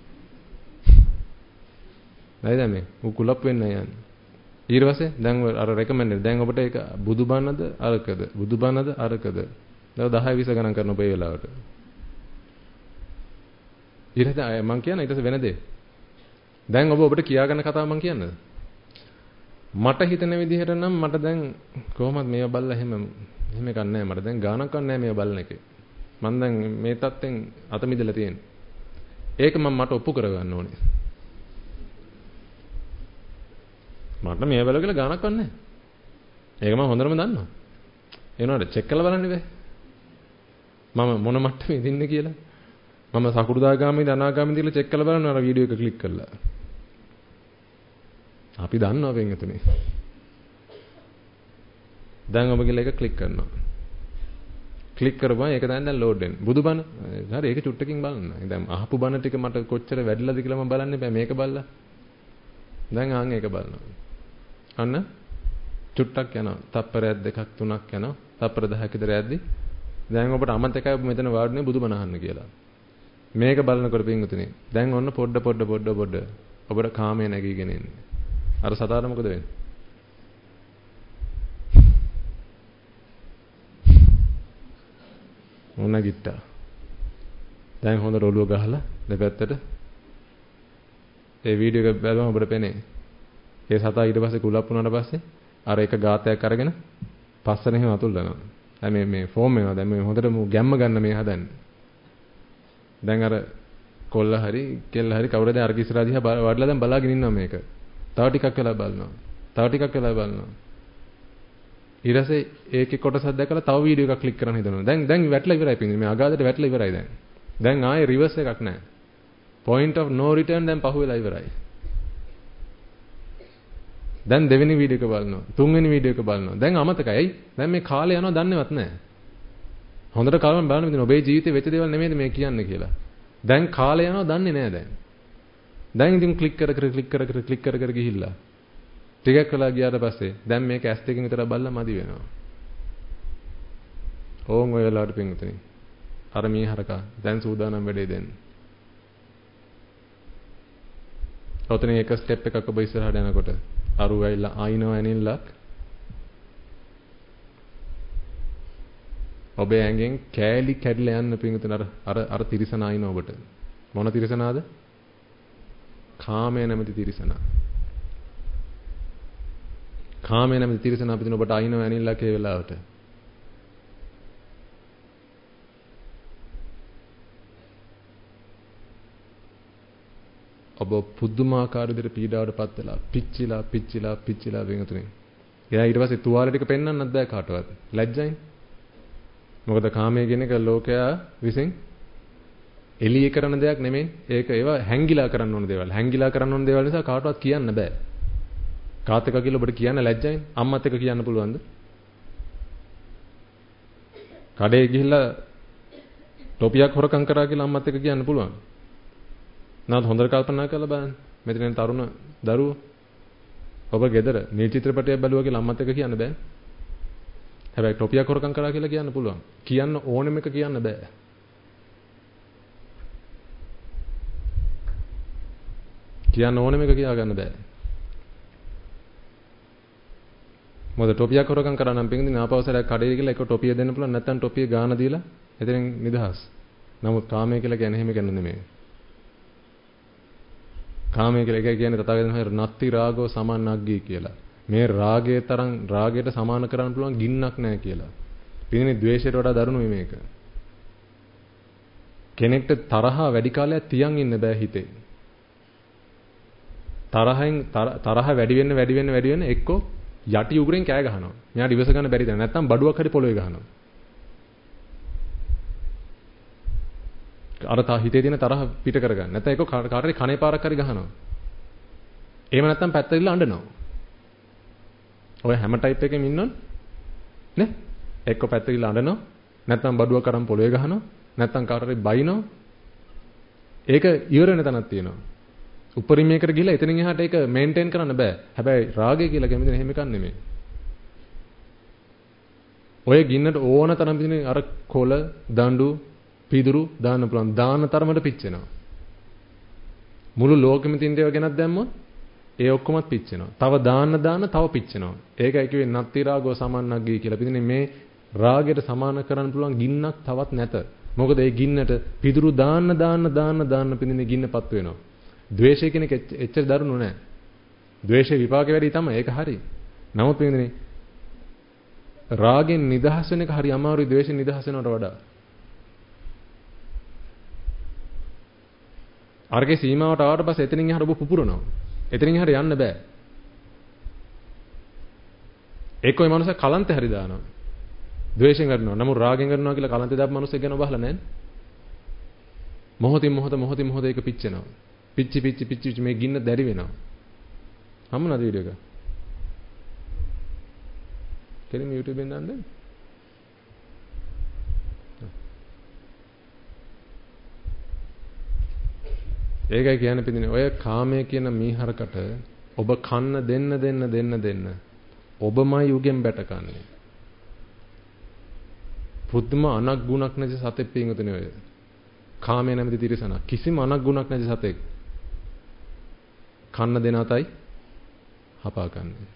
S1: නේද මේ? උකුලප් වෙන්න යන්නේ. ඊට පස්සේ දැන් අර රෙකමෙන්ඩ් දැන් ඔබට ඒක බුදුබණද අරකද? බුදුබණද අරකද? දැන් 10 20 ගණන් කරන ඔබ ඒ වෙලාවට. ඊට පස්සේ මම කියන ඊට පස්සේ වෙන දේ. දැන් ඔබට කියාගන්න කතාව මම කියන්නද? මට හිතෙන විදිහට නම් මට දැන් කොහොමද මේව බලලා එහෙම එකක් නැහැ. මට දැන් ගානක් නැහැ මේව බලන එකේ. මම දැන් මේ තත්ත්වෙන් අත මිදලා තියෙන්නේ. ඒක මට ඔප්පු කරගන්න ඕනේ. මට මේ වෙලාව කියලා ගානක් නැහැ. ඒක මම හොඳටම දන්නවා. ඒ වුණාට චෙක් කරලා බලන්න බෑ. මම මොන මට්ටමේ ඉන්නේ කියලා. මම සකුරුදාගාමීද අනාගාමීද කියලා චෙක් කරලා බලන්න අර වීඩියෝ එක ක්ලික් කරලා. අපි දන්නවා වෙන්තුනේ. දැන් ඔබ ගිහලා ඒක ක්ලික් කරනවා. ක්ලික් කරපුවා ඒක දැන් ලෝඩ් වෙනවා. බුදුබණ. හරි ඒක චුට්ටකින් බලන්න. දැන් අහපු බණ ටික මට කොච්චර වැඩිලාද කියලා මම බලන්න බෑ මේක බලලා. දැන් ආන් ඒක බලනවා. අන්න චුට්ටක් යනවා. තප්පරයක් දෙකක් තුනක් යනවා. තප්පර 10ක විතර යද්දි දැන් ඔබට අමතකයි ඔබ මෙතන වාඩිනේ බුදුබණ අහන්න කියලා. මේක බලනකොට පින්වතුනි දැන් ඔන්න පොඩ ඔබට කාමයේ නැගීගෙන ඉන්නේ. අර සතාට මොකද වෙන්නේ? මොන ගිට්ටා. දැන් හොඳ රොළුව ගහලා දෙපැත්තට ඒ වීඩියෝ එක බලම ඔබට පේන්නේ. ඒ සතා ඊට පස්සේ කුලප් වුණාට පස්සේ අර එක ගාතයක් අරගෙන පස්සට එහෙම අතුල්ලනවා. දැන් මේ ෆෝම් එකවා දැන් මේ හොඳට ගැම්ම ගන්න මේ හදන්නේ. දැන් අර කොල්ල හරි කෙල්ල හරි කවුරුද අර ඉස්සරහ දිහා වඩලා දැන් බලාගෙන ඉන්නවා මේක. තව ටිකක් වෙලා බලනවා. තව ටිකක් වෙලා බලනවා. ඊට පස්සේ ඒකේ කොටසක් දැකලා තව වීඩියෝ එකක් ක්ලික් කරන්න හිතනවා. දැන් වැටලා ඉවරයි පිටින්. මේ අගාධයට වැටලා ඉවරයි දැන්. දැන් ආයේ රිවර්ස් එකක් නැහැ. point of no return දැන් පහුවෙලා ඉවරයි. දැන් දෙවෙනි වීඩියෝ එක බලනවා. තුන්වෙනි වීඩියෝ එක බලනවා. දැන් අමතකයි. ඇයි? දැන් මේ කාලය යනවා දන්නේවත් නැහැ. හොඳට කල්පනා බලන්න මෙතන ඔබේ ජීවිතේ වෙච්ච දේවල් නෙමෙයිද මේ කියන්නේ කියලා. දැන් කාලය යනවා දන්නේ නැහැ දැන්. දැන් ඉතින් ක්ලික් කර ගිහිල්ලා. ටිකක් වෙලා ගියාට පස්සේ දැන් මේක ඇස් දෙකකින් විතර බලලා මදි වෙනවා. ඕන් ඔය වෙලාවට පින්විතනි. අර මීහරකා දැන් සූදානම් වැඩේ දෙන්න. ඔතන එක ස්ටෙප් එකක් ඔබ ඉස්සරහට යනකොට අරු වෙයිලා ආයිනව ඇනින්නලක් ඔබේ ඇඟෙන් කෑලි කැඩිලා යන්න පින්විතන අර තිරිසන ආයින ඔබට. මොන තිරිසනාද? කාමය නැමැති තිරිසනා. කාමය නැමැති තිරිසනා අපිට ඔබට ආයිනව ඇනින්නලක් ඒ වෙලාවට. ඔබ පුදුමාකාර විදිහට පීඩාවටපත් වෙලා පිච්චිලා වෙනතුනේ. එයා ඊට පස්සේ තුවාල ටික පෙන්වන්නත් බෑ කාටවත්. ලැජ්ජයි. මොකද කාමයේ කියන එක ලෝකයා විසින් එළිය කරන දෙයක් නෙමෙයි. ඒක ඒවා හැංගිලා කරන්න ඕන දේවල්. හැංගිලා කරන්න ඕන දේවල් නිසා කාටවත් කියන්න බෑ. කාත් එක කියලා ඔබට කියන්න ලැජ්ජයි. අම්මත් එක කියන්න පුළුවන්ද? කඩේ ගිහිල්ලා ටොපියක් හොරකම් කරා කියලා අම්මත් එක කියන්න පුළුවන්. නාත් හොඳට කල්පනා කරලා බලන්න. මෙතන තරුණ දරුවෝ ඔබ ගෙදර මේ චිත්‍රපටයක් බැලුවා කියලා අම්මත් එක කියන්න බෑ. හැබැයි ටොපියක් හොරකම් කරා කියලා කියන්න පුළුවන්. කියන්න ඕනෙම එක කියන්න බෑ. කියන්න ඕනෙම එක කියා ගන්න බෑ. මොකද ටොපියක් හොරකම් කරා නම් පිටින් ආපවසරයක් කඩේ ගිහලා එක ටොපිය දෙන්න පුළුවන්. නැත්නම් ටොපිය ගාන දීලා එතනින් නිදහස්. නමුත් කාමය කියලා කියන්නේ එහෙම කියන්නේ නෙමෙයි. කාමය කියලා එක කියන්නේ තථාගතයන් වහන්සේ නත්ති රාගෝ සමන්නග්ගී කියලා. මේ රාගයේ තරම් රාගයට සමාන කරන්න පුළුවන් ගින්නක් නැහැ කියලා. පිටිනේ ද්වේෂයට වඩා දරුණුයි මේක. කෙනෙක්ට තරහ වැඩි කාලයක් තියන් ඉන්න බෑ හිතේ. තරහ වැඩි වෙන්න එක්කෝ යටි උගුරෙන් කෑ ගහනවා. මෙයාට ඉවස ගන්න බැරි දැන. නැත්තම් බඩුවක් හරි පොළොවේ ගහනවා. අර හිතේ තියෙන තරහ පිට කරගන්න. නැත්නම් ඒක කාටරි කනේ පාරක් හරි ගහනවා. එහෙම නැත්නම් පැත්තට අඬනවා. ඔය හැම ටයිප් එකකින් ඉන්නවනේ. නේ? එක්ක පැත්තට අඬනවා. නැත්නම් බඩුවක් අරන් පොළවේ ගහනවා. නැත්නම් කාටරි බයිනවා. ඒක ඉවර වෙන තැනක් තියෙනවා. උපරිමයකට ගිහලා එතනින් එහාට ඒක මේන්ටේන් කරන්න බෑ. හැබැයි රාගය කියලා කැමති නෙමෙයි එකක් නෙමෙයි. ඔය ගින්නට ඕන තරම් පිටින් අර කොළ, දඬු, පිදුරු දාන්න පුළුවන්. දාන තරමට පිච්චෙනවා. මුළු ලෝකෙම තියෙන දේවල් ගැනත් දැම්මොත් ඒ ඔක්කොමත් පිච්චෙනවා. තව දාන්න තව පිච්චෙනවා. ඒකයි කිව්වේ නත්ති රාගෝ සමන්නග්ගී කියලා. පිටින් මේ රාගයට සමාන කරන්න පුළුවන් ගින්නක් තවත් නැත. මොකද ඒ ගින්නට පිදුරු දාන්න පිටින් ගින්නපත් වෙනවා. ද්වේෂය කියන එක එච්චර දරුණු නෑ. ද්වේෂේ විපාක වැඩි තමයි. ඒක හරි. නමුත් වෙන්නේ රාගෙන් නිදහස් වෙන එක හරි අමාරුයි ද්වේෂෙන් නිදහස් වෙනවට වඩා. අරගේ සීමාවට ආවට පස්සේ එතනින් එහාට ඔබ පුපුරනවා. එතනින් එහාට යන්න බෑ. ඒක ඔය මනුස්සයා කලන්තේ හරි දානවා. ද්වේෂයෙන් කරනවා. නමුත් රාගෙන් කරනවා කියලා කලන්තේ දාපු මනුස්සයෙක් ගැන ඔබ අහලා නැන්නේ. මොහොතින් මොහොත ඒක පිච්චෙනවා. පිච්චි මේ ගින්න දැරි වෙනවා. හම්බුණාද වීඩියෝ එක? කෙලින් YouTube එකෙන් දාන්න. ඒකයි කියන්නේ පිටිනේ ඔය කාමයේ කියන මීහරකට ඔබ කන්න දෙන්න ඔබමයි උගෙන් බැටකන්නේ. පුදුම අනක් ගුණක් නැති සතෙක් පින්වතුනි ඔය. කාමයේ නැමැති තිරසන කිසිම අනක් ගුණක් නැති සතෙක්. කන්න දෙන අතයි හපා කන්නේ.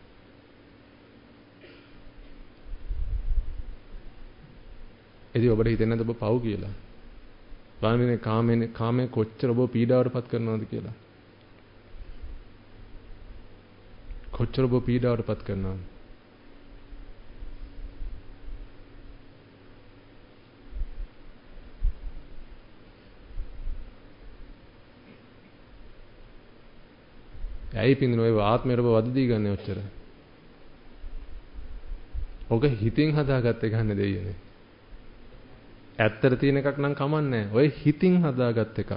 S1: එදී ඔබට හිතෙන්නද ඔබ පව් කියලා? බලන්නේ කාමයේ කොච්චර ඔබ පීඩාවටපත් කරනවද කියලා. කොච්චර ඔබ පීඩාවටපත් කරනවද? ඇයි පින්දුන ඔය ආත්මයට ඔබ වද දී ගන්න ඔච්චර? ඔක හිතින් හදාගත්ත එකක් නේ දෙයියනේ. ඇත්තට තියෙන එකක් නම් කමන්නේ. ඔය හිතින් හදාගත්ත එකක්.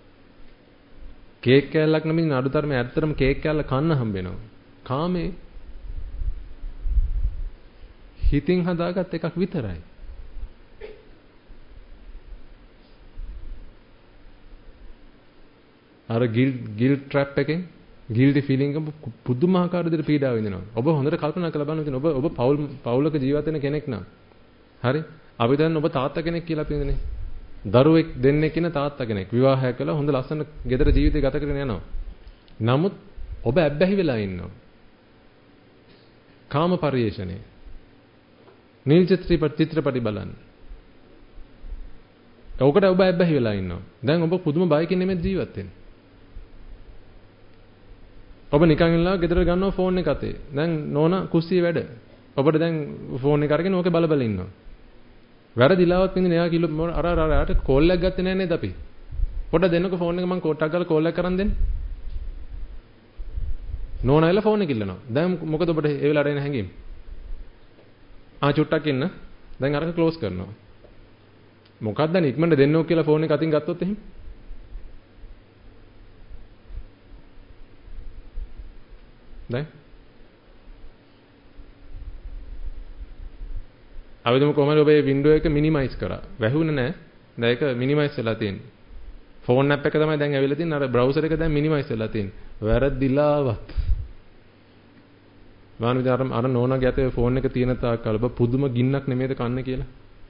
S1: කේක් කෑල්ලක් නෙමෙයි අඩුතරමේ ඇත්තටම කේක් කෑල්ල කන්න හම්බෙනවා. කාමේ හිතින් හදාගත්ත එකක් විතරයි. අර ගිල්ට් ට්‍රැප් එකෙන් ගිල්ටි ෆීලිං එක පුදුමාකාර විදිහට පීඩාව විඳිනවා. ඔබ හොඳට කල්පනා කරලා බලන්න ඔබ පවුලක ජීවත් වෙන කෙනෙක් නම් හරි අපි දැන් ඔබ තාත්තා කෙනෙක් කියලා අපි ඉඳනේ. දරුවෙක් දෙන්නෙක් ඉන්න තාත්තා කෙනෙක් විවාහය කළා හොඳ ලස්සන ගෙදර ජීවිතය ගත කරගෙන යනවා. නමුත් ඔබ ඇබ්බැහි වෙලා ඉන්නවා. කාම පරිේශණය. නිල් චිත්‍රපටි බලන්න. ඔකට ඔබ ඇබ්බැහි වෙලා ඉන්නවා. දැන් ඔබ පුදුම බයකින් නෙමෙයි ජීවත් වෙන්නේ. ඔබ නිකන් ඉන්නවා ගෙදර ගන්නවා ෆෝන් එක අතේ. දැන් නෝනා කුස්සියේ වැඩ. ඔබට දැන් ෆෝන් එක අරගෙන ඕකේ බල ඉන්නවා. වැරදිලාවත් පින්දින එයා කිව්ලු අර කෝල් එකක් ගත්තේ නැහැ නේද අපි? පොඩ්ඩක් දෙන්නකෝ ෆෝන් එක මම කොටක් ගාලා කෝල් එකක් කරන් දෙන්න. නෝනා එල ෆෝන් එක ඉල්ලනවා. දැන් මොකද ඔබට ඒ වෙලාවට එන හැංගීම? චුට්ටක් ඉන්න. දැන් අරක ක්ලෝස් කරනවා. මොකක්ද දැන් ඉක්මනට දෙන්නෝ කියලා ෆෝන් එක අතින් ගත්තොත් එහෙම? දැන් අවුදම කොහමද ඔබේ වින්ඩෝ එක මිනිමයිස් කරා. වැහුනේ නැහැ. දැන් ඒක මිනිමයිස් වෙලා තියෙන්නේ. ෆෝන් ඇප් එක තමයි දැන් ඇවිල්ලා තියෙන්නේ. අර බ්‍රවුසර් එක දැන් මිනිමයිස් වෙලා තියෙන්නේ. වැරදිලාවත්. වානුවිද අර නෝනාගේ අතේ ෆෝන් එක තියෙන තාක්කල් ඔබ පුදුම ගින්නක් නෙමෙයිද කන්නේ කියලා.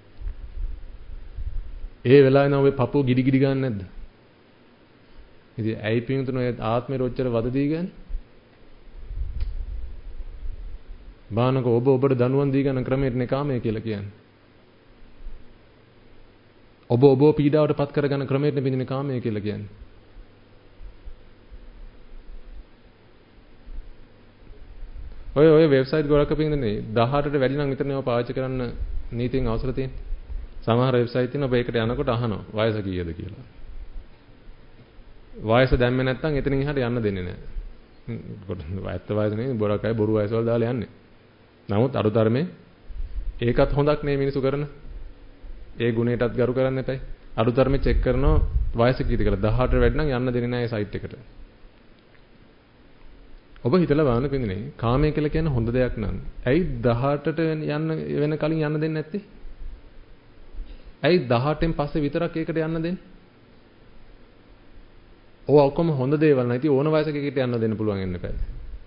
S1: ඒ වෙලාවේ නම් ඔබේ පපුව ගිඩි ගන්න නැද්ද? ඉතින් ඇයි පින්තුන ඔය ආත්මේ රොච්චර වද දී ගන්නේ? බානක ඔබට දනුවන් දී ගන්න ක්‍රමයටනේ කාමය කියලා කියන්නේ. ඔබ පීඩාවට පත් කරගන්න ක්‍රමයටනේ පින්දිනේ කාමය කියලා කියන්නේ. ඔය වෙබ්සයිට් ගොඩක් පින්දිනේ 18ට වැඩි නම් විතරනේ ඔය පාවිච්චි කරන්න නීතියෙන් අවසර තියෙන්නේ. සමහර වෙබ්සයිට් තියෙනවා ඔබ ඒකට යනකොට අහනවා වයස කීයද කියලා. වයස දැම්මේ නැත්නම් එතනින් එහාට යන්න දෙන්නේ නැහැ. ඇත්ත වයස නෙවෙයි බොරක් අය බොරු වයස වල දාලා යන්නේ. නමුත් අරුතරමේ ඒකත් හොඳක් නේ මිනිසු කරන. ඒ ගුණයටත් ගරු කරන්න එපයි. අරුතරමේ චෙක් කරනවා වයස කීයද කියලා. 18ට වැඩි නම් යන්න දෙන්නේ නැහැ ඒ සයිට් එකට. ඔබ හිතලා බලන්න පින්දිනේ කාමය කියලා කියන්නේ හොඳ දෙයක් නං. ඇයි 18ට යන්න වෙන කලින් යන්න දෙන්නේ නැත්තේ? ඇයි 18න් පස්සේ විතරක් ඒකට යන්න දෙන්නේ? ඔය ඔක්කොම හොඳ දේවල් නැති ඕන වයසක එකට යන්න දෙන්න පුළුවන් වෙන්න එපා.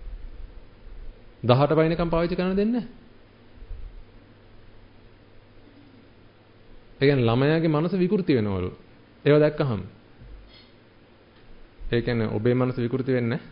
S1: 18 වයින්කම් පාවිච්චි කරන්න දෙන්නේ නැහැ. ඒ කියන්නේ ළමයාගේ මනස විකෘති වෙනවලු. ඒව දැක්කහම. ඒ කියන්නේ ඔබේ මනස විකෘති වෙන්නේ නැහැ.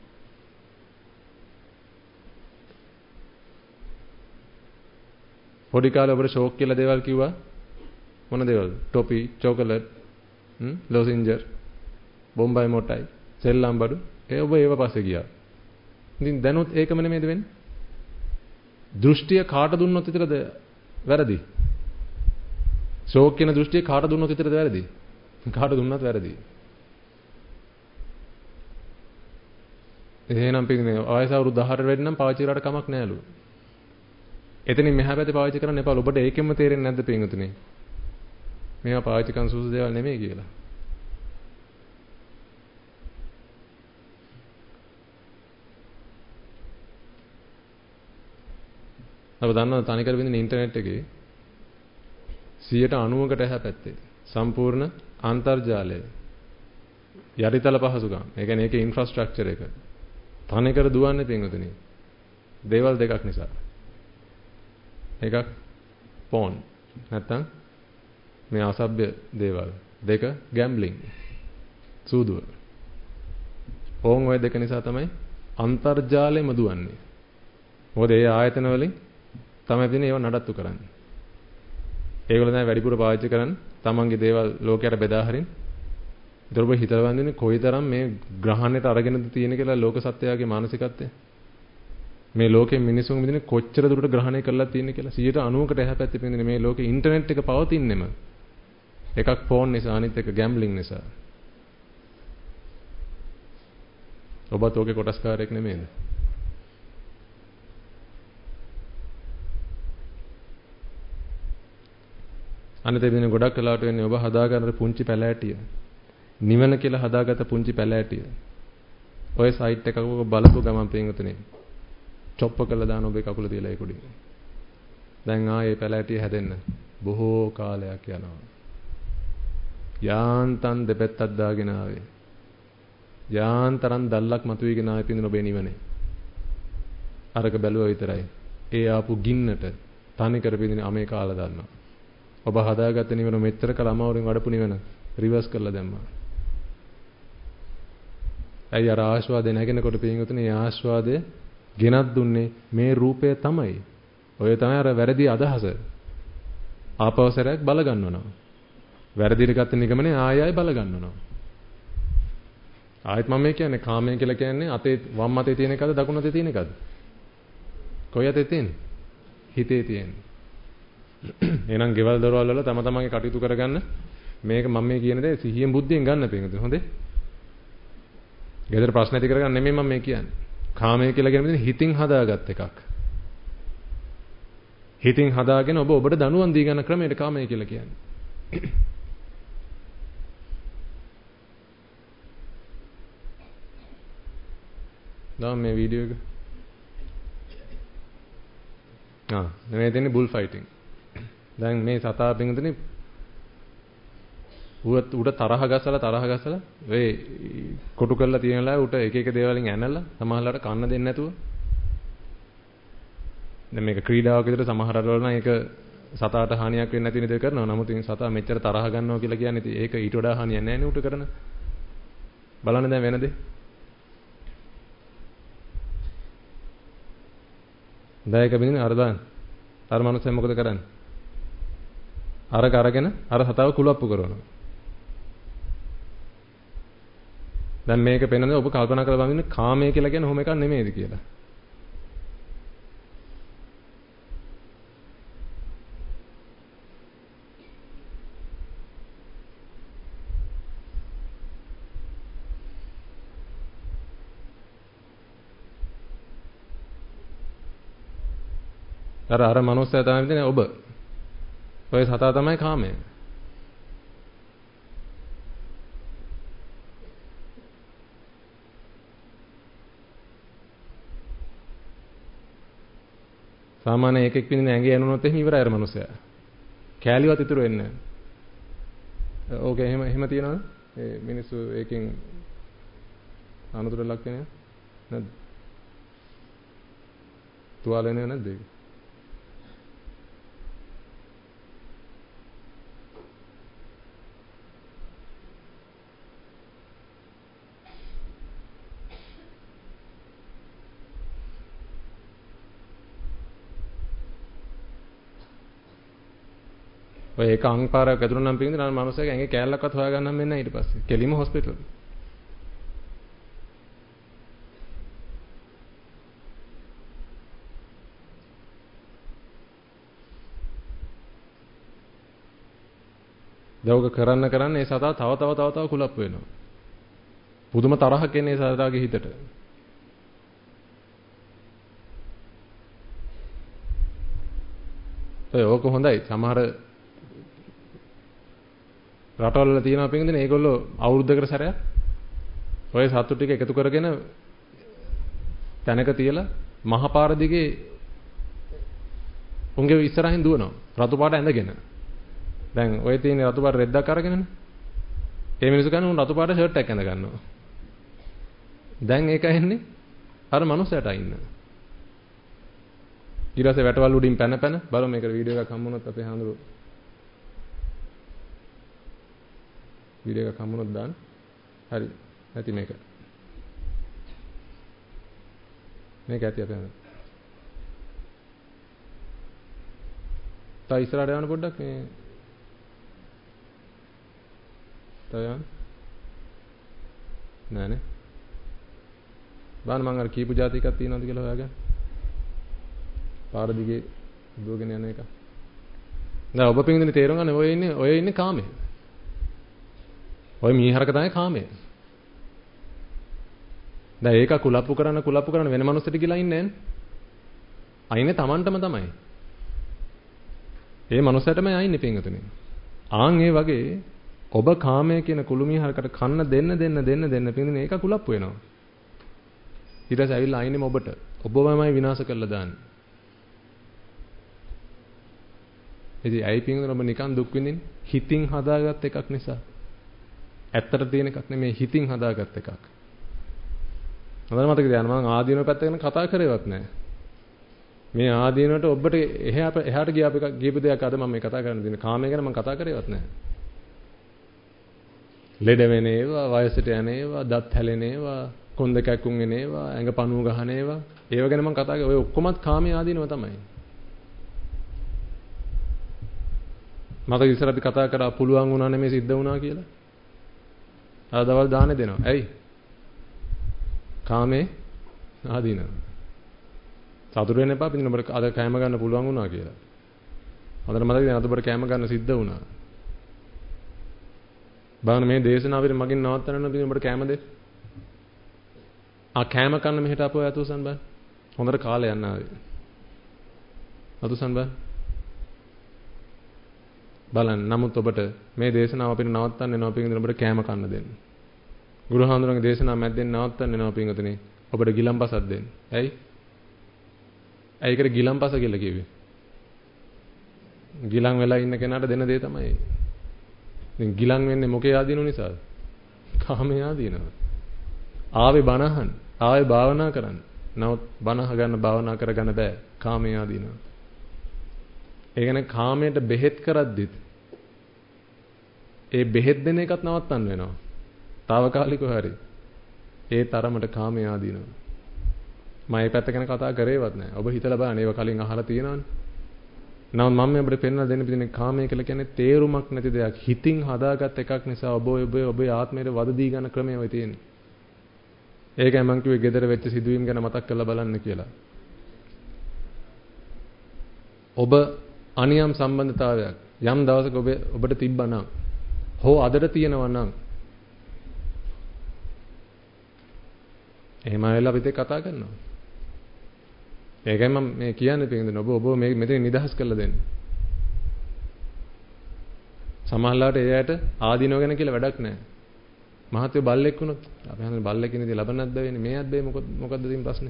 S1: පොඩි කාලේ ඔබට ෂෝක් කියලා දේවල් කිව්වා. මොන දේවල්ද? ටොපි, චොකලට්, ලොසින්ජර්, බොම්බයි මොටයි, සෙල්ලම් බඩු. ඔබ ඒව පස්සේ ගියා. ඉතින් දැනුත් ඒකම නෙමෙයිද වෙන්නේ? දෘෂ්ටිය කාට දුන්නොත් විතරද වැරදි? ෂෝක් කියන දෘෂ්ටිය කාට දුන්නොත් විතරද වැරදි? කාට දුන්නත් වැරදි. එහෙනම් පිටින් වයස අවුරුදු 18 වැඩි නම් පාවිච්චි කරාට කමක් නැහැලු. එතනින් මෙහා පැත්තේ පාවිච්චි කරන්න එපා. ඔබට ඒකෙන්ම තේරෙන්නේ නැද්ද පින්වතුනි? මේවා පාවිච්චි කරන සුසු දේවල් නෙමෙයි කියලා. අප දන්නවා තනිකර විදින ඉන්ටර්නෙට් එකේ 90%කට එහා පැත්තේ සම්පූර්ණ අන්තර්ජාලය යටිතල පහසුකම්. ඒ කියන්නේ ඒකේ ඉන්ෆ්‍රාස්ට්‍රක්චර් එක තනිකර දුවන්නේ පින්වතුනි. දේවල් දෙකක් නිසා. එකක් පෝන් නැත්තම් මේ අසභ්‍ය දේවල්. දෙක ගැම්බ්ලින්. සූදුව. ඕන් ඔය දෙක නිසා තමයි අන්තර්ජාලෙම දුවන්නේ. මොකද ඒ ආයතන වලින් තමයි දිනේ ඒව නඩත්තු කරන්නේ. ඒගොල්ලෝ දැන් වැඩිපුර පාවිච්චි කරන්නේ තමන්ගේ දේවල් ලෝකයට බෙදා හරින්න. ඒතර ඔබ හිතලා වන්දිනේ කොයිතරම් මේ ග්‍රහණයට අරගෙනද තියෙන කියලා ලෝක සත්‍යයේ මානසිකත්වය. මේ ලෝකෙ මිනිසුන් විදිහේ කොච්චර දුරට ග්‍රහණය කරලා තියෙන්නේ කියලා 90%කට එහා පැත්තේ පින්දිනේ මේ ලෝකේ ඉන්ටර්නෙට් එක පවතින්නෙම එකක් ෆෝන් නිසා අනිත් එක ගැම්බ්ලින් නිසා. ඔබත් ඔගේ කොටස්කාරයෙක් නෙමෙයිද? අනිත් එදින ගොඩක් වෙලාවට වෙන්නේ ඔබ හදාගන්න පුංචි පැලෑටිය. නිවන කියලා හදාගත්ත පුංචි පැලෑටිය. ඔය සයිට් එකක බලපු ගමන් පින්වතුනේ චොප්ප කළා දාන ඔබේ කකුල තියලා ඒ කුඩින්. දැන් ආයේ පැලෑටිය හැදෙන්න බොහෝ කාලයක් යනවා. යාන්තම් දෙපැත්තක් දාගෙන ආවේ. යාන්තරන් දැල්ලක් මතුවීගෙන ආයේ පින්දුන ඔබේ නිවනේ. අරක බැලුවා විතරයි. ඒ ආපු ගින්නට තනි කර පින්දුන අමේ කාලා දානවා. ඔබ හදාගත්ත නිවන මෙච්චර කල අමාරුවෙන් වඩපු නිවන රිවර්ස් කරලා දැම්මා. ඇයි අර ආස්වාදේ නැගෙනකොට පින්වතුනි ආස්වාදේ ගෙනත් දුන්නේ මේ රූපය තමයි. ඔය තමයි අර වැරදි අදහස. ආපවසරයක් බල ගන්නවනවා. වැරදිට ගත්ත නිගමනේ ආයෙ බල ගන්නවනවා. ආයෙත් මම මේ කියන්නේ කාමය කියලා කියන්නේ අතේ වම් අතේ තියෙන එකද දකුණු අතේ තියෙන එකද? කොයි අතේ තියෙන්නේ? හිතේ තියෙන්නේ. එහෙනම් ගෙවල් දොරවල් වල තම තමන්ගේ කටයුතු කරගන්න මේක මම මේ කියන දේ සිහියෙන් බුද්ධියෙන් ගන්න පිටුද හොඳේ. ගෙදර ප්‍රශ්න ඇති කරගන්න නෙමෙයි මම මේ කියන්නේ. කාමය කියලා කියන්නේ හිතින් හදාගත් එකක්. හිතින් හදාගෙන ඔබට දනුවන් දී ගන්න ක්‍රමයට කාමය කියලා කියන්නේ. දැන් මේ වීඩියෝ එක නෙමෙයි දෙන්නේ බුල් ෆයිටිං. දැන් මේ සතා පින්දුනේ උඩ තරහ ගසලා ඒ කොටු කරලා තියෙනලා උට එක එක දේවල්ෙන් ඇනලා සමහරලාට කන්න දෙන්නේ නැතුව දැන් මේක ක්‍රීඩාවක් විතර සමහර රටවල නම් ඒක සතාට හානියක් වෙන්නේ නැති නේද කරනවා. නමුත් ඉතින් සතා මෙච්චර තරහ ගන්නවා කියලා කියන්නේ ඉතින් ඒක ඊට වඩා හානියක් නැහැ නේ උට කරන. බලන්න දැන් වෙනද? දැන් ඒක බින්දින අර දාන්න. අර මනුස්සයා මොකද කරන්නේ? අරක අරගෙන අර සතාව කුලප්පු කරනවා. දැන් මේක පෙන්නන්නේ ඔබ කල්පනා කරලා බලන්න කාමය කියලා කියන්නේ ඔහොම එකක් නෙමෙයිද කියලා. අර මනුස්සයා තමයි ඉතින් ඔබ. ඔය සතා තමයි කාමය. සාමාන්‍ය එකෙක් පිටින් ඇඟේ ඇනුනොත් එහෙම ඉවරයි අර මනුස්සයා. කෑලිවත් ඉතුරු වෙන්නේ නැහැ. ඕකේ එහෙම තියනවද? ඒ මිනිස්සු ඒකෙන් අනුතරයක් ලක් වෙන්නේ නැද්ද? තුවාල වෙනව නැද්ද ඒක? ඔය එක අංපාරයක් ඇතුළු නම් පිටින් අර මනුස්සයාගේ ඇඟේ කෑල්ලක්වත් හොයාගන්නම් වෙන්නේ නැහැ ඊට පස්සේ. කෙලිම හොස්පිටල්. දවක කරන්න ඒ සතා තව කුලප්පු වෙනවා. පුදුම තරහක් එන්නේ ඒ සතාගේ හිතට. ඕක හොඳයි. සමහර රටවල වල තියෙනවා පිටින් ඒගොල්ලෝ අවුරුද්දකට සැරයක් ඔය සතු ටික එකතු කරගෙන තැනක තියලා මහපාර දිගේ උන්ගේ ඉස්සරහින් දුවනවා. රතු පාට ඇඳගෙන. දැන් ඔය තියෙන රතු පාට රෙද්දක් අරගෙනනේ. ඒ මිනිස්සු ගන්න උන් රතු පාට ෂර්ට් එකක් ඇඳ ගන්නවා. දැන් ඒක එන්නේ අර මනුස්සයට අයින්න. ඊට පස්සේ වැටවල් උඩින් පැන බලමු මේකට වීඩියෝ එකක් හම්බුනොත් අපේ හාමුදුරුවෝ වීඩියෝ එකක් හම්බුනොත් දාන්න. හරි. නැති මේක. මේක ඇති අපේ හාමුදුරුවෝ. තා ඉස්සරහට යන්න පොඩ්ඩක් මේ තයන් නෑනේ. බලන්න මම අර කීපු જાති එකක් තියෙනවද කියලා හොයාගන්න. පාර දිගේ දුවගෙන යන එක. දැන් ඔබ පිටින් තේරුම් ගන්න ඔය ඉන්නේ කාමයේ. ඔය මීහරක තමයි කාමය. දැන් ඒක කුලප්පු කරන වෙන මනුස්සෙට කියලා ඉන්නේ නෑනේ. අයිනේ Tamanටම තමයි. ඒ මනුස්සයටමයි අයින්නේ පින්වතුනි. ආන් ඒ වගේ ඔබ කාමයේ කියන කුළුමිහරකට කන්න දෙන්න පින්වතුනි ඒක කුලප්පු වෙනවා. ඊට පස්සේ ඇවිල්ලා අයින්නේම ඔබට. ඔබවමයි විනාශ කරලා දාන්නේ. ඉතින් ඇයි පින්වතුනි ඔබ නිකන් දුක් විඳින්නේ? හිතින් හදාගත් එකක් නිසා. ඇත්තට තියෙන එකක් නෙමෙයි හිතින් හදාගත් එකක්. හොඳට මතක තියාගන්න මම ආදීනව පැත්ත ගැන කතා කරේවත් නැහැ. මේ ආදීනවට ඔබට එහාට ගියපු දෙයක් අද මම මේ කතා කරන්න දෙන්නේ. කාමයේ ගැන මම කතා කරේවත් නැහැ. ලෙඩ වෙන ඒවා, වයසට යන ඒවා, දත් හැලෙන ඒවා, කොන්ද කැක්කුම් වෙන ඒවා, ඇඟ පණුව ගහන ඒවා, ඒව ගැන මම කතා කරේ. ඔය ඔක්කොමත් කාමයේ ආදීනව තමයි. මතක ඉස්සර අපි කතා කරා පුළුවන් වුණා නෙමෙයි සිද්ධ වුණා කියලා. අර දවල් දාන්නේ දෙනවා. ඇයි? කාමේ ආදීනව. සතුට වෙන්න එපා පිටින් ඔබට අද කැම ගන්න පුළුවන් වුණා කියලා. හොඳට මතක තියාගන්න අද ඔබට කැම ගන්න සිද්ධ වුණා. බලන්න මේ දේශනාවෙන් මගින් නවත්තන්න පිටින් ඔබට කැම දෙන්න. කැම කන්න මෙහෙට අපෝ අතුසන් බෑ. හොඳට කාලය යන්න ආවේ. අතුසන් බෑ. බලන්න නමුත් ඔබට මේ දේශනාව අපිට නවත්තන්න වෙනවා පිටින් ඔබට කැම කන්න දෙන්න. ගුරුහාඳුරන්ගේ දේශනාව මැද්දෙන් නවත්තන්න වෙනවා පිටින් ඔබට ගිලම්පසක් දෙන්න. ඇයි? ඒකට ගිලම්පස කියලා කිව්වේ. ගිලන් වෙලා ඉන්න කෙනාට දෙන දේ තමයි. ඉතින් ගිලන් වෙන්නේ මොකේ ආදීනු නිසාද? කාමයේ ආදීනව. ආවේ බණහන්, ආවේ භාවනා කරන්න. නමුත් බණහ ගන්න භාවනා කරගන්න බෑ. කාමයේ ආදීනව. ඒ කියන්නේ කාමයට බෙහෙත් කරද්දිත් ඒ බෙහෙත් දෙන එකත් නවත්තන්න වෙනවා. తాවකාලිකව හරි. ඒ තරමට කාමයේ ආදීනව. මම මේ පැත්ත ගැන කතා කරේවත් නැහැ. ඔබ හිතලා බලන්න ඒව කලින් අහලා තියෙනවනේ. නමුත් මම මේ අපිට පෙන්වලා දෙන්න පිටින් කාමය කියලා කියන්නේ තේරුමක් නැති දෙයක්. හිතින් හදාගත් එකක් නිසා ඔබේ ආත්මයට වද දී ගන්න ක්‍රමය වෙයි තියෙන්නේ. ඒකයි මම කිව්වේ gedara වෙච්ච සිදුවීම් ගැන මතක් කරලා බලන්න කියලා. ඔබ අනියම් සම්බන්ධතාවයක් යම් දවසක ඔබට තිබ්බා නම් හෝ අදට තියෙනවා නම් එහෙම ආයෙලා අපිට කතා කරනවා. ඒකයි මම මේ කියන්නේ පිටින් ඔබ මේ මෙතන නිදහස් කරලා දෙන්න. සමහරවිට එයාට ආදීනව ගැන කියලා වැඩක් නැහැ. මහත්ය බල්ලෙක් වුණොත් අපි හන්නේ බල්ලෙක් ඉන්නේ ලබන්නත් බැවෙන්නේ මේවත් බැයි මොකද්ද තියෙන ප්‍රශ්නේ?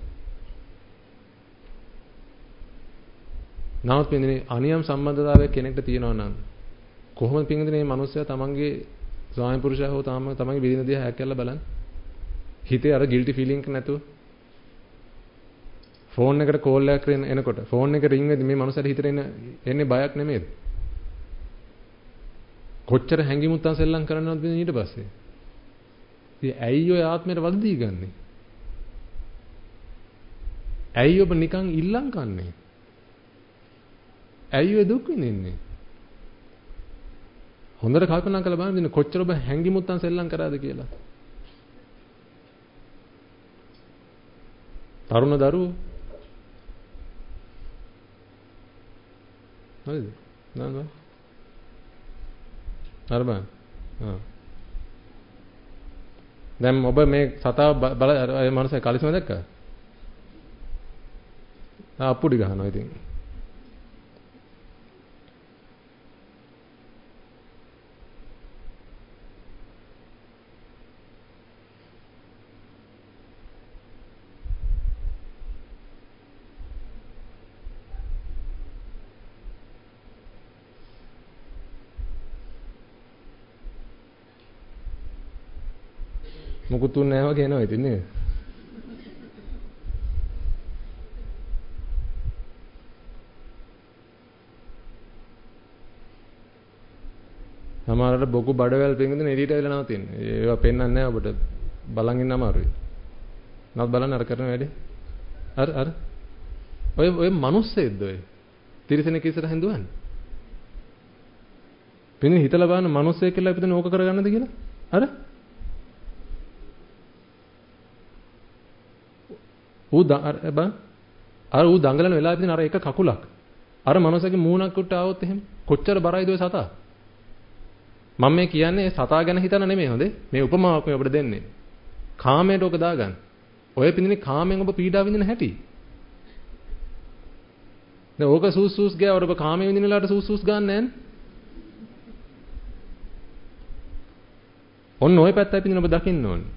S1: නමුත් පිටින් අනියම් සම්බන්ධතාවයක් කෙනෙක්ට තියෙනවා නම් කොහොමද පිටින් මේ මිනිස්සයා තමන්ගේ ස්වාමි පුරුෂයා හෝ තමන්ගේ විදින දිහා හැක් කරලා බලන්න. හිතේ අර ගිල්ටි ෆීලිං එක නැතුව ෆෝන් එකට කෝල් එකක් එනකොට ෆෝන් එක රින් වෙද්දි මේ මනුස්සයාට හිතේ එන්නේ බයක් නෙමෙයිද? කොච්චර හැංගිමුත්තන් සෙල්ලම් කරනවද ඊට පස්සේ? ඉතින් ඇයි ඔය ආත්මයට වද දී ගන්නෙ? ඇයි ඔබ නිකන් ඉල්ලම් කන්නේ? ඇයි ඔය දුක් විඳින්නේ? හොඳට කල්පනා කරලා බලන්න කොච්චර ඔබ හැංගිමුත්තන් සෙල්ලම් කරාද කියලා. තරුණ දරුවෝ හරිද? නෑ අර බලන්න. දැන් ඔබ මේ සතාව බල අර මනුස්සයා කලිසම දැක්කා? අප්පුඩි ගහනවා ඉතින්. මොකුත් නැහැ වගේ එනවා ඉතින් නේද? සමහරවිට බොකු බඩවැල් පින්ගින් එළියට ඇවිල්ලා නවතින්නේ. ඒවා පෙන්වන්නේ නැහැ ඔබට. බලන් ඉන්න අමාරුයි. නවත් බලන්න අර කරන වැඩේ. අර ඔය මිනිස්සෙද්ද ඔය? තිරිසනෙක් ඉස්සරහින් දුවන්නේ. පින්ගින් හිතලා බලන්න මිනිස්සෙක් කියලා අපිට ඕක කරගන්නද කියලා? ඌ දඟලන වෙලාවෙ තියෙන අර එක කකුලක් අර මනුස්සයාගේ මූණක් උට ආවොත් එහෙම කොච්චර බරයිද ඔය සතා? මම මේ කියන්නේ සතා ගැන හිතන නෙමෙයි හොඳේ. මේ උපමාවක් මේ ඔබට දෙන්නේ. කාමයට ඔක දාගන්න. ඔය පින්දිනේ කාමෙන් ඔබ පීඩා විඳින හැටි. දැන් ඕක සූස් ගෑවර ඔබ කාමයෙන් විඳින වෙලාවට සූස් ගන්න නැහැ නේ. ඔන්න ඔය පැත්තයි පින්දින ඔබ දකින්න ඕනේ.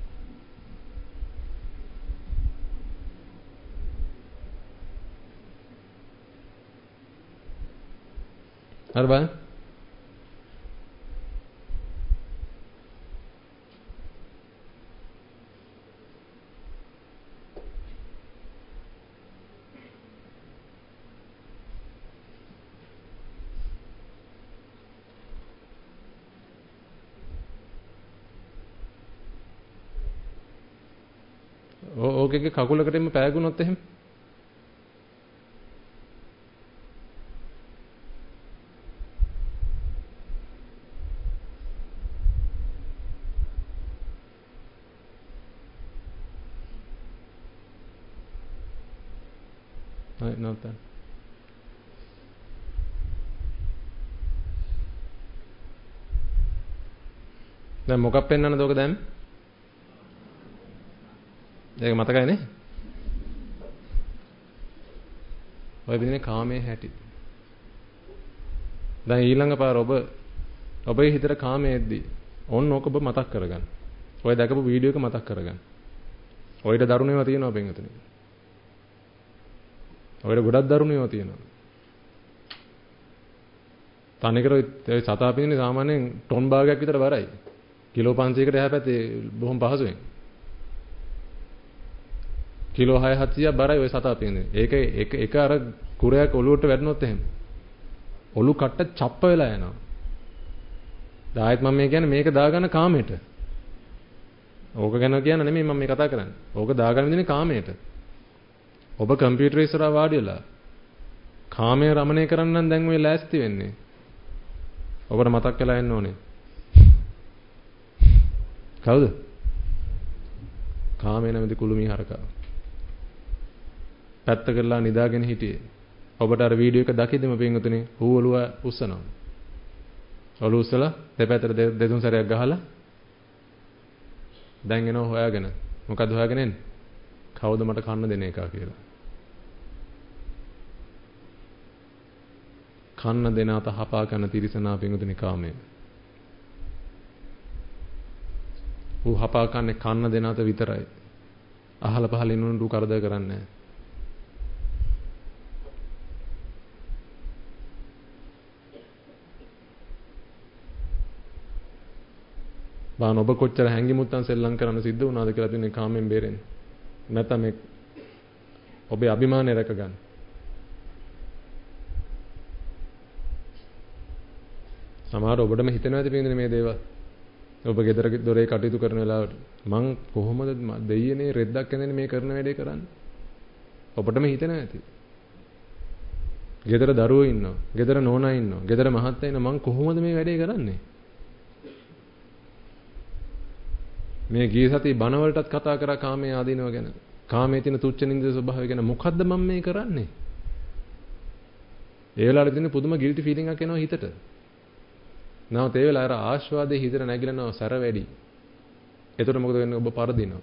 S1: හරි බලන්න. ඕකෙගේ කකුලකටම පෑගුණොත් එහෙම හරි නවත්තන්න. දැන් මොකක් පෙන්වන්නද ඕක දැන්? ඒක මතකයි නේ? ඔය විදිහේ කාමයේ හැටි. දැන් ඊළඟ පාර ඔබේ හිතට කාමයේ එද්දී ඔන්න ඕක ඔබ මතක් කරගන්න. ඔය දැකපු වීඩියෝ එක මතක් කරගන්න. ඔයිට දරුණේවා තියෙනවා බෙන්ගතුනි. ඔයිට ගොඩක් දරුණේවා තියෙනවා. තනිකර ඔය සතා පින්නේ සාමාන්‍යයෙන් ටොන් භාගයක් විතර බරයි. කිලෝ 500කට එහා පැත්තේ බොහොම පහසුවෙන්. කිලෝ 6-700ක් බරයි ඔය සතා පින්නේ. ඒක එක අර කුරයක් ඔලුවට වැටුනොත් එහෙම. ඔලු කට්ට චප්ප වෙලා යනවා. ආයෙත් මම මේ කියන්නේ මේක දාගන්න කාමයට. ඕක ගැන කියන්න නෙමෙයි මම මේ කතා කරන්නේ. ඕක දාගන්න දෙන්නේ කාමයට. ඔබ කම්පියුටර් ඉස්සරහා වාඩි වෙලා කාමයේ රමණය කරන්න නම් දැන් ඔය ලෑස්ති වෙන්නේ. ඔබට මතක් වෙලා එන්න ඕනේ. කවුද? කාමයේ නැමැති කුළුමී හරකා. පැත්ත කරලා නිදාගෙන හිටියේ. ඔබට අර වීඩියෝ එක දකිද්දිම පින්වතුනි ඌ ඔළුව උස්සනවා. ඔළුව උස්සලා දෙපැත්තට දෙතුන් සැරයක් ගහලා දැන් එනවා හොයාගෙන. මොකද හොයාගෙන එන්නේ? කවුද මට කන්න දෙන එකා කියලා. කන්න දෙන අත හපා කරන තිරිසනා පින්වතුනි කාමයේ. ඌ හපා කන්නේ කන්න දෙන අත විතරයි. අහල පහල ඉන්නුන ඌ කරදර කරන්නේ නැහැ. බාන ඔබ කොච්චර හැංගිමුත්තන් සෙල්ලම් කරන්න සිද්ධ වුණාද කියලා තියන්නේ කාමෙන් බේරෙන්න. නැත්නම් මේ ඔබේ අභිමානය රැක ගන්න. සමහර ඔබටම හිතෙනවා ඇති පින්දිනේ මේ දේවල්. ඔබ ගෙදර දොරේ කටයුතු කරන වෙලාවට මං කොහොමද දෙයියනේ රෙද්දක් ඇඳගෙන මේ කරන වැඩේ කරන්නේ? ඔබටම හිතෙනවා ඇති. ගෙදර දරුවෝ ඉන්නවා, ගෙදර නෝනා ඉන්නවා, ගෙදර මහත්තයා ඉන්නවා මං කොහොමද මේ වැඩේ කරන්නේ? මේ ගිය සතියේ බණ වලටත් කතා කරා කාමයේ ආදීනව ගැන. කාමයේ තියෙන තුච්ච නින්ද ස්වභාවය ගැන මොකද්ද මම මේ කරන්නේ? ඒ වෙලාවට තියෙන පුදුම ගිල්ටි ෆීලිං එකක් එනවා හිතට. නැවත ඒ වෙලාව අර ආශ්වාදයේ හිතට නැగిලනවා සැර වැඩි. එතකොට මොකද වෙන්නේ? ඔබ පරදිනවා.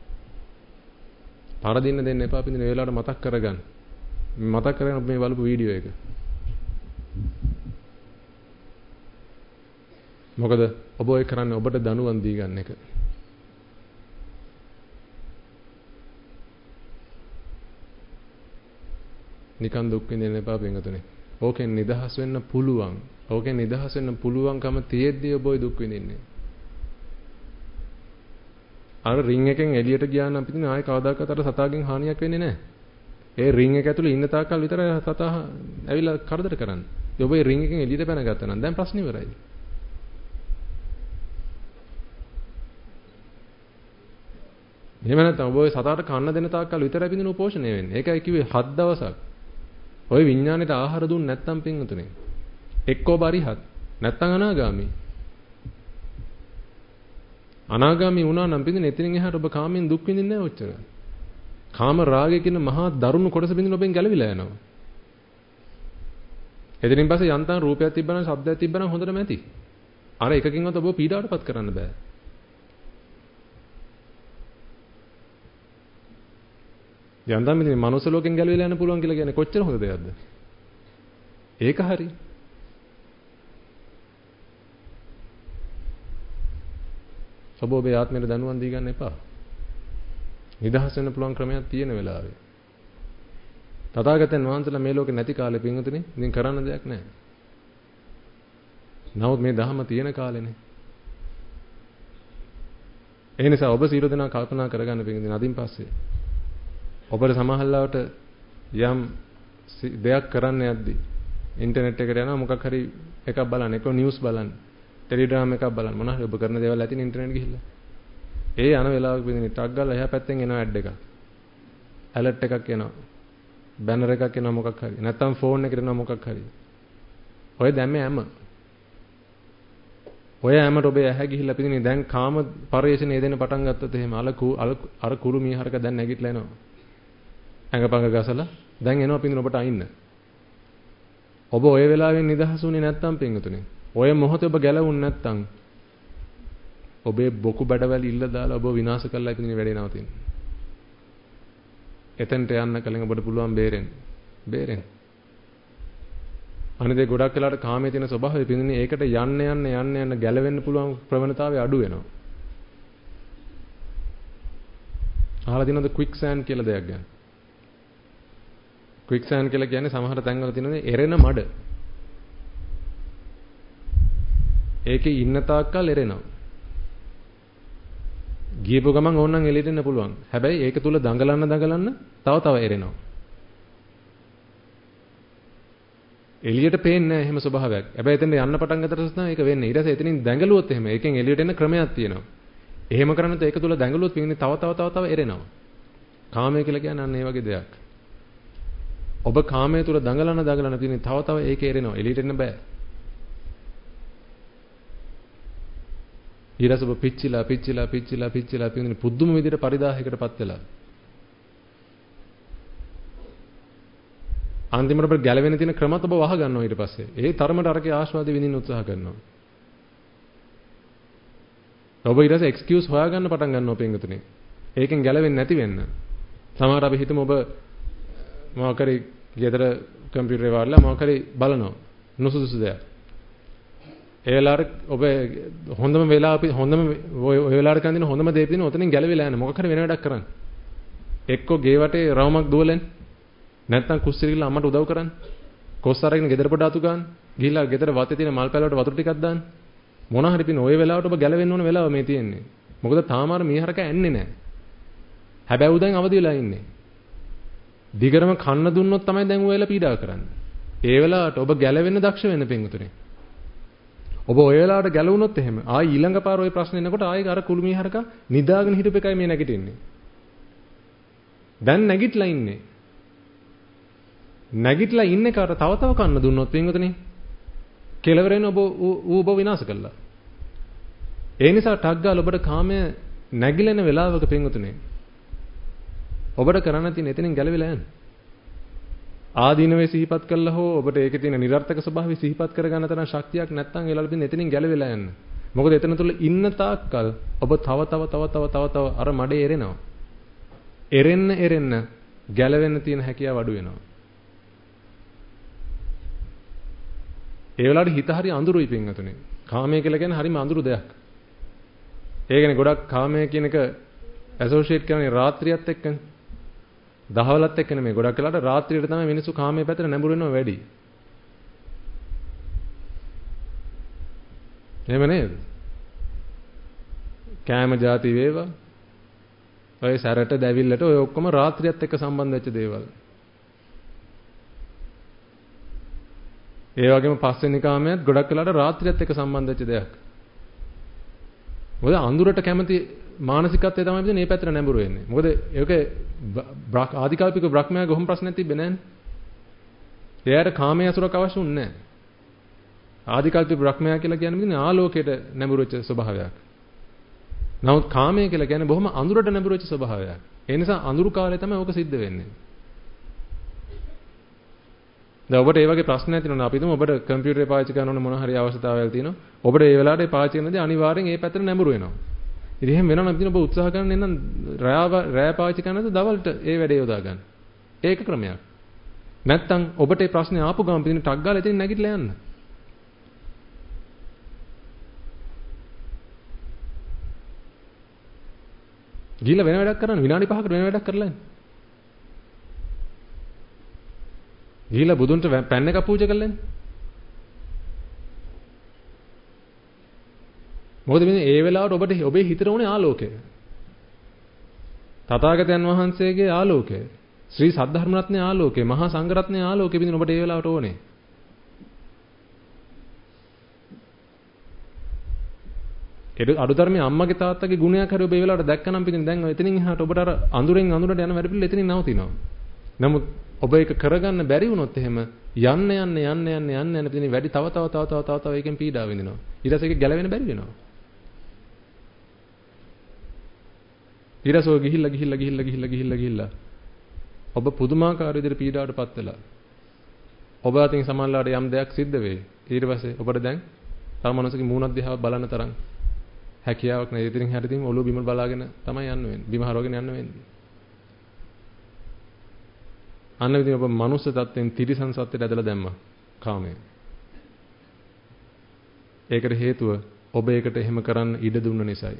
S1: පරදින්න දෙන්න එපා පිටින් ඒ වෙලාවට මතක් කරගන්න. මතක් කරගෙන ඔබ මේ බලපු වීඩියෝ එක. මොකද ඔබ ඔය කරන්නේ ඔබට දනුවන් දී ගන්න එක. නිකන් දුක් විඳින්න එපා පින්වතුනි. ඕකෙන් නිදහස් වෙන්න පුළුවන්. ඕකෙන් නිදහස් වෙන්න පුළුවන්කම තියෙද්දී ඔබ දුක් විඳින්නේ. අර රින් එකෙන් එළියට ගියා නම් පිටින් ආයේ කවදාකවත් අර සතාගෙන් හානියක් වෙන්නේ නැහැ. ඒ රින් එක ඇතුලේ ඉන්න තාක්කල් විතරයි සතා ඇවිල්ලා කරදර කරන්නේ. ඔබ ඒ රින් එකෙන් එළියට පැනගත්තා නම් දැන් ප්‍රශ්න ඉවරයි. එහෙම නැත්නම් ඔබ ඔය සතාට කන්න දෙන තාක්කල් විතරයි පිටින් පෝෂණය වෙන්නේ. ඒකයි කිව්වේ 7 දවසක්. ඔය විඥාණයට ආහාර දුන්නේ නැත්නම් පින්වතුනි එක්කෝ බරිහත් නැත්නම් අනාගාමි. අනාගාමි වුණා නම් පින්දින එතනින් එහාට ඔබ කාමෙන් දුක් විඳින්නේ නැහැ ඔච්චර. කාම රාගය කියන මහා දරුණු කොටස බින්දින ඔබෙන් ගැලවිලා යනවා. එතනින් පස්සේ යන්තම් රූපයක් තිබ්බනම් ශබ්දයක් තිබ්බනම් හොඳටම ඇති. අර එකකින්වත් ඔබ පීඩාවටපත් කරන්න බෑ. යන්තම් ඉතින් මනුස්ස ලෝකෙන් ගැලවිලා යන්න පුළුවන් කියලා කියන්නේ කොච්චර හොඳ දෙයක්ද? ඒක හරි. ඔබේ ආත්මයට දනුවන් දී ගන්න එපා. නිදහස් වෙන්න පුළුවන් ක්‍රමයක් තියෙන වෙලාවේ. තථාගතයන් වහන්සේලා මේ ලෝකේ නැති කාලේ පින්වතුනි ඉතින් කරන්න දෙයක් නැහැ. නමුත් මේ ධර්ම තියෙන කාලෙනේ. ඒ නිසා ඔබ සියලු දෙනා කල්පනා කරගන්න පින්වතුනි අදින් පස්සේ ඔබට සමහරවිට යම් දෙයක් කරන්න යද්දි ඉන්ටර්නෙට් එකට යනවා මොකක් හරි එකක් බලන්න එක නිවුස් බලන්න ටෙලිග්‍රෑම් එකක් බලන්න මොනවා හරි ඔබ කරන දේවල් ඇතින් ඉන්ටර්නෙට් ගිහිල්ලා ඒ යන වෙලාවක පින්වතුනි ටක් ගාලා එහා පැත්තෙන් එනවා ඇඩ් එකක් ඇලර්ට් එකක් එනවා බැනර් එකක් එනවා මොකක් හරි නැත්නම් ෆෝන් එකට එනවා මොකක් හරි ඔය දැම්මේ හැම ඔය හැමට ඔබේ ඇහැ ගිහිල්ලා පිටින් දැන් කාම පරිේශණය දෙන්න පටන් ගත්තොත් එහෙම අර කුරු මීහරක දැන් නැගිටලා එනවා. ඇඟපඟ ගසලා දැන් එනවා පිටින් ඔබට අයින්න. ඔබ ඔය වෙලාවෙන් නිදහසුනේ නැත්තම් පින්තුනේ. ඔය මොහොතේ ඔබ ගැලවුන්නේ නැත්තම් ඔබේ බොකු බඩවැල් ඉල්ල දාලා ඔබ විනාශ කරලා පිටින් වැඩේ නවතින්නේ. එතනට යන්න කලින් ඔබට පුළුවන් බේරෙන්න. අනිත් ඒ ගොඩක් වෙලාවට කාමයේ තියෙන ස්වභාවය පිළිඳින්නේ ඒකට යන්න ගැලවෙන්න පුළුවන් ප්‍රවණතාවය අඩු වෙනවා. අහලා තියෙනවද ක්වික් සෑන්ඩ් කියලා දෙයක් ගැන? ක්වික් සෑන්ඩ් කියලා කියන්නේ සමහර තැන්වල තියෙන එරෙන මඩ. ඒකේ ඉන්න තාක්කල් එරෙනවා. ගියපු ගමන් ඕනනම් එළියට එන්න පුළුවන්. හැබැයි ඒක තුල දඟලන්න තව එරෙනවා. එළියට පේන්නේ නැහැ එහෙම ස්වභාවයක්. හැබැයි එතෙන් යන්න පටන් ගත්තට තමයි ඒක වෙන්නේ. ඊට පස්සේ එතනින් දැඟලුවොත් එහෙම ඒකෙන් එළියට එන්න ක්‍රමයක් තියෙනවා. එහෙම කරන්නේ તો ඒක තුල දැඟලුවොත් පින්නේ තව එරෙනවා. කාමය කියලා කියන්නේ අන්න ඒ වගේ දෙයක්. ඔබ කාමයේ තුල දඟලන පින්නේ තව ඒක එරෙනවා. එළියට එන්න බෑ. ඊට පස්සේ ඔබ පිච්චිලා පින්නේ පුදුම විදිහට පරිදාහයකටපත් වෙලා. අන්තිමට ඔබ ගැලවෙන්න තියෙන ක්‍රමත් ඔබ වහ ගන්නවා ඊට පස්සේ. ඒ තරමට අරකේ ආස්වාද විඳින්න උත්සාහ කරනවා. ඔබ ඊට පස්සේ එක්ස්කියුස් හොයාගන්න පටන් ගන්නවා පින්වතුනි. ඒකෙන් ගැලවෙන්නේ නැති වෙන්න. සමහර අපි හිතමු ඔබ මොකක් හරි ගෙදර කම්පියුටරේ වාඩිලා මොකක් හරි බලනවා. නුසුසුසු දෙයක්. ඒ වෙලාවට ඔබ හොඳම ඔය වෙලාවට කරන හොඳම දේ තියෙන ඔතනින් ගැලවිලා යන මොකක් හරි වෙන වැඩක් කරන්න. එක්කෝ ගේ වටේ රවුමක් දුවලෙන් නැත්තම් කුස්සිය ගිහලා අම්මට උදව් කරන්න. කොස් අරගෙන ගෙදර පොඩ අතු ගන්න. ගිහිල්ලා ගෙදර වතේ තියෙන මල් පැල වලට වතුර ටිකක් දාන්න. මොන හරි පින ওই වෙලාවට ඔබ ගැලවෙන්න ඕන වෙලාව මේ තියෙන්නේ. මොකද තාම අර මීහරක ඇන්නේ නැහැ. හැබැයි උ දැන් අවදි වෙලා ඉන්නේ. දිගරම කන්න දුන්නොත් තමයි දැන් ඔයලා පීඩා කරන්නේ. ඒ වෙලාවට ඔබ ගැලවෙන්න දක්ෂ වෙන්න පින්වතුනි. ඔබ ඔය වෙලාවට ගැලවුණොත් එහෙම ආයි ඊළඟ පාර ওই ප්‍රශ්නේ එනකොට ආයි අර කුළු මීහරක නිදාගෙන හිටපු එකයි මේ නැගිටින්නේ. දැන් නැගිටලා ඉන්නේ. නැගිටලා ඉන්න එකට තව කන්න දුන්නොත් පින්වතුනි කෙලවරෙන් ඔබ විනාශ කළා. ඒ නිසා ටක් ගාලා ඔබට කාමය නැగిලෙන වෙලාවක පින්වතුනි ඔබට කරන්න තියෙන එතනින් ගැලවිලා යන්න. ආදීනවේ සිහිපත් කළා හෝ ඔබට ඒකේ තියෙන නිර්ර්ථක ස්වභාවය සිහිපත් කරගන්න තරම් ශක්තියක් නැත්නම් ඒ ළඟින් එතනින් ගැලවිලා යන්න. මොකද එතන තුල ඉන්න තාක්කල් ඔබ තව අර මඩේ එරෙනවා. එරෙන්න ගැලවෙන්න තියෙන හැකියාව අඩු වෙනවා. ඒ වෙලාවට හිත හරි අඳුරුයි පින්වතුනි. කාමය කියලා කියන්නේ හරිම අඳුරු දෙයක්. ඒ කියන්නේ ගොඩක් කාමය කියන එක ඇසෝෂিয়েට් කරන්නේ රාත්‍රියත් එක්කනේ. දහවලත් එක්ක නෙමෙයි. ගොඩක් වෙලාවට රාත්‍රියට තමයි මිනිස්සු කාමයේ පැත්තට නැඹුරු වෙනවා වැඩි. එහෙම නේද? කෑම જાති වේවා. ඔය සැරට දැවිල්ලට ඔය ඔක්කොම රාත්‍රියත් එක්ක සම්බන්ධ වෙච්ච දේවල්. ඒ වගේම පස්වෙනි කාමයට ගොඩක් වෙලාවට රාත්‍රියත් එක්ක සම්බන්ධ වෙච්ච දෙයක්. මොකද අඳුරට කැමති මානසිකත්වය තමයි මේ පැත්තට නැඹුරු වෙන්නේ. මොකද ඒක ආදිකාල්පික බ්‍රහ්මයාගේ කොහොම ප්‍රශ්නයක් තිබ්බේ නැන්නේ. එයාට කාමයේ අසුරක් අවශ්‍යුන්නේ නැහැ. ආදිකාල්පික බ්‍රහ්මයා කියලා කියන්නේ ආලෝකයට නැඹුරු වෙච්ච ස්වභාවයක්. නමුත් කාමය කියලා කියන්නේ බොහොම අඳුරට නැඹුරු වෙච්ච ස්වභාවයක්. ඒ නිසා අඳුරු කාලේ තමයි ඕක සිද්ධ වෙන්නේ. දැන් ඔබට මේ වගේ ප්‍රශ්නයක් තියෙනවා අපි හිතමු ඔබට කම්පියුටරේ පාවිච්චි කරන ඕන මොන හරි අවශ්‍යතාවයක් තියෙනවා. ඔබට මේ වෙලාවට පාවිච්චි කරනදී අනිවාර්යෙන් මේ පැත්තට නැඹුරු වෙනවා. ඉතින් එහෙම වෙනවා නම් ඉතින් ඔබ උත්සාහ කරන්න එන්න රෑ පාවිච්චි කරනද දවල්ට ඒ වැඩේ යොදා ගන්න. ඒක ක්‍රමයක්. නැත්තම් ඔබට මේ ප්‍රශ්නේ ආපු ගමන් ඉතින් ටක් ගාලා ඉතින් නැගිටලා යන්න. ගිහලා වෙන වැඩක් කරන්න විනාඩි 5කට වෙන වැඩක් කරලා යන්න. ගිහලා බුදුන්ට පැන් එකක් පූජා කරලා යන්න. මොකද මේ ඒ වෙලාවට ඔබට ඔබේ හිතට උනේ ආලෝකය. තථාගතයන් වහන්සේගේ ආලෝකය. ශ්‍රී සද්ධර්ම රත්නයේ ආලෝකය, මහා සංඝ රත්නයේ ආලෝකය විදිහින් ඔබට ඒ වෙලාවට ඕනේ. ඒක අඩුතරමේ අම්මගේ තාත්තගේ ගුණයක් හරි ඔබ ඒ වෙලාවට දැක්කනම් පිටින් දැන් එතනින් එහාට ඔබට අර අඳුරෙන් අඳුරට යන වැඩ පිළිවෙල එතනින් නවතිනවා. නමුත් ඔබ ඒක කරගන්න බැරි වුණොත් එහෙම යන්න පිටින් වැඩි තව ඒකෙන් පීඩාව විඳිනවා. ඊට පස්සේ ඒක ගැලවෙන්න බැරි වෙනවා. ඊටසෝ ගිහිල්ලා ඔබ පුදුමාකාර විදිහට පීඩාවටපත් වෙලා ඔබ අතින් සමානලාට යම් දෙයක් සිද්ධ වෙයි. ඊට පස්සේ ඔබට දැන් තව මනුස්සකගේ මූණක් දිහා බලන්න තරම් හැකියාවක් නැහැ. ඉතින් හැට ඉතින් ඔළුව බිම බලාගෙන තමයි යන්න වෙන්නේ. බිම හරවගෙන යන්න වෙන්නේ. අන්න ඉතින් ඔබ මනුස්ස තත්ත්වෙන් තිරිසන් සත්ත්වයට ඇදලා දැම්මා කාමය. ඒකට හේතුව ඔබ ඒකට එහෙම කරන්න ඉඩ දුන්න නිසායි.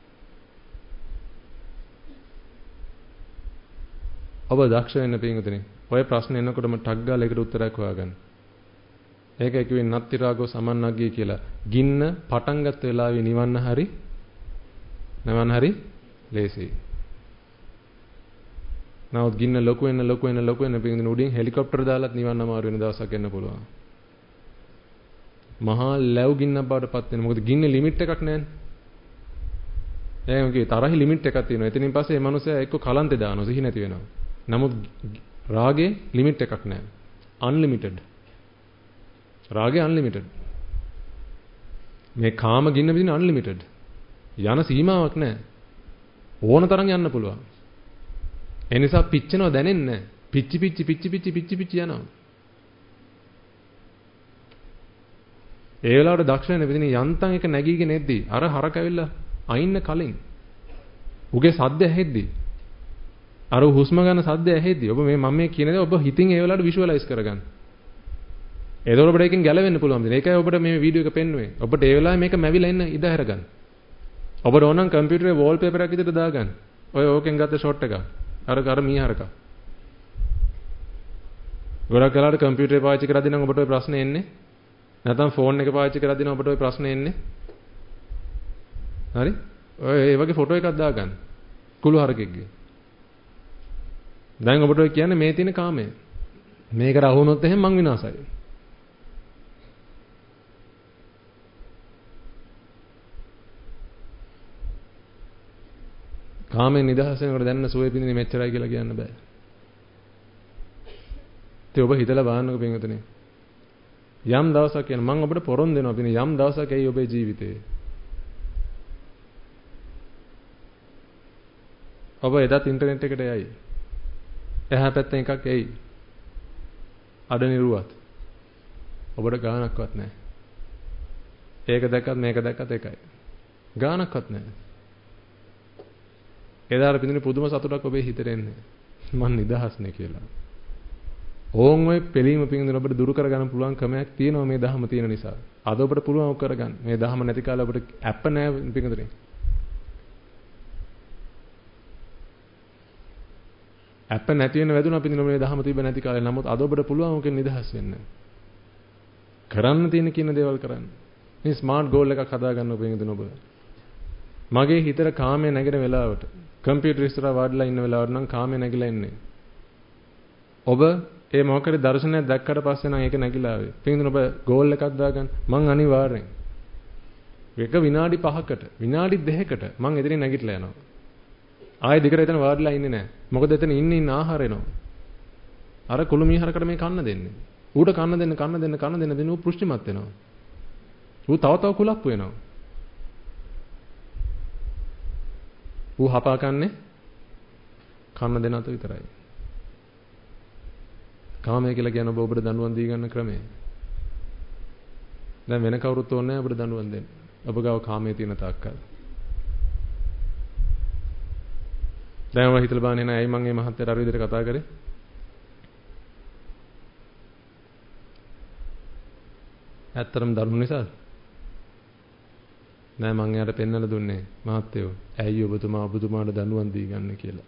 S1: ඔබ දක්ෂ වෙන්න පිටුතුනේ. ඔය ප්‍රශ්න එනකොටම ටක් ගාලා ඒකට උත්තරයක් හොයාගන්න. ඒකයි කිව්වේ නත්ති රාගෝ සමන්නග්ගී කියලා. ගින්න පටන් ගත්ත වෙලාවේ නිවන්න හරි ලේසියි. නමුත් ගින්න ලොකු වෙන පිටින් උඩින් හෙලිකොප්ටර් දාලත් නිවන්න අමාරු වෙන දවසක් එන්න පුළුවන්. මහා ලැබ් ගින්නක් බවට පත් වෙන. මොකද ගින්නේ ලිමිට් එකක් නැහැනේ. එහෙනම් කිව්වේ තරහේ ලිමිට් එකක් තියෙනවා. එතනින් පස්සේ මේ මනුස්සයා එක්ක කලන්තේ දානවා, සිහි නැති වෙනවා. නමුත් රාගේ ලිමිට් එකක් නැහැ. අන්ලිමිටඩ්. රාගේ අන්ලිමිටඩ්. මේ කාම ගින්න විදින අන්ලිමිටඩ්. යන සීමාවක් නැහැ. ඕන තරම් යන්න පුළුවන්. ඒ නිසා පිච්චෙනව දැනෙන්නේ නැහැ. පිච්චි යනවා. ඒ වෙලාවට දක්ෂ වෙන විදින යන්තම් එක නැගීගෙන එද්දි අර හරක ඇවිල්ලා අයින්න කලින් උගේ සද්ද ඇහෙද්දි අර හුස්ම ගන්න සද්ද ඇහෙද්දි ඔබ මම මේ කියන දේ ඔබ හිතින් ඒ වෙලාවට විෂුවලයිස් කරගන්න. එතකොට ඔබට ඒකෙන් ගැලවෙන්න පුළුවන්. ඒකයි ඔබට මේ වීඩියෝ එක පෙන්වුවේ. ඔබට ඒ වෙලාවේ මේක මැවිලා ඉන්න ඉඩ හැරගන්න. ඔබට ඕන නම් කම්පියුටරේ වෝල්පේපර් එකක් විදිහට දාගන්න. ඔය ඕකෙන් ගත්ත ෂොට් එක. අර මීහරක. ගොඩක් වෙලාවට කම්පියුටරේ පාවිච්චි කරද්දී නම් ඔබට ඔය ප්‍රශ්නේ එන්නේ. නැත්නම් ෆෝන් එක පාවිච්චි කරද්දී නම් ඔබට ඔය ප්‍රශ්නේ එන්නේ. හරි? ඔය ඒ වගේ ෆොටෝ එකක් දාගන්න. කුළු හරකෙක්ගේ. දැන් ඔබට ඔය කියන්නේ මේ තියෙන කාමය. මේකට අහු වුණොත් එහෙනම් මං විනාසයි. කාමෙන් නිදහස් වෙනකොට දැනෙන සුවය පිඳින්නේ මෙච්චරයි කියලා කියන්න බෑ. ඉතින් ඔබ හිතලා බලන්නකෝ පින්වතුනි. යම් දවසක් කියන මම ඔබට පොරොන්දු දෙනවා පිටින් යම් දවසක් ඇයි ඔබේ ජීවිතේ. ඔබ එදත් ඉන්ටර්නෙට් එකට යයි. එහා පැත්තෙන් එකක් එයි. අඩ නිරුවත්. ඔබට ගානක්වත් නැහැ. ඒක දැක්කත් මේක දැක්කත් එකයි. ගානක්වත් නැහැ. එදාට පිටින් පුදුම සතුටක් ඔබේ හිතට එන්නේ. මං නිදහස්නේ කියලා. ඕන් ඔය පිළීම පිටින් ඔබට දුරු කරගන්න පුළුවන් ක්‍රමයක් තියෙනවා මේ ධහම තියෙන නිසා. අද ඔබට පුළුවන් ඔක් කරගන්න. මේ ධහම නැති කාලේ ඔබට ඇප් නැහැ පිටින්. ඇප් නැති වෙන වැදුනා පිටින් මේ ධහම තිබ්බ නැති කාලේ. නමුත් අද ඔබට පුළුවන් ඔකෙන් නිදහස් වෙන්න. කරන්න තියෙන කියන දේවල් කරන්න. මේ ස්මාර්ට් ගෝල් එකක් හදාගන්න ඔබෙන් ඔබ. මගේ හිතට කාමයේ නැගෙන වෙලාවට කම්පියුටර් ඉස්සරහා වාඩිලා ඉන්න වෙලාවට නම් කාමයේ නැగిලා ඉන්නේ. ඔබ ඒ මොකද දර්ශනයක් දැක්කට පස්සේ නම් ඒක නැగిලා ආවේ. පිටින් ඔබ ගෝල් එකක් දාගන්න. මං අනිවාර්යෙන් එක විනාඩි 5කට විනාඩි 2කට මං එතනින් නැගිටලා යනවා. ආයෙ දිගට එතන වාඩිලා ඉන්නේ නැහැ. මොකද එතන ඉන්න ආහාර එනවා. අර කුළු මීහරකට මේ කන්න දෙන්නේ. ඌට කන්න දෙන්න ඌ පුෂ්ටිමත් වෙනවා. ඌ තව කුලප්පු වෙනවා. ඌ හපා කන්නේ කන්න දෙන අත විතරයි. කාමය කියලා කියන ඔබට දඬුවම් දී ගන්න ක්‍රමය. දැන් වෙන කවුරුත් ඕනේ නැහැ ඔබට දඬුවම් දෙන්න. ඔබ ගාව කාමයේ තියෙන තාක්කල්. දැන් මම හිතලා බලන්නේ නැහැ ඇයි මම මේ මහත්තයාට අර විදිහට කතා කරේ? ඇත්තටම දරුණු නිසාද? නෑ මං එයාට පෙන්වලා දුන්නේ මහත්තයෝ ඇයි ඔබතුමා ඔබතුමාට දඬුවම් දී ගන්න කියලා.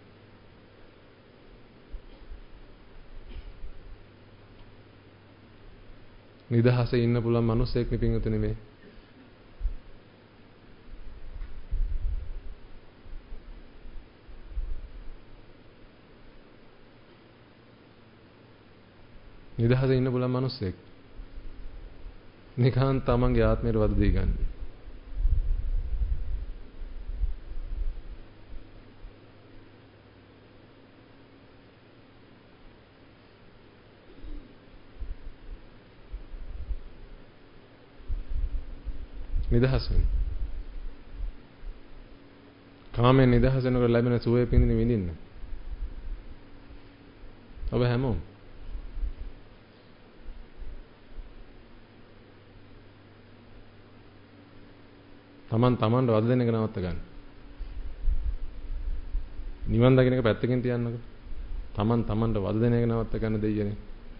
S1: නිදහසේ ඉන්න පුළුවන් මිනිස්සෙක් පිටින්ුතුනේ මේ. නිදහසේ ඉන්න පුළුවන් මිනිස්සෙක්. නිකන් තමන්ගේ ආත්මයට වද දී ගන්න. නිදහස් වෙන්න. කාමෙන් නිදහස් වෙනකොට ලැබෙන සුවය පිඳින විඳින්න. ඔබ හැමෝම තමන්ට වද දෙන එක නවත්ත ගන්න. නිවන් දකින්න එක පැත්තකින් තියන්නකෝ. තමන්ට වද දෙන එක නවත්ත ගන්න දෙයියනේ.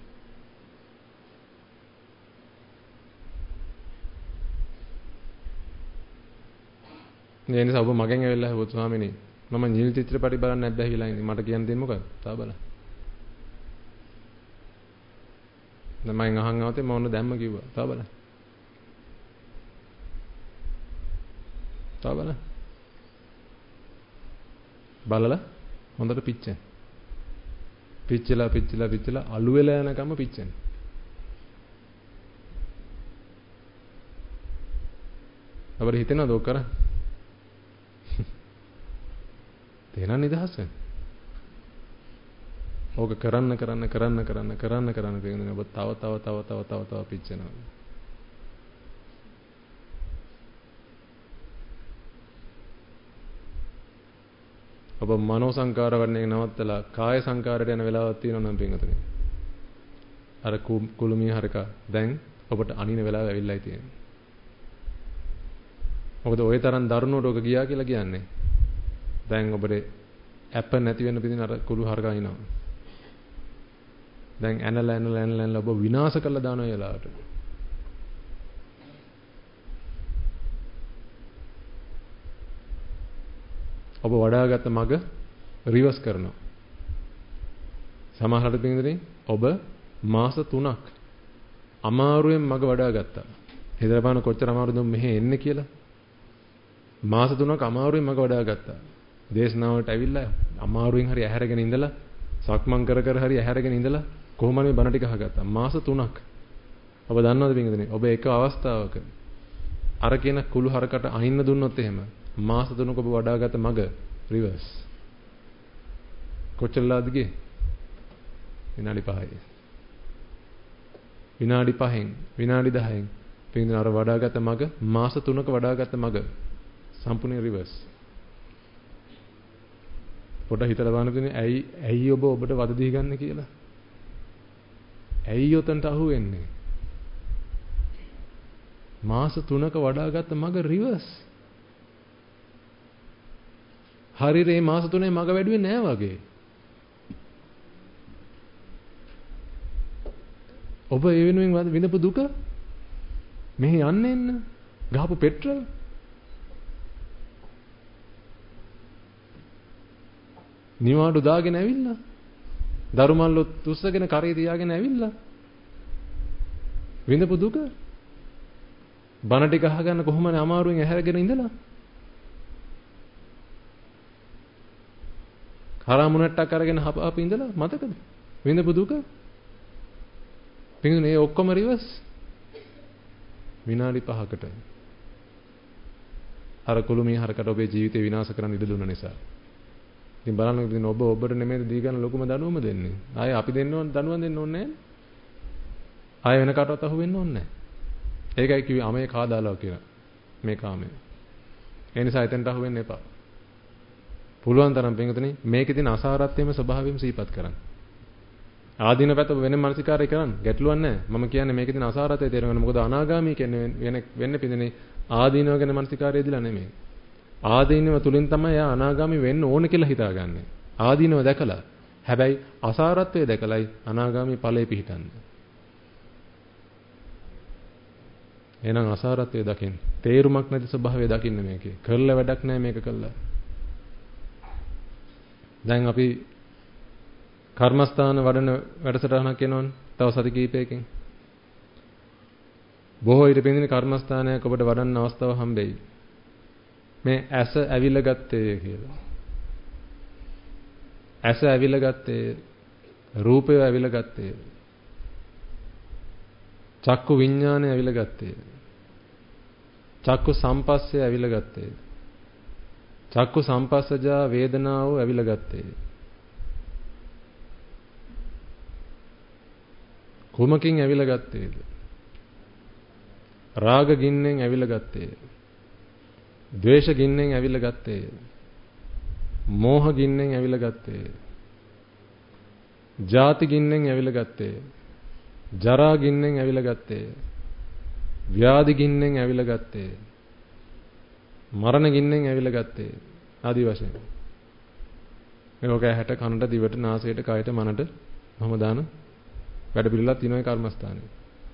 S1: ඒ නිසා ඔබ මගෙන් ඇවිල්ලා හවොත් ස්වාමිනේ මම නිල් චිත්‍රපටි බලන්න නැබ්බැහි කියලා ඉන්නේ. මට කියන්න දෙන්නේ මොකක්ද? තා බලන්න. දැන් මම අහන් ආවතේ මම ඔන්න දැම්ම කිව්වා. තා බලන්න. තා බලන්න. බලලා හොඳට පිච්චෙන්. පිච්චලා අළු වෙලා යනකම් පිච්චෙන්. අපිට හිතෙනවද ඔක් කරන්නේ? තේන නිදහස් වෙන්න. ඕක කරන්න තියෙනවා. ඔබ තව පිච්චෙනවා. ඔබ මනෝ සංකාර වඩන නවත්තලා කාය සංකාරයට යන වෙලාවක් තියෙනවා නම් පින්වතුනි. අර කුළුමිය හරක දැන් ඔබට අනින වෙලාව ඇවිල්ලායි තියෙන්නේ. මොකද ওই තරම් දරුණුවට ඔක ගියා කියලා කියන්නේ. දැන් ඔබට ඇප නැති වෙන පිටින් අර කුළු හරකා ඉනවා. දැන් ඇනලා ඔබ විනාශ කරලා දාන වෙලාවට. ඔබ වඩාගත් මග රිවර්ස් කරනවා. සමහරවිට පිටින් ඔබ මාස 3ක් අමාරුවෙන් මග වඩා ගත්තා. හිතලා බලන්න කොච්චර අමාරුද මෙහෙ එන්නේ කියලා. මාස 3ක් අමාරුවෙන් මග වඩා ගත්තා. දේශනාවට ඇවිල්ලා අමාරුවෙන් හරි ඇහැරගෙන ඉඳලා සක්මන් කර හරි ඇහැරගෙන ඉඳලා කොහොම හරි බණ ටික අහගත්තා. මාස 3ක්. ඔබ දන්නවද පින්වතුනි? ඔබ එක අවස්ථාවක අර කියන කුළු හරකට අහින්න දුන්නොත් එහෙම මාස 3ක ඔබ වඩාගත මග රිවර්ස්. කොච්චරලාද ගියේ? විනාඩි 5යි. විනාඩි 5න් විනාඩි 10න් පින්වතුනි අර වඩාගත මග මාස 3ක වඩාගත මග සම්පූර්ණ රිවර්ස්. පොඩ්ඩක් හිතලා බලන්න තියෙන්නේ ඇයි ඔබට වද දී ගන්න කියලා? ඇයි යොතන්ට අහු වෙන්නේ? මාස 3ක වඩාගත් මග රිවර්ස්. හරියට මේ මාස 3ේ මග වැඩි වෙන්නේ නැහැ වගේ. ඔබ ඒ වෙනුවෙන් විඳපු දුක මෙහි යන්නේ නැන්න. ගහපු පෙට්‍රල් නිවාඩු දාගෙන ඇවිල්ලා දරුමල්ලෝ තුස්සගෙන කරේ තියාගෙන ඇවිල්ලා විඳපු දුක බණ ටික අහගන්න කොහොමද අමාරුවෙන් ඇහැරගෙන ඉඳලා කරා මුණට්ටක් අරගෙන හප ඉඳලා මතකද විඳපු දුක පින්දුනේ ඒ ඔක්කොම රිවර්ස් විනාඩි 5කට අර කුළුමිය හරකට ඔබේ ජීවිතේ විනාශ කරන්න ඉඩ දුන්න නිසා. ඉතින් බලන්න ඉතින් ඔබට නෙමෙයි දී ගන්න ලොකුම දඬුවම දෙන්නේ. ආයේ අපි දෙන්න ඕන දඬුවම් දෙන්න ඕනේ නැහැ. ආයේ වෙන කාටවත් අහු වෙන්න ඕනේ නැහැ. ඒකයි කිව්වේ අමේ කාදාලා කියලා. මේ කාමය. ඒ නිසා එතෙන්ට අහු වෙන්න එපා. පුළුවන් තරම් පින්වතුනි මේකේ තියෙන අසාරත්වයේම ස්වභාවයම සිහිපත් කරන්න. ආදීන පැත්ත වෙන මානසිකාරය කරන්න ගැටලුවක් නැහැ. මම කියන්නේ මේකේ තියෙන අසාරත්වය තේරුම් ගන්න. මොකද අනාගාමී කියන්නේ වෙන්නේ පින්වතුනි ආදීනව ගැන මානසිකාරය දිලා නෙමෙයි. ආදීනව තුලින් තමයි එයා අනාගාමී වෙන්න ඕන කියලා හිතාගන්නේ. ආදීනව දැකලා. හැබැයි අසාරත්වයේ දැකලයි අනාගාමී ඵලයේ පිහිටන්නේ. එහෙනම් අසාරත්වයේ දකින්න. තේරුමක් නැති ස්වභාවය දකින්න මේකේ. කරලා වැඩක් නැහැ මේක කළා. දැන් අපි කර්මස්ථාන වඩන වැඩසටහනක් යනවනේ. තව සති කිහිපයකින්. බොහෝ ඊට පින්දින කර්මස්ථානයක් ඔබට වඩන්න අවස්ථාව හම්බෙයි. මේ ඇස ඇවිල්ලා ගත්තේ කියලා. ඇස ඇවිල්ලා ගත්තේ රූපය ඇවිල්ලා ගත්තේ. චක්කු විඥානය ඇවිල්ලා ගත්තේ. චක්කු සම්පස්සේ ඇවිල්ලා ගත්තේ. චක්කු සම්පස්සජා වේදනාව ඇවිල්ලා ගත්තේ. කුමකින් ඇවිල්ලා ගත්තේද? රාග ගින්නෙන් ඇවිල්ලා ගත්තේ. ද්වේෂ ගින්නෙන් ඇවිල්ලා ගත්තේ. මෝහ ගින්නෙන් ඇවිල්ලා ගත්තේ. ජාති ගින්නෙන් ඇවිල්ලා ගත්තේ. ජරා ගින්නෙන් ඇවිල්ලා ගත්තේ. ව්‍යාධි ගින්නෙන් ඇවිල්ලා ගත්තේ. මරණ ගින්නෙන් ඇවිල්ලා ගත්තේ. ආදි වශයෙන්. මේ ලෝකය හැට කනට දිවට නාසයට කයට මනට මම දාන වැඩ පිළිලක් තියෙනවා ඒ කර්මස්ථානේ.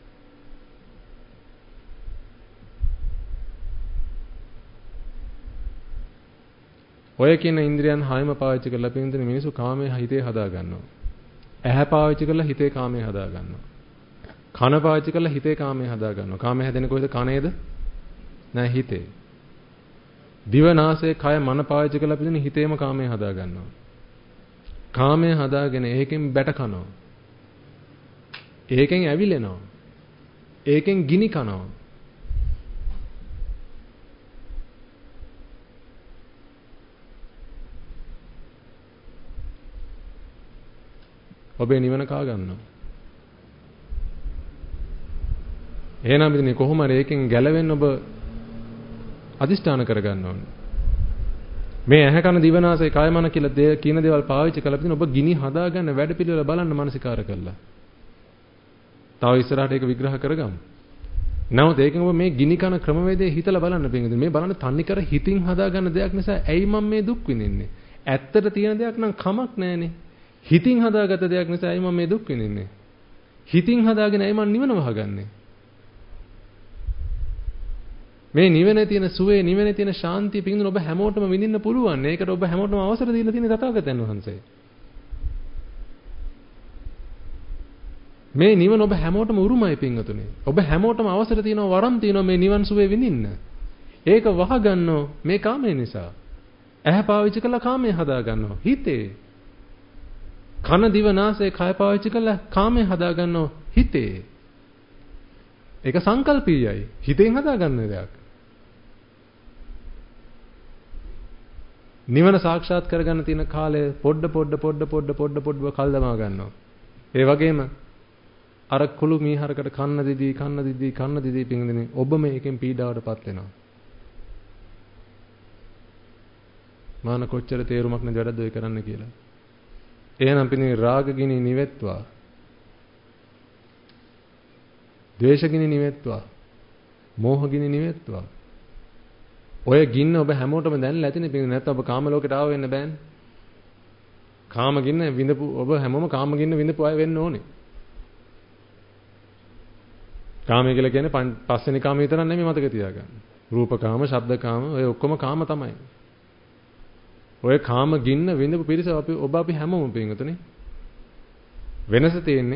S1: ඔය කියන ඉන්ද්‍රියන් හයම පාවිච්චි කරලා පින්දින මිනිස්සු කාමයේ හිතේ හදා ගන්නවා. ඇහැ පාවිච්චි කරලා හිතේ කාමයේ හදා ගන්නවා. කන පාවිච්චි කරලා හිතේ කාමයේ හදා ගන්නවා. කාමයේ හැදෙන්නේ කොහෙද? කනේද? නෑ හිතේ. දිව නාසය කය මන පාවිච්චි කරලා පිටින් හිතේම කාමයේ හදා ගන්නවා. කාමයේ හදාගෙන ඒකෙන් බැට කනවා. ඒකෙන් ඇවිලෙනවා. ඒකෙන් ගිනි කනවා. ඔබේ නිවන කා ගන්නවා. එහෙනම් ඉතින් කොහොම හරි ඒකෙන් ගැලවෙන්න ඔබ අදිෂ්ඨාන කරගන්න ඕනේ. මේ ඇහැ කන දිව නාසය කය මන කියලා කියන දේවල් පාවිච්චි කළා පිටින් ඔබ ගිනි හදාගන්න වැඩ පිළිවෙල බලන්න මානසිකාර කළා. තව ඉස්සරහට ඒක විග්‍රහ කරගමු. නමුත් ඒකෙන් ඔබ මේ ගිනි කන ක්‍රමවේදය හිතලා බලන්න පිටින් මේ බලන්න තන්නේ කර හිතින් හදාගන්න දෙයක් නිසා ඇයි මම මේ දුක් විඳින්නේ? ඇත්තට තියෙන දෙයක් නම් කමක් නැහැනේ. හිතින් හදාගත්ත දෙයක් නිසා ඇයි මම මේ දුක් විඳින්නේ? හිතින් හදාගෙන ඇයි මම නිවන වහගන්නේ? මේ නිවනේ තියෙන සුවේ නිවනේ තියෙන ශාන්තිය පිටින් ඔබ හැමෝටම විඳින්න පුළුවන්. ඒකට ඔබ හැමෝටම අවසර දීලා තියෙන තථාගතයන් වහන්සේ. මේ නිවන ඔබ හැමෝටම උරුමයි පින්වතුනි. ඔබ හැමෝටම අවසර තියෙනවා වරම් තියෙනවා මේ නිවන් සුවේ විඳින්න. ඒක වහගන්නෝ මේ කාමය නිසා. ඇහැ පාවිච්චි කරලා කාමයේ හදා ගන්නවා හිතේ. කන දිව නාසය කය පාවිච්චි කරලා කාමයේ හදා ගන්නවා හිතේ. ඒක සංකල්පීයයි. හිතෙන් හදා ගන්න දෙයක්. නිවන සාක්ෂාත් කරගන්න තියෙන කාලය පොඩ කල් දමා ගන්නවා. ඒ වගේම අර කුළු මීහරකට කන්න දිදී පින්දිනේ ඔබ මේකෙන් පීඩාවටපත් වෙනවා. මාන කොච්චර තේරුමක් නැද වැඩද ඔය කරන්න කියලා. එහෙනම් පින්දිනේ රාගගිනි නිවෙත්වා. ද්වේෂගිනි නිවෙත්වා. මෝහගිනි නිවෙත්වා. ඔය ගින්න ඔබ හැමෝටම දැනලා ඇතිනේ පින්දිනේ නැත්නම් ඔබ කාම ලෝකයට ආව වෙන්න බෑනේ. කාම ගින්න විඳපු ඔබ හැමෝම කාම ගින්න විඳපු අය වෙන්න ඕනේ. කාමය කියලා කියන්නේ පස්වෙනි කාම විතරක් නෙමෙයි මතක තියාගන්න. රූපකාම, ශබ්දකාම ඔය ඔක්කොම කාම තමයි. ඔය කාම ගින්න විඳපු පිරිස අපි හැමෝම පින්වතුනි. වෙනස තියෙන්නේ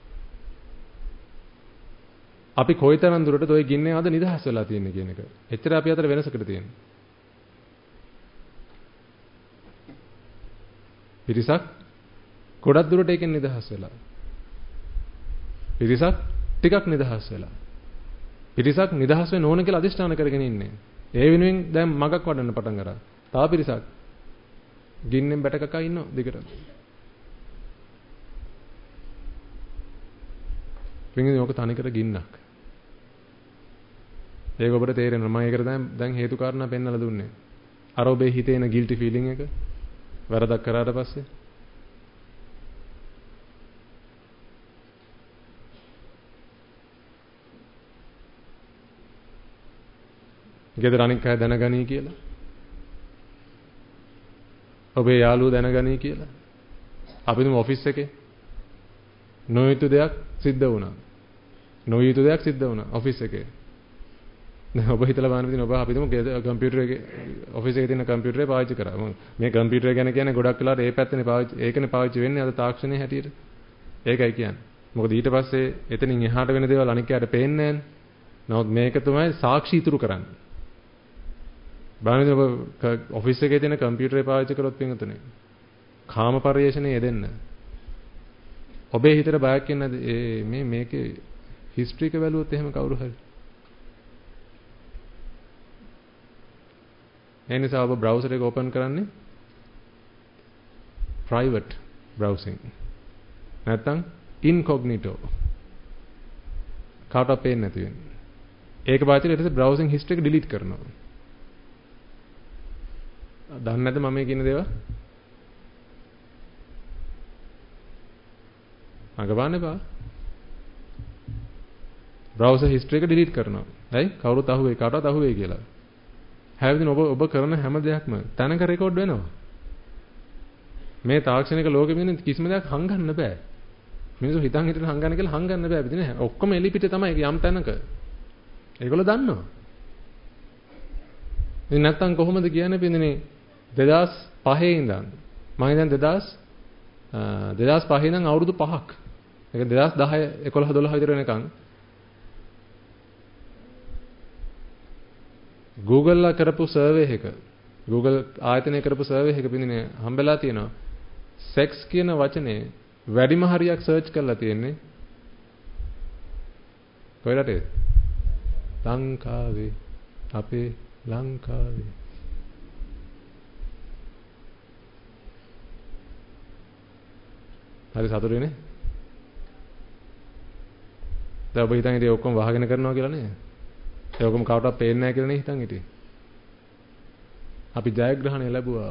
S1: අපි කොයිතරම් දුරටද ඔය ගින්නේ අද නිදහස් වෙලා තියෙන්නේ කියන එක. එච්චර අපි අතර වෙනසකට තියෙන්නේ. පිරිසක් ගොඩක් දුරට ඒකෙන් නිදහස් වෙලා. පිරිසක් ටිකක් නිදහස් වෙලා. පිරිසක් නිදහස් වෙන්න ඕන කියලා අදිෂ්ඨාන කරගෙන ඉන්නේ. ඒ වෙනුවෙන් දැන් මගක් වඩන්න පටන් ගත්තා. තව පිරිසක් ගින්නෙන් බැටකකා ඉන්නවා දිගට. පින්ගින් ඔක තනිකර ගින්නක්. ඒක ඔබට තේරෙනවා. මම ඒකට දැන් හේතු කාරණා පෙන්වලා දුන්නේ. අර ඔබේ හිතේ එන ගිල්ටි ෆීලිං එක වැරදක් කරාට පස්සේ ගෙදර අනික් අය දැනගනී කියලා. ඔබේ යාළුවෝ දැනගනී කියලා. අපි දුම ඔෆිස් එකේ නොයුතු දෙයක් සිද්ධ වුණා. නොයුතු දෙයක් සිද්ධ වුණා ඔෆිස් එකේ. දැන් ඔබ හිතලා බලන්න ඉතින් ඔබ අපි දුම කම්පියුටර් එකේ ඔෆිස් එකේ තියෙන කම්පියුටරේ පාවිච්චි කරා. මේ කම්පියුටර් ගැන කියන්නේ ගොඩක් වෙලාවට ඒ පැත්තනේ පාවිච්චි ඒකනේ පාවිච්චි වෙන්නේ අද තාක්ෂණයේ හැටියට. ඒකයි කියන්නේ. මොකද ඊට පස්සේ එතනින් එහාට වෙන දේවල් අනික් යාට පේන්නේ නැහැ. නමුත් මේක තමයි සාක්ෂි ඉතුරු කරන්නේ. බලන්න ඔබ ඔෆිස් එකේ තියෙන කම්පියුටරේ පාවිච්චි කරොත් පින්වතුනි කාම පරිේශණයේ යෙදෙන්න. ඔබේ හිතට බයක් එන්නේ නැද මේකේ හිස්ටරි එක බැලුවොත් එහෙම කවුරු හරි. ඒ නිසා ඔබ බ්‍රවුසර් එක ඕපන් කරන්නේ private browsing. නැත්නම් incognito. කාටවත් පේන්නේ නැති වෙන්නේ. ඒක පාවිච්චි කරලා ඊට පස්සේ browsing history එක delete කරනවා. දන්නේ නැද්ද මම මේ කියන දේවල්? අඟපාන්න එපා. browser history එක delete කරනවා. හරි? කවුරුත් අහුවේ කාටවත් අහුවේ කියලා. හැබැයි ඔබ කරන හැම දෙයක්ම තැනක රෙකෝඩ් වෙනවා. මේ තාක්ෂණික ලෝකෙ මෙන්න කිසිම දෙයක් හංගන්න බෑ. මිනිස්සු හිතන් හිතන හංගන්න කියලා හංගන්න බෑ. පිටින් ඔක්කොම එලිපිටේ තමයි යම් තැනක. ඒගොල්ලෝ දන්නවා. ඉතින් නැත්තම් කොහොමද කියන්නේ පිටිනේ 2005 ඉඳන් මම දැන් 2005 ඉඳන් අවුරුදු 5ක්. ඒක 2010 11 12 විතර වෙනකන් Google ලා කරපු සර්වේ එක Google ආයතනය කරපු සර්වේ එක පිටිනේ හම්බෙලා තියෙනවා. sex කියන වචනේ වැඩිම හරියක් සර්ච් කරලා තියෙන්නේ කොයි රටේද? ලංකාවේ. අපේ ලංකාවේ. හරි සතුටුනේ? දැන් ඔබ හිතන් හිටියේ ඔක්කොම වහගෙන කරනවා කියලා නේද? ඒ ඔක්කොම කවුටවත් පේන්නේ නැහැ කියලා නේ හිතන් හිටියේ. අපි ජයග්‍රහණය ලැබුවා.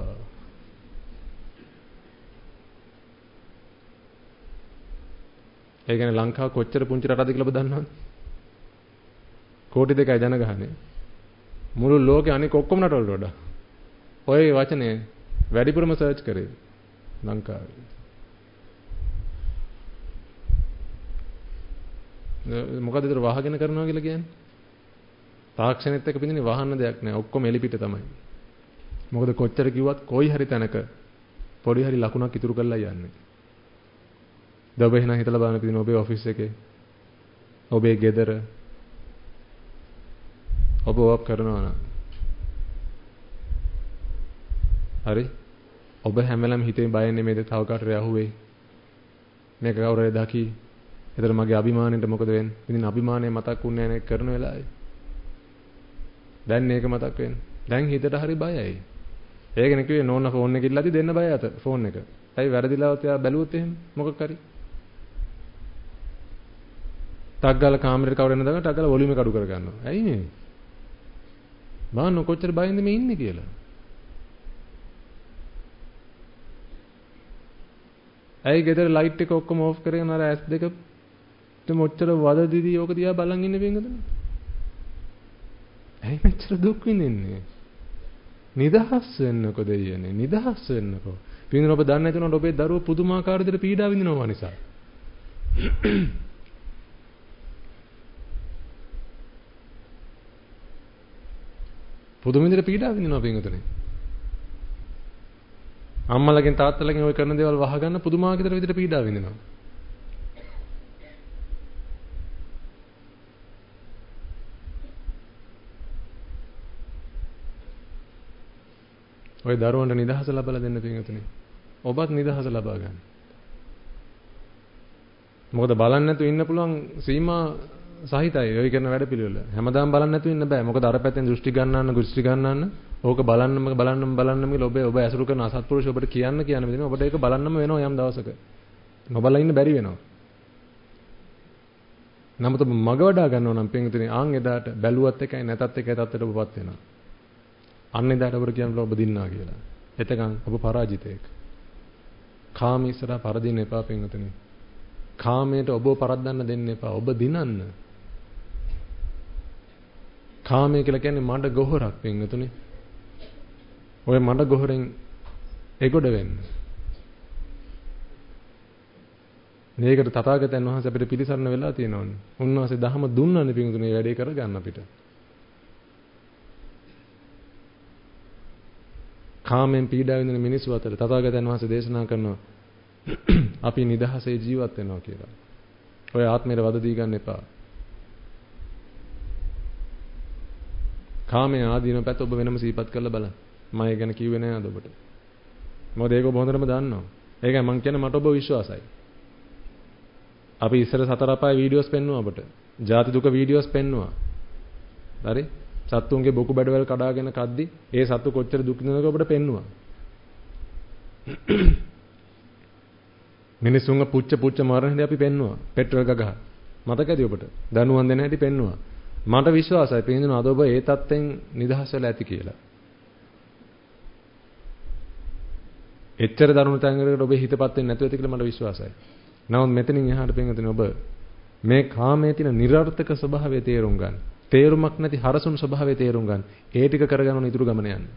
S1: ඒ කියන්නේ ලංකාව කොච්චර පුංචි රටක්ද කියලා ඔබ දන්නවද? කෝටි 2යි ජනගහනය. මුළු ලෝකේ අනික ඔක්කොම රටවලට වඩා. ඔය වචනේ වැඩිපුරම සර්ච් කරේ ලංකාවේ. මොකද ඒතර වහගෙන කරනවා කියලා කියන්නේ? තාක්ෂණෙත් එක්ක පිටින් වහන්න දෙයක් නැහැ. ඔක්කොම එලිපිට තමයි. මොකද කොච්චර කිව්වත් කොයි හරි තැනක පොඩි හරි ලකුණක් ඉතුරු කරලා යන්නේ. දැන් ඔබ එහෙනම් හිතලා බලන්න පිටින් ඔබේ ඔෆිස් එකේ ඔබේ ගෙදර ඔබ වප් කරනවා නම් හරි ඔබ හැම වෙලාවෙම හිතේ බය නෙමෙයිද තව කාටද අහුවේ මේක කවුරුහරි දකි. ඒතර මගේ අභිමානෙට මොකද වෙන්නේ? ඉතින් අභිමානය මතක් වුණේ නැහැ කරන වෙලාවේ. දැන් මේක මතක් වෙන්නේ. දැන් හිතට හරි බයයි. ඒකනේ කිව්වේ නෝනා ෆෝන් එක ඉල්ලද්දි දෙන්න බය අත ෆෝන් එක. ඇයි වැරදිලාවත් එයා බැලුවොත් එහෙම මොකක් හරි. ටක් ගාලා කාමරේට කවුරු එන දාන ටක් ගාලා වොලියුම් එක අඩු කර ගන්නවා. ඇයි මේ? බලන්න කොච්චර බයින්ද මේ ඉන්නේ කියලා. ඇයි ගෙදර ලයිට් එක ඔක්කොම ඕෆ් කරගෙන අර S2 මොච්චර වද දිදී ඕක දිහා බලන් ඉන්නේ වෙන්ගදනේ. ඇයි මෙච්චර දුක් විඳින්නේ? නිදහස් වෙන්නකෝ දෙයියනේ. නිදහස් වෙන්නකෝ. පින්වතුනි ඔබ දන්නේ නැතුනොත් ඔබේ දරුවෝ පුදුමාකාර විදිහට පීඩා විඳිනවා නිසා. පුදුම විදිහට පීඩා විඳිනවා පින්වතුනි. අම්මලගෙන් තාත්තලගෙන් ඔය කරන දේවල් වහගන්න පුදුමාකාර විදිහට පීඩා විඳිනවා. ඔය දරුවන්ට නිදහස ලබා දෙන්න පින්වතුනි. ඔබත් නිදහස ලබා ගන්න. මොකද බලන්න නැතුව ඉන්න පුළුවන් සීමා සහිතයි ඔය කරන වැඩ පිළිවෙල. හැමදාම බලන්න නැතුව ඉන්න බෑ. මොකද අර පැත්තෙන් දෘෂ්ටි ගන්නන්න ඕක බලන්නම කියලා ඔබ ඇසුරු කරන අසත්පුරුෂ ඔබට කියන්න මෙතන ඔබට ඒක බලන්නම වෙනවා යම් දවසක. නොබලා ඉන්න බැරි වෙනවා. නමුත් ඔබ මග වඩා ගන්නවා නම් පින්වතුනි ආන් එදාට බැලුවත් එකයි නැතත් එකයි තත්ත්වයට ඔබපත් වෙනවා. අන්න එදාට ඔබට කියනවා ඔබ දින්නා කියලා. එතකන් ඔබ පරාජිතයෙක්. කාම ඉස්සරහා පරදින්න එපා පින්වතුනි. කාමයට ඔබව පරද්දන්න දෙන්න එපා. ඔබ දිනන්න. කාමය කියලා කියන්නේ මඩ ගොහරක් පින්වතුනි. ඔය මඩ ගොහරෙන් ඒගොඩ වෙන්න. මේකට තථාගතයන් වහන්සේ අපිට පිළිසරණ වෙලා තියෙනවනේ. උන්වහන්සේ ධහම දුන්නනේ පිටුනේ වැඩේ කරගන්න අපිට. කාමෙන් පීඩා විඳින මිනිස්සු අතර තථාගතයන් වහන්සේ දේශනා කරනවා අපි නිදහසේ ජීවත් වෙනවා කියලා. ඔය ආත්මයට වද දී ගන්න එපා. කාමයේ ආදීන පැත්ත ඔබ වෙනම සිහිපත් කරලා බලන්න. මම ඒ ගැන කිව්වේ නෑ අද ඔබට. මොකද ඒක ඔබ හොඳටම දන්නවා. ඒකයි මම කියන්නේ මට ඔබ විශ්වාසයි. අපි ඉස්සර සතර අපායේ වීඩියෝස් පෙන්නුවා අපට. ජාති දුක වීඩියෝස් පෙන්නුවා. හරි? සත්තුන්ගේ බොකු බඩවැල් කඩාගෙන කද්දි ඒ සත්තු කොච්චර දුක් විඳිනවද අපට පෙන්නුවා. මිනිසුන්ව පුච්ච මරන හැටි අපි පෙන්නුවා. පෙට්‍රල් ගගහ. මතකද ඔබට? දනුවන් දෙන හැටි පෙන්නුවා. මට විශ්වාසයි පේනවා අද ඔබ ඒ තත්ත්වෙන් නිදහස් වෙලා ඇති කියලා. එච්චර දරුණු තැනකට ඔබේ හිතපත් වෙන්නේ නැතුව ඇති කියලා මට විශ්වාසයි. නමුත් මෙතනින් එහාට පෙන්වතුනේ ඔබ මේ කාමයේ තියෙන නිර්වර්තක ස්වභාවය තේරුම් ගන්න. තේරුමක් නැති හරසුන් ස්වභාවය තේරුම් ගන්න. ඒ ටික කරගෙන උන ඉතුරු ගමන යන්න.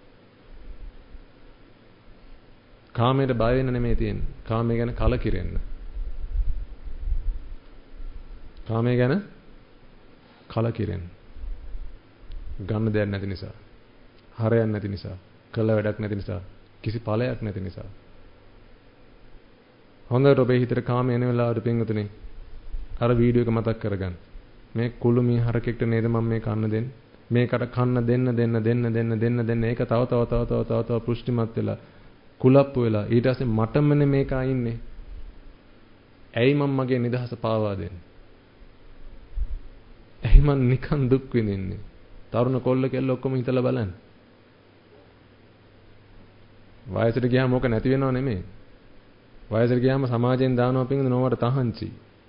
S1: කාමයට බය වෙන්න නෙමෙයි තියෙන්නේ. කාමය ගැන කලකිරෙන්න. කාමය ගැන කලකිරෙන්න. ගන්න දෙයක් නැති නිසා. හරයක් නැති නිසා. කළ වැඩක් නැති නිසා. කිසි ඵලයක් නැති නිසා. හොඳට ඔබේ හිතට කාමය එන වෙලාවට පින්වතුනි අර වීඩියෝ එක මතක් කරගන්න. මේ කුළුමී හරකෙක්ට නේද මම මේ කන්න දෙන්නේ. මේකට කන්න දෙන්න ඒක තව පුෂ්ටිමත් වෙලා කුලප්පු වෙලා ඊට පස්සේ මටමනේ මේක ආින්නේ. ඇයි මම මගේ නිදහස පාවා දෙන්නේ? ඇයි මම නිකන් දුක් විඳින්නේ? තරුණ කොල්ල කෙල්ල ඔක්කොම හිතලා බලන්න. වයසට ගියාම ඕක නැති වෙනව නෙමෙයි. වයසට ගියාම සමාජයෙන් දානවා පින්ද නොවට තහංචි.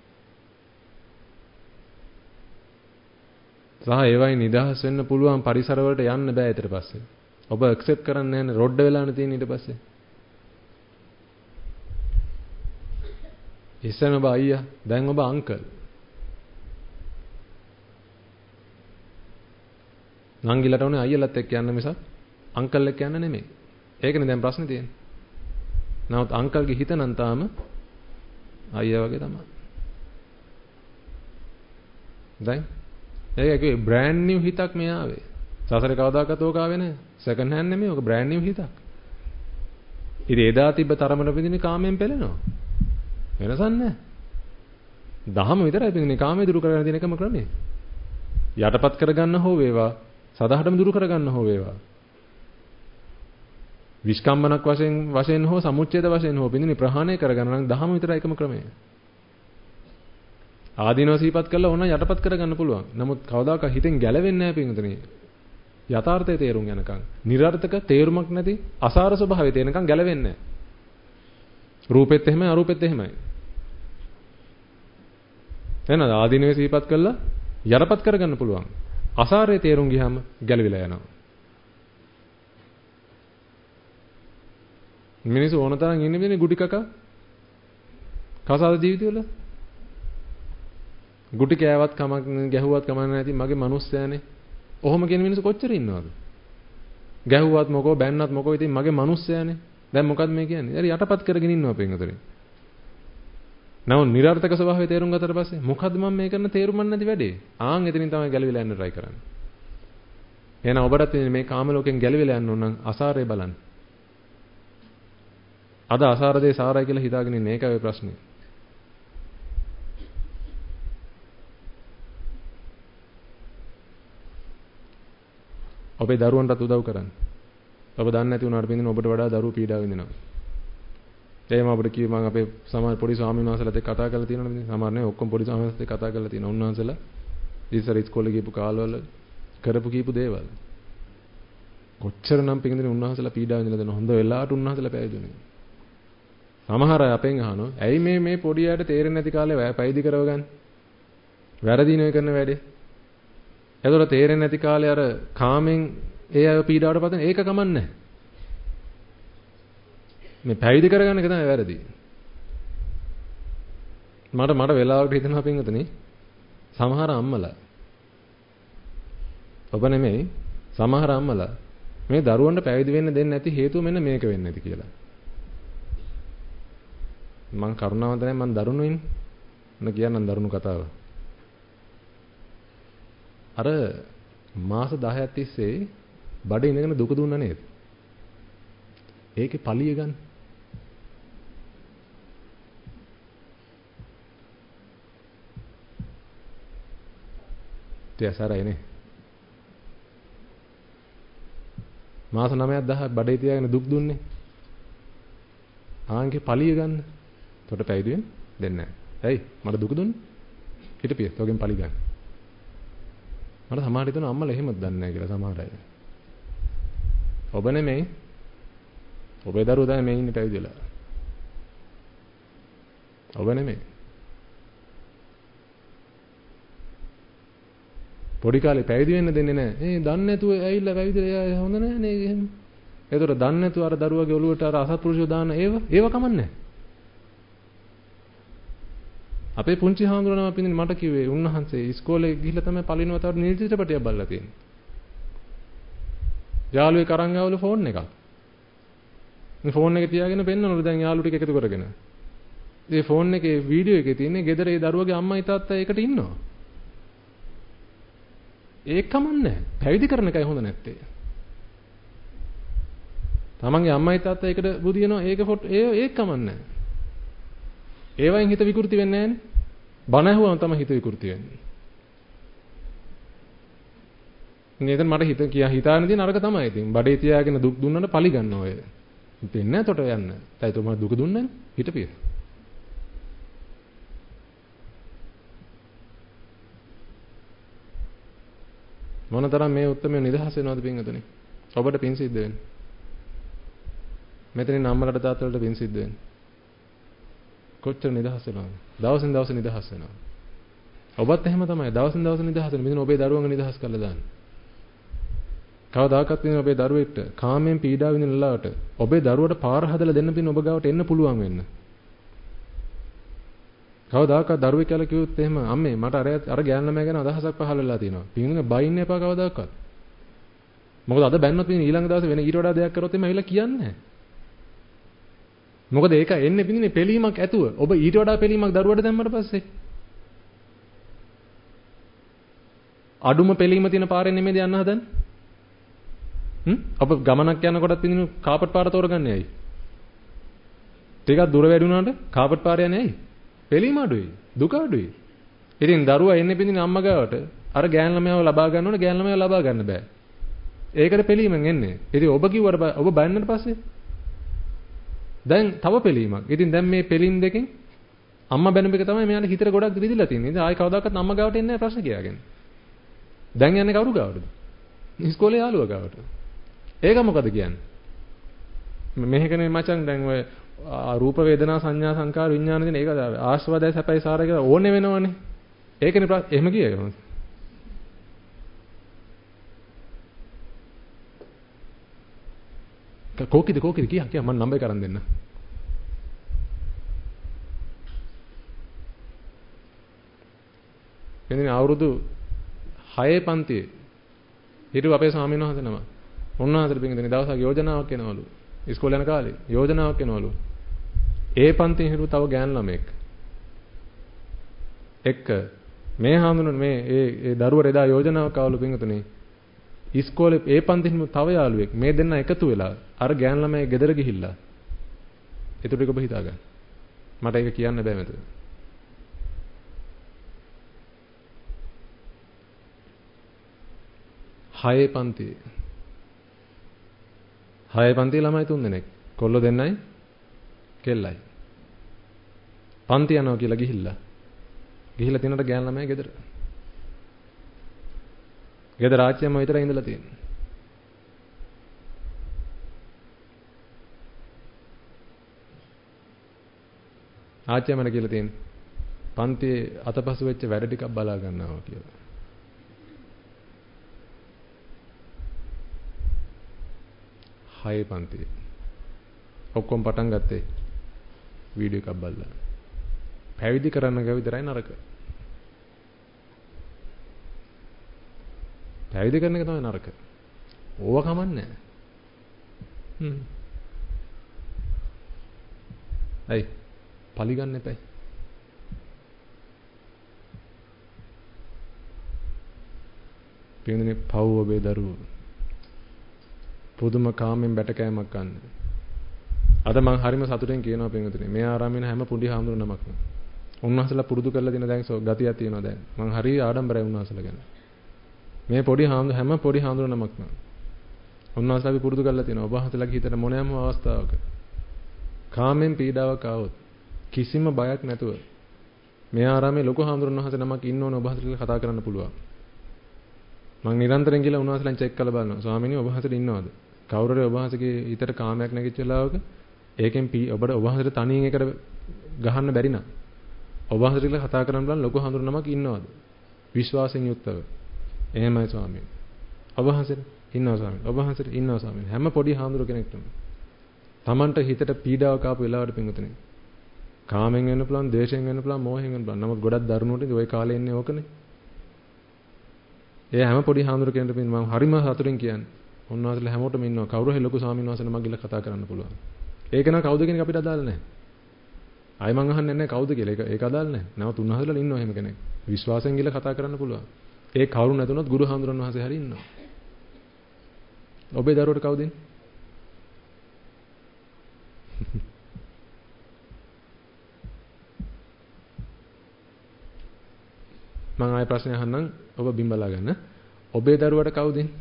S1: සහ ඒවයි නිදහස් වෙන්න පුළුවන් පරිසර වලට යන්න බෑ ඊට පස්සේ. ඔබ ඇක්සෙප්ට් කරන්නේ නැහැ රොඩ් වෙලානේ තියෙන ඊට පස්සේ. ඉස්සෙල්ම ඔබ අයියා දැන් ඔබ අංකල්. නංගිලට උනේ අයියලත් එක්ක යන්න මිසක් අංකල් එක්ක යන්න නෙමෙයි. ඒකනේ දැන් ප්‍රශ්නේ තියෙන්නේ. නමුත් අංකල්ගේ හිත නම් තාම අයියා වගේ තමයි. දැන් ඒකේ බ්‍රෑන්ඩ් නිව් හිතක් මේ ආවේ. සසරේ කවදාකවත් ඕක ආවේ නැහැ. සෙකන්ඩ් හෑන්ඩ් නෙමෙයි ඕක බ්‍රෑන්ඩ් නිව් හිතක්. ඉතින් එදා තිබ්බ තරමට පිටින් කාමයෙන් පෙළෙනවා. වෙනසක් නැහැ. දහම විතරයි පිටින් කාමයේ දුරු කරගෙන තියෙන එකම ක්‍රමය. යටපත් කරගන්න හෝ වේවා, සදාහටම දුරු කරගන්න හෝ වේවා. විස්කම්මනක් වශයෙන් හෝ සමුච්ඡේද වශයෙන් හෝ පිටින් ප්‍රහාණය කරගන්න නම් දහම විතරයි එකම ක්‍රමය. ආදීනව සිහිපත් කළා ඕන යටපත් කරගන්න පුළුවන්. නමුත් කවදාකවත් හිතෙන් ගැලවෙන්නේ නැහැ පින්වතුනි. යථාර්ථයේ තේරුම් යනකම්, නිර්ර්ථක තේරුමක් නැති අසාර ස්වභාවයේ තේනකම් ගැලවෙන්නේ නැහැ. රූපෙත් එහෙමයි අරූපෙත් එහෙමයි. එහෙනම් ආදීනව සිහිපත් කළා යටපත් කරගන්න පුළුවන්. අසාරයේ තේරුම් ගියාම ගැලවිලා යනවා. මිනිස්සු ඕන තරම් ඉන්නේ ගුටි කකා කසාද ජීවිතවල ගුටි කෑවත් කමක් ගැහුවත් කමක් නැති මගේ මිනිස්සයානේ. ඔහොම කියන මිනිස්සු කොච්චර ඉන්නවද? ගැහුවත් මොකෝ බැන්නත් මොකෝ ඉතින් මගේ මිනිස්සයානේ. දැන් මොකද්ද මේ කියන්නේ? හරි යටපත් කරගෙන ඉන්නවා පින්වතුනි. නමුත් නිර්ර්ථක ස්වභාවය තේරුම් ගත්තට පස්සේ මොකද්ද මම මේ කරන තේරුම් නැති වැඩේ? ආන් එතනින් තමයි ගැලවිලා යන්න try කරන්නේ. එහෙනම් ඔබටත් මේ කාම ලෝකෙන් ගැලවිලා යන්න ඕන නම් අසාරය බලන්න. අද අසාර දේ සාරයි කියලා හිතාගෙන ඉන්නේ ඒකයි ප්‍රශ්නේ. ඔබේ දරුවන්ටත් උදව් කරන්න. ඔබ දන්නේ නැති වුණාට පින්දින ඔබට වඩා දරුවෝ පීඩා විඳිනවා. එහෙම අපිට කිව්ව මම අපේ සමහර පොඩි ස්වාමීන් වහන්සේලාත් එක්ක කතා කරලා තියෙනවනේ පින්දින. සමහර නේ ඔක්කොම පොඩි ස්වාමීන් වහන්සේලාත් එක්ක කතා කරලා තියෙනවා. උන්වහන්සේලා ඉස්සර ඉස්කෝලේ ගිහපු කාලවල කරපු කීපු දේවල්. කොච්චරනම් පින්දින උන්වහන්සේලා පීඩා විඳිනද හොඳ වෙලාවට උන්වහන්සේලා පැවිදුනේ. සමහර අය අපෙන් අහනවා ඇයි මේ පොඩි අයට තේරෙන්නේ නැති කාලේ පැවිදි කරවගන්නේ? වැරදි නේ කරන වැඩේ. එතකොට තේරෙන්නේ නැති කාලේ අර කාමෙන් ඒ අය පීඩාවට පදින ඒක කමන්නේ. මේ පැවිදි කරගන්න එක තමයි වැරදි. මට වෙලාවකට හිතෙනවා පින්වතුනි සමහර අම්මලා ඔබ නෙමෙයි සමහර අම්මලා මේ දරුවන්ට පැවිදි වෙන්න දෙන්නේ නැති හේතුව මෙන්න මේක වෙන්නේ නැති කියලා. මං කරුණාවන්ත නැහැ මං දරුණු ඉන්නේ. මම කියන්නම් දරුණු කතාව. අර මාස 10ක් තිස්සේ බඩේ ඉඳගෙන දුක දුන්නා නේද? ඒකේ පලිය ගන්න. තියසරයිනේ. මාස 9ක් 10ක් බඩේ තියාගෙන දුක් දුන්නේ. ආන්ගේ පලිය ගන්න. එතකොට පැවිදි වෙන්න දෙන්නේ නැහැ. ඇයි? මට දුක දුන්නේ. හිටපිය. තෝගෙන් පලි ගන්න. මට සමහර හිතන අම්මලා එහෙමත් දන්නේ නැහැ කියලා සමහර අය. ඔබ නෙමෙයි. ඔබේ දරුවෝ තමයි මේ ඉන්නේ පැවිදිලා. ඔබ නෙමෙයි. පොඩි කාලේ පැවිදි වෙන්න දෙන්නේ නැහැ. දන්නේ නැතුව ඇවිල්ලා පැවිදිලා හොඳ නැහැ නේ එහෙම. ඒතර දන්නේ නැතුව අර දරුවගේ ඔළුවට අර අසත්පුරුෂයෝ දාන ඒව කමන්නේ. අපේ පුංචි හාමුදුරනම අපින් මට කිව්වේ උන්වහන්සේ ඉස්කෝලේ ගිහිල්ලා තමයි පළවෙනිම වතාවට නිල් චිත්‍රපටයක් බලලා තියෙන්නේ. යාළුවෙක් අරන් ආවලු ෆෝන් එකක්. මේ ෆෝන් එක තියාගෙන පෙන්නනලු දැන් යාළු ටික එකතු කරගෙන. ඒ ෆෝන් එකේ වීඩියෝ එකේ තියෙන්නේ ගෙදර ඒ දරුවගේ අම්මයි තාත්තයි එකට ඉන්නවා. ඒක කමන්නේ. පැවිදි කරන එකයි හොඳ නැත්තේ. තමන්ගේ අම්මයි තාත්තයි එකට බුදිනවා ඒක ඒක කමන්නේ. ඒවයින් හිත විකෘති වෙන්නේ නැහැනේ. බණ ඇහුවම තමයි හිත විකෘති වෙන්නේ. නේද මට හිතාගෙන තියෙන අරක තමයි. ඉතින් බඩේ තියාගෙන දුක් දුන්නට පලි ගන්න ඔය. දෙන්නේ නැහැ තොට යන්න. තයි තුමා දුක දුන්නේ හිටපිය. මොනතරම් මේ උත්තරම නිදහස් වෙනවද පින්වතුනි? ඔබට පින් සිද්ධ වෙන්නේ. මෙතනින් අම්මලට තාත්තලට පින් සිද්ධ වෙන්නේ. කොච්චර නිදහස් වෙනවද? දවසින් දවස නිදහස් වෙනවා. ඔබත් එහෙම තමයි. දවසින් දවස නිදහස් වෙන. මෙතන ඔබේ දරුවන්ව නිදහස් කරලා දාන්න. කවදාකවත් වෙන ඔබේ දරුවෙක්ට කාමයෙන් පීඩා විඳින ලාවට ඔබේ දරුවට පාර හදලා දෙන්න පින් ඔබ ගාවට එන්න පුළුවන් වෙන්න. කවදාකවත් දරුවෙක් කියලා කිව්වොත් එහෙම අම්මේ මට අර ගෑනු ළමයා ගැන අදහසක් පහළ වෙලා තියෙනවා. පින්නුගේ බයින්න එපා කවදාකවත්. මොකද අද බැන්නොත් පින් ඊළඟ දවසේ වෙන ඊට වඩා දෙයක් කරොත් එimhe ඇවිල්ලා කියන්නේ නැහැ. මොකද ඒක එන්නේ පින්නේ පිළීමක් ඇතුව. ඔබ ඊට වඩා පිළීමක් දරුවට දැම්මට පස්සේ අඩුම පිළීම තියෙන පාරෙන් නෙමෙයිද යන්න හදන්නේ? අප ගමනක් යනකොටත් පින්නේ කාපට් පාර තෝරගන්නේ ඇයි? ටිකක් දුර වැඩි වුණාට කාපට් පාර යන්නේ ඇයි? පිළීම අඩුයි. දුක අඩුයි. ඉතින් දරුවා එන්නේ පින්නේ අම්මා ගාවට අර ගෑන් ළමයාව ලබා ගන්න ඕනේ ගෑන් ළමයාව ලබා ගන්න බෑ. ඒකට පිළීමෙන් එන්නේ. ඉතින් ඔබ කිව්වට ඔබ බයන්නට පස්සේ දැන් තව පිළීමක්. ඉතින් දැන් මේ පිළීම් දෙකෙන් අම්මා බැනුම එක තමයි මෙයාට හිතට ගොඩක් රිදිලා තියෙන්නේ. ඉතින් ආයි කවදාකවත් අම්මා ගාවට එන්නේ නැහැ ප්‍රශ්න කියාගෙන. දැන් යන්නේ කවුරු ගාවටද? ඉස්කෝලේ යාළුවා ගාවට. ඒක මොකද කියන්නේ? මේකනේ මචං දැන් ඔය රූප වේදනා සංඥා සංකාර විඥාන දෙන ඒක ආස්වාදය සැපයි සාරය කියලා ඕනේ වෙනවනේ. ඒකනේ එහෙම කියනවා. කෝකිද කියා මම නම්බර් එක අරන් දෙන්න. එදින අවුරුදු 6 පන්තියේ හිටු අපේ ස්වාමීන් වහන්සේ නම. උන්වහන්සේට පිටින් දවසක් යෝජනාවක් එනවලු. ඉස්කෝලේ යන කාලේ යෝජනාවක් එනවලු. ඒ පන්තියෙන් හිටු තව ගෑන් ළමෙක්. එක්ක මේ හාමුදුරනේ මේ ඒ දරුවර එදා යෝජනාවක් ආවලු පිටුනේ. ඉස්කෝලේ ඒ පන්තිෙම තව යාළුවෙක් මේ දෙන්න එකතු වෙලා අර ගෑන් ළමයි ගෙදර ගිහිල්ලා ඒතර ටික ඔබ හිතා ගන්න. මට ඒක කියන්න බෑ මෙතන. හයේ පන්තියේ ළමයි 3 දෙනෙක්. කොල්ල දෙන්නයි කෙල්ලයි. පන්ති යනවා කියලා ගිහිල්ලා තිනට ගෑන් ළමයි ගෙදර. ගෙදර ආච්චියම විතරයි ඉඳලා තියෙන්නේ. ආච්චියමට කියලා තියෙන්නේ පන්තියේ අතපසු වෙච්ච වැඩ ටිකක් බලා ගන්නවා කියලා. හයේ පන්තියේ ඔක්කොම පටන් ගත්තේ වීඩියෝ එකක් බලලා. පැවිදි කරන්න ගිය විතරයි නරක. පැවිදි කරන එක තමයි නරක. ඕව කමන්නේ. ඇයි? පලි ගන්න එපයි. පින්දුනේ පව් ඔබේ දරුවෝ. පුදුම කාමෙන් බැට කෑමක් ගන්න. අද මං හරිම සතුටෙන් කියනවා පින්දුනේ මේ ආරාමයේ හැම පුඩි හාමුදුරු නමක්ම. උන්වහන්සේලා පුරුදු කරලා දින දැන් ගතියක් තියෙනවා දැන්. මං හරි ආඩම්බරයි උන්වහන්සේලා ගැන. මේ පොඩි හාමුදුරු හැම පොඩි හාමුදුරු නමක්ම. උන්වහන්සේලා අපි පුරුදු කරලා තියෙනවා. ඔබ වහන්සේලාගේ හිතට මොනෑම අවස්ථාවක කාමෙන් පීඩාවක් ආවොත් කිසිම බයක් නැතුව මේ ආරාමයේ ලොකු හාමුදුරන් වහන්සේ නමක් ඉන්න ඕන ඔබ වහන්සේලා කතා කරන්න පුළුවන්. මම නිරන්තරයෙන් ගිහලා උන්වහන්සේලාන් චෙක් කරලා බලනවා. ස්වාමීනි ඔබ වහන්සේට ඉන්නවද? කවුරුරි ඔබ වහන්සේගේ හිතට කාමයක් නැගිච්ච වෙලාවක ඒකෙන් ඔබට ඔබ වහන්සේට තනියෙන් එකට ගහන්න බැරි නම් ඔබ වහන්සේට කතා කරන්න බලන්න ලොකු හාමුදුරන් නමක් ඉන්නවද? විශ්වාසයෙන් යුක්තව. එහෙමයි ස්වාමීනි. ඔබ වහන්සේට ඉන්නවා ස්වාමීනි. ඔබ වහන්සේට ඉන්නවා ස්වාමීනි. හැම පොඩි හාමුදුර කෙනෙක්ටම තමන්ට හිතට පීඩාවක් ආපු වෙලාවට පින්වතුනි කාමෙන් වෙන්න පුළුවන්, ද්වේෂයෙන් වෙන්න පුළුවන්, මෝහයෙන් වෙන්න පුළුවන්. නමුත් ගොඩක් දරුණුවට ওই කාලේ ඉන්නේ ඕකනේ. ඒ හැම පොඩි හාමුදුර කෙනෙක්ට මම හරිම සතුටින් කියන්නේ. උන්වහන්සේලා හැමෝටම ඉන්නවා. කවුරු හරි ලොකු ස්වාමීන් වහන්සේ නමක් ගිහලා කතා කරන්න පුළුවන්. ඒක නා කවුද කියන එක අපිට අදාළ නැහැ. ආයි මං අහන්නේ නැහැ කවුද කියලා. ඒක අදාළ නැහැ. නැවත උන්වහන්සේලා ඉන්නවා එහෙම කෙනෙක්. විශ්වාසයෙන් ගිහලා කතා කරන්න පුළුවන්. ඒ කවුරු නැතුනොත් ගුරු හාමුදුරන් වහන්සේ හරි ඉන්නවා. ඔබේ දරුවට කවුද ඉන්නේ? මම ආයෙ ප්‍රශ්න අහන්නම් ඔබ බිම් බලා ගන්න. ඔබේ දරුවට කවුද ඉන්නේ?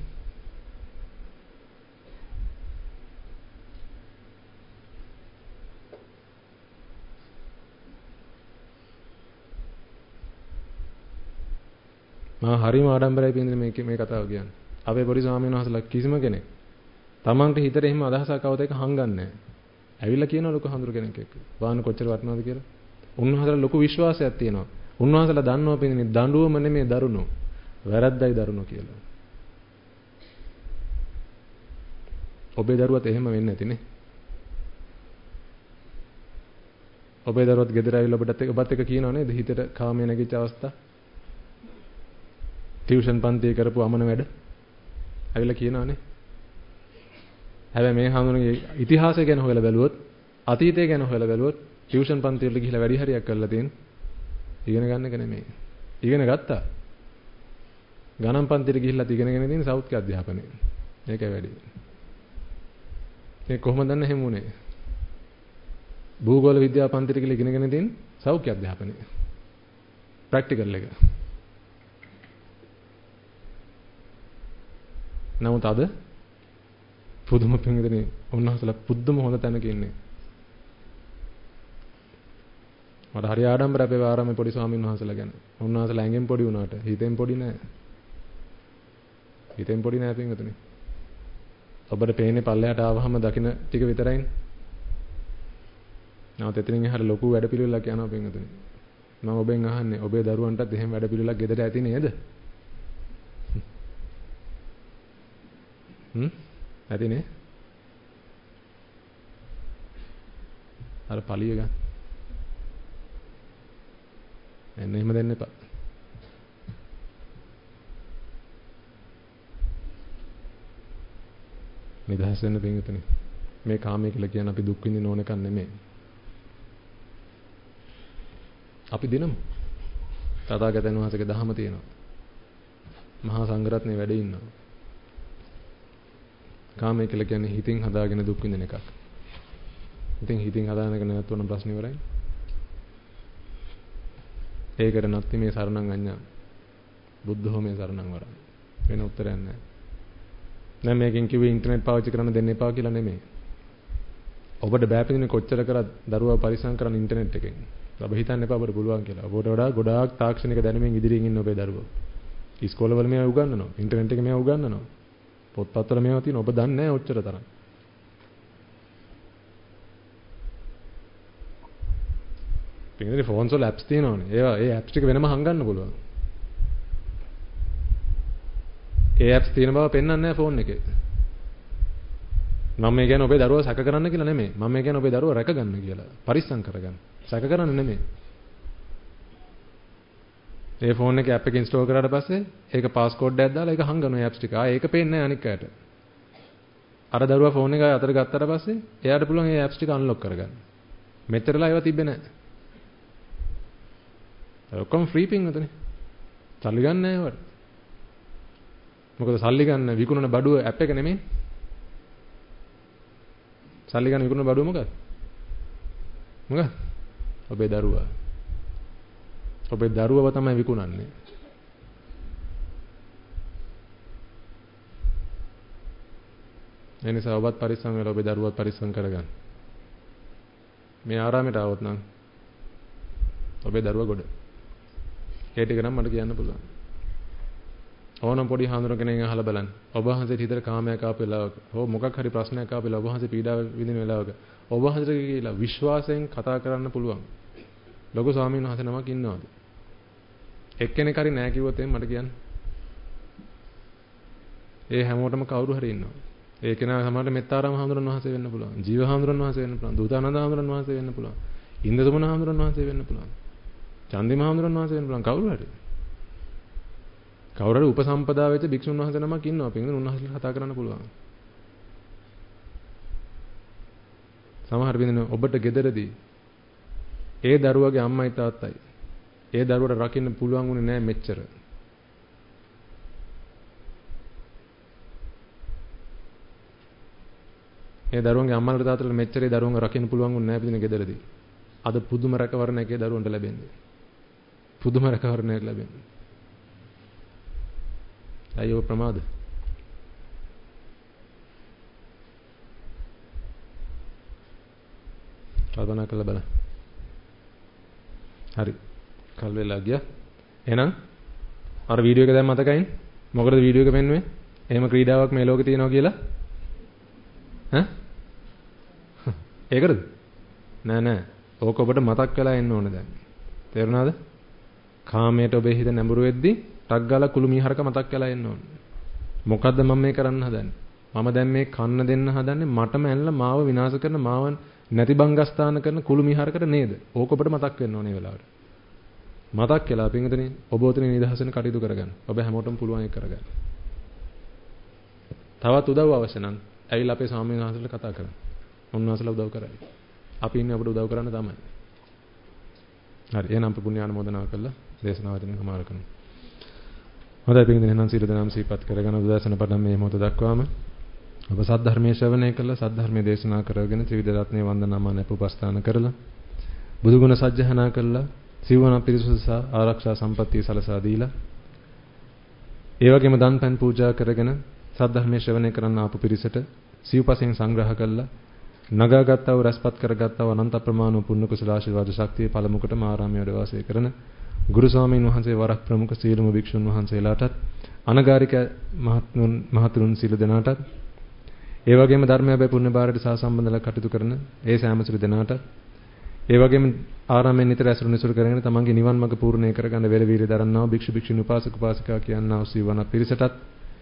S1: මම හරිම ආඩම්බරයි පින්දේ මේ කතාව කියන්නේ. අපේ පොඩි ස්වාමීන් වහන්සේලා කිසිම කෙනෙක් තමන්ට හිතට එහෙම අදහසක් આવත එක හංගන්නේ නැහැ. ඇවිල්ලා කියනවා ලොකු හඳුරු කෙනෙක් එක්ක. වාහන කොච්චර වටනවද කියලා. උන්වහන්සේලා ලොකු විශ්වාසයක් තියෙනවා. උන්වහන්සේලා දන්නවා පින්දේ දඬුවම නෙමෙයි දරුණු. වැරද්දයි දරුණු කියලා. ඔබේ දරුවත් එහෙම වෙන්නේ නැතිනේ. ඔබේ දරුවත් ගෙදර ඇවිල්ලා ඔබත් එක්ක කියනවා නේද හිතට කාමයේ නැගිච්ච අවස්ථා? ටියුෂන් පන්තියේ කරපු අමන වැඩ ඇවිල්ලා කියනවානේ. හැබැයි මේ හාමුදුරන්ගේ ඉතිහාසය ගැන හොයලා බැලුවොත්, අතීතය ගැන හොයලා බැලුවොත් ටියුෂන් පන්තිවල ගිහිල්ලා වැඩි හරියක් කරලා තියෙන. ඉගෙන ගන්න එක නෙමෙයි. ඉගෙන ගත්තා. ගණන් පන්තියට ගිහිල්ලා ඉගෙනගෙන තියෙන සෞඛ්‍ය අධ්‍යාපනය. මේකයි වැඩි. මේ කොහොමද දන්නේ එහෙම උනේ? භූගෝල විද්‍යාව පන්තියට ගිහිල්ලා ඉගෙනගෙන තියෙන සෞඛ්‍ය අධ්‍යාපනය. ප්‍රැක්ටිකල් එක. නමුත් අද පුදුම පින්විතනේ උන්වහන්සේලා පුදුම හොඳ තැනක ඉන්නේ. මට හරි ආඩම්බරයි අපේ ආරාමේ පොඩි ස්වාමීන් වහන්සේලා ගැන. උන්වහන්සේලා ඇඟෙන් පොඩි වුණාට හිතෙන් පොඩි නෑ. හිතෙන් පොඩි නෑ පින්විතනේ. ඔබට පේන්නේ පල්ලෙහාට ආවහම දකින්න ටික විතරයිනේ. නැවත එතනින් එහාට ලොකු වැඩ පිළිවෙලක් යනවා පින්විතනේ. මම ඔබෙන් අහන්නේ ඔබේ දරුවන්ටත් එහෙම වැඩ පිළිවෙලක් ගෙදර ඇති නේද? ඇතිනේ. අර පලිය ගන්න. එන්න එහෙම දෙන්න එපා. නිදහස් වෙන්න පින්විතනේ. මේ කාමයේ කියලා කියන අපි දුක් විඳින්න ඕන එකක් නෙමෙයි. අපි දිනමු. තථාගතයන් වහන්සේගේ දහම තියෙනවා. මහා සංඝරත්නයේ වැඩ ඉන්නවා. කාමයේ කියලා කියන්නේ හිතින් හදාගෙන දුක් විඳින එකක්. ඉතින් හිතින් හදාගෙන නැත්නම් උන ප්‍රශ්න ඉවරයි. ඒකට නැත්නම් මේ සරණං අඤ්ඤා බුද්ධෝ මේ සරණං වරං. වෙන උත්තරයක් නැහැ. දැන් මේකෙන් කිව්වේ ඉන්ටර්නෙට් පාවිච්චි කරන්න දෙන්න එපා කියලා නෙමෙයි. ඔබට බෑපින්නේ කොච්චර කරත් දරුවා පරිස්සම් කරන්න ඉන්ටර්නෙට් එකෙන්. ඔබ හිතන්න එපා ඔබට පුළුවන් කියලා. ඔබට වඩා ගොඩාක් තාක්ෂණික දැනුමින් ඉදිරියෙන් ඉන්න ඔබේ දරුවෝ. ඉස්කෝලවල මේවා උගන්වනවා. ඉන්ටර්නෙට් එකේ මේවා උගන්වනවා. පොත්පත්වල මේවා තියෙනවා. ඔබ දන්නේ නැහැ ඔච්චර තරම්. පිටින් ෆෝන්ස් වල ඇප්ස් තියෙනවානේ. ඒ ඇප්ස් ටික වෙනම හංගන්න පුළුවන්. ඒ ඇප්ස් තියෙන බව පෙන්වන්නේ නැහැ ෆෝන් එකේ. මම මේ කියන්නේ ඔබේ දරුවා සැක කරන්න කියලා නෙමෙයි. මම මේ කියන්නේ ඔබේ දරුවා රැක ගන්න කියලා. පරිස්සම් කරගන්න. සැක කරන්න නෙමෙයි. ඒ ෆෝන් එකේ ඇප් එක ඉන්ස්ටෝල් කරාට පස්සේ ඒක පාස්කෝඩ් එකක් දාලා ඒක හංගනවා ඇප්ස් ටික. ඒක පේන්නේ නැහැ අනික් අයට. අර දරුවා ෆෝන් එක අතට ගත්තට පස්සේ එයාට පුළුවන් ඒ ඇප්ස් ටික අන්ලොක් කරගන්න. මෙතරලා ඒවා තිබ්බේ නැහැ. ඔක්කොම ෆ්‍රී පින්වතුනි. සල්ලි ගන්න නැහැ ඒවට. මොකද සල්ලි ගන්න විකුණන බඩුව ඇප් එක නෙමෙයි. සල්ලි ගන්න විකුණන බඩුව මොකක්ද? මොකක්ද? ඔබේ දරුවා. ඔබේ දරුවව තමයි විකුණන්නේ. ඒ නිසා ඔබත් පරිස්සම් වෙලා ඔබේ දරුවත් පරිස්සම් කරගන්න. මේ ආරාමයට આવොත් නම් ඔබේ දරුවා ගොඩ. ඒ ටික නම් මට කියන්න පුළුවන්. ඕනම් පොඩි හාමුදුරුවෝ කෙනෙක්ගෙන් අහලා බලන්න. ඔබ වහන්සේට හිතට කාමයක් ආපු වෙලාවක, හෝ මොකක් හරි ප්‍රශ්නයක් ආපු වෙලාවක, ඔබ වහන්සේ පීඩාව විඳින වෙලාවක, ඔබ වහන්සේට කියලා විශ්වාසයෙන් කතා කරන්න පුළුවන්. ලොකු ස්වාමීන් වහන්සේ නමක් ඉන්නවද? එක්කෙනෙක් හරි නෑ කිව්වොත් එහෙනම් මට කියන්න. ඒ හැමෝටම කවුරු හරි ඉන්නවා. ඒ කෙනා සමහරට මෙත්තාරාම හාමුදුරන් වහන්සේ වෙන්න පුළුවන්. ජීව හාමුදුරන් වහන්සේ වෙන්න පුළුවන්. දූතානන්ද හාමුදුරන් වහන්සේ වෙන්න පුළුවන්. ඉන්දසමන හාමුදුරන් වහන්සේ වෙන්න පුළුවන්. චන්දිම හාමුදුරන් වහන්සේ වෙන්න පුළුවන්. කවුරු හරි. කවුරු හරි උපසම්පදා වෙච්ච භික්ෂුන් වහන්සේ නමක් ඉන්නවා. පිටින් උන්වහන්සේලා කතා කරන්න පුළුවන්. සමහර වෙලාවෙ ඔබට ගෙදරදී ඒ දරුවගේ අම්මයි තාත්තයි ඒ දරුවට රකින්න පුළුවන් උනේ නෑ මෙච්චර. ඒ දරුවන්ගේ අම්මලාට තාත්තලාට මෙච්චර ඒ දරුවන්ව රකින්න පුළුවන් උනේ නෑ පිටින් ගෙදරදී. අද පුදුම රැකවරණයක් ඒ දරුවන්ට ලැබෙන්නේ. පුදුම රැකවරණයක් ලැබෙන්නේ. අයියෝ ප්‍රමාද. කල්පනා කරලා බලන්න. හරි. කල් වෙලා ගියා. එහෙනම් අර වීඩියෝ එක දැන් මතකයින්? මොකටද වීඩියෝ එක පෙන්වන්නේ? එහෙම ක්‍රීඩාවක් මේ ලෝකේ තියෙනවා කියලා? ඈ? ඒකද? නෑ. ඕක ඔබට මතක් වෙලා එන්න ඕනේ දැන්. තේරුණාද? කාමයට ඔබේ හිත නැඹුරු වෙද්දී ටක් ගාලා කුළු මීහරක මතක් වෙලා එන්න ඕනේ. මොකද්ද මම මේ කරන්න හදන්නේ? මම දැන් මේ කන්න දෙන්න හදන්නේ මටම ඇල්ල මාව විනාශ කරන මාව නැති බංගස්ථාන කරන කුළු මීහරකට නේද? ඕක ඔබට මතක් වෙන්න ඕනේ වෙලාවට. මතක් වෙලා පින්විතනේ ඔබ උතන නිදහසෙන් කටයුතු කරගන්න. ඔබ හැමෝටම පුළුවන් ඒක කරගන්න. තවත් උදව් අවශ්‍ය නම් ඇවිල්ලා අපේ ස්වාමීන් වහන්සේලාට කතා කරන්න. උන්වහන්සේලා උදව් කරයි. අපි ඉන්නේ අපට උදව් කරන්න තමයි. හරි එහෙනම් පුණ්‍ය ආනුමෝදනා කළා දේශනාව වලින් සමාර කරමු. හොඳයි පින්විතනේ නම් සීල දනම් සීපත් කරගෙන උදෑසන පටන් මේ මොහොත දක්වාම ඔබ සද්ධර්මයේ ශ්‍රවණය කළා සද්ධර්මයේ දේශනා කරගෙන ත්‍රිවිධ රත්නයේ වන්දනාමාන උපස්ථාන කරලා බුදු ගුණ සජ්ජහනා කළා සිවණ පිරිසුස ආරක්ෂා සම්පත්තිය සලසා දීලා ඒ වගේම දන් පෙන් පූජා කරගෙන සද්ධර්මයේ ශ්‍රවණය කරන්න ආපු පිරිසට සිව්පසෙන් සංග්‍රහ කළා නගාගත්තා වූ රැස්පත් කරගත්තා වූ අනන්ත ප්‍රමාණ පුණ්‍ය කුසල ආශිර්වාද ශක්තිය පළමුකටම ආරාමයේ වැඩ වාසය කරන ගුරු ස්වාමීන් වහන්සේ වරක් ප්‍රමුඛ සීලම භික්ෂුන් වහන්සේලාටත් අනගාരിക මහතුරුන් සීල දෙනාටත් ඒ වගේම ධර්මයබ්බේ පුණ්‍ය භාරයට සහ සම්බන්ධලා කටයුතු කරන ඒ සෑම සිළු දෙනාටත් ඒ වගේම ආරාමයෙන් නිතර ඇසුරු නිසුරු කරගෙන තමන්ගේ නිවන් මඟ පූර්ණේ කරගන්න වෙල වීර්ය දරන්නා වූ භික්ෂු භික්ෂුණී උපාසක උපාසිකා කියනා වූ සිවණ පිරිසටත්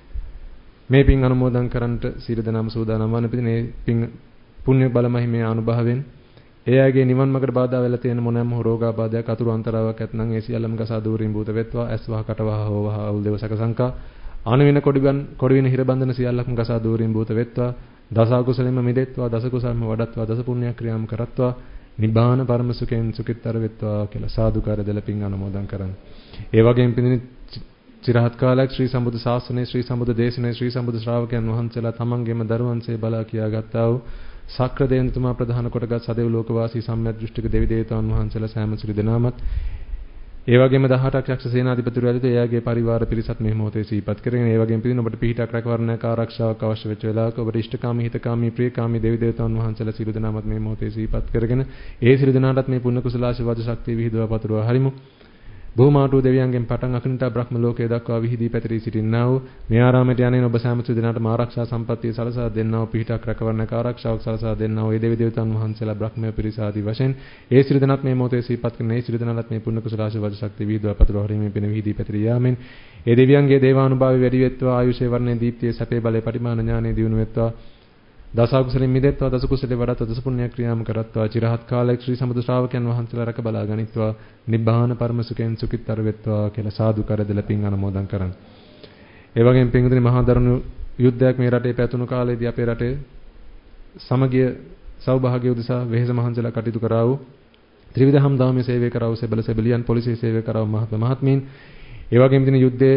S1: මේ පින් අනුමෝදන් කරන්නට සීල දනම සූදානම් වන පිටින් මේ පින් පුණ්‍ය බලමහිමේ අනුභවයෙන් ඒ අයගේ නිවන් මඟට බාධා වෙලා තියෙන මොනෑම රෝගාබාධයක් අතුරු අන්තරාවක් ඇතනම් ඒ සියල්ලම ගසා දූරින් භූත වෙත්වා ඇස් වහ කට වහ හෝ වහ අවුල් දේව සකසංකා ආනවින කොඩවින හිර බන්ධන සියල්ලක්ම ගසා දූරින් භූත වෙත්වා දස අකුසලෙම මිදෙත්වා දස කුසල්ම වඩත්වා දස පුණ්‍ය ක්‍රියාම් කරත්වා නිබ්බාන පරම සුඛෙන් සුඛිතතර වෙත්වා කියලා සාදුකාර දෙල පින් අනුමෝදන් කරන්න. ඒ වගේම පින්දින චිරහත් කාලයක් ශ්‍රී සම්බුද්ධ ශාසනයේ ශ්‍රී සම්බුද්ධ දේශනාවේ ශ්‍රී සම්බුද්ධ ශ්‍රාවකයන් වහන්සේලා තමන්ගේම දරුවන්සේ බලා කියා ගත්තා වූ සක්‍ර දේවතුමා ප්‍රධාන කොටගත් සදෙව් ලෝකවාසී සම්‍යක් දෘෂ්ටික දෙවි දේවතාවුන් වහන්සේලා සෑම සිළු දෙනාමත් ඒ වගේම 18ක් යක්ෂ සේනාධිපතිවරු ඇතුළු එයාගේ පරිවාර පිරිසත් මේ මොහොතේ සිහිපත් කරගෙන ඒ වගේම පිළින ඔබට පිහිටක් රැකවරණයක් ආරක්ෂාවක් අවශ්‍ය වෙච්ච වෙලාවක ඔබට ඉෂ්ඨකාමී හිතකාමී ප්‍රියකාමී දෙවි දේවතාවුන් වහන්සේලා සිළු දෙනාමත් මේ මොහොතේ සිහිපත් කරගෙන ඒ සිළු දෙනාටත් මේ පුණ්‍ය කුසල ආශිර්වාද ශක්තිය විහිදුවා පතුරවා හරිමු. බොහෝමාටු දෙවියන්ගෙන් පටන් අකනිතා බ්‍රහ්ම ලෝකයේ දක්වා විහිදී පැතිරී සිටින්නා වූ මේ ආරාමයට යන්නේ ඔබ සෑම සිළු දෙනාටම ආරක්ෂා සම්පත්තිය සලසා දෙන්නා වූ පිහිටක් රැකවරණයක් ආරක්ෂාවක් සලසා දෙන්නා වූ ඒ දෙවි දේවතාවුන් වහන්සේලා බ්‍රහ්මය පිරිස ආදී වශයෙන් ඒ සිළු දෙනාත් මේ මොහොතේ සිහිපත් කරන ඒ සිළු දෙනාලත් මේ පුණ්‍ය කුසල ආශිර්වාද ශක්තිය විහිදුවා පතුරවා හරිමේ පින විහිදී පැතිරී යාමෙන් ඒ දෙවියන්ගේ දේවානුභාවය වැඩි වෙත්වා ආයුෂේ වර්ණේ දීප්තියේ සැපේ බලේ පරිමාණ ඥානෙ දියුණු වෙත්වා දස අකුසලෙන් මිදෙත්වා දස කුසලේ වඩත්වා දස පුණ්‍ය ක්‍රියාම කරත්වා චිරහත් කාලයක් ශ්‍රී සම්බුද්ධ ශ්‍රාවකයන් වහන්සේලා රැක බලා ගනිත්වා නිබ්බාන පරම සුඛෙන් සුඛිතතර වෙත්වා කියලා සාදු කර දෙල පින් අනුමෝදන් කරන්. ඒ වගේම පින්විතනි මහා දරුණු යුද්ධයක් මේ රටේ පැතුණු කාලේදී අපේ රටේ සමගිය සෞභාග්‍ය උදෙසා වෙහෙස මහන්සිලා කටයුතු කරා වූ ත්‍රිවිධ හම්දාමේ සේවය කරා වූ සෙබළ සෙබළියන් පොලිසිය සේවය කරා වූ මහත්ම මහත්මීන් ඒ වගේම දින යුද්ධයේ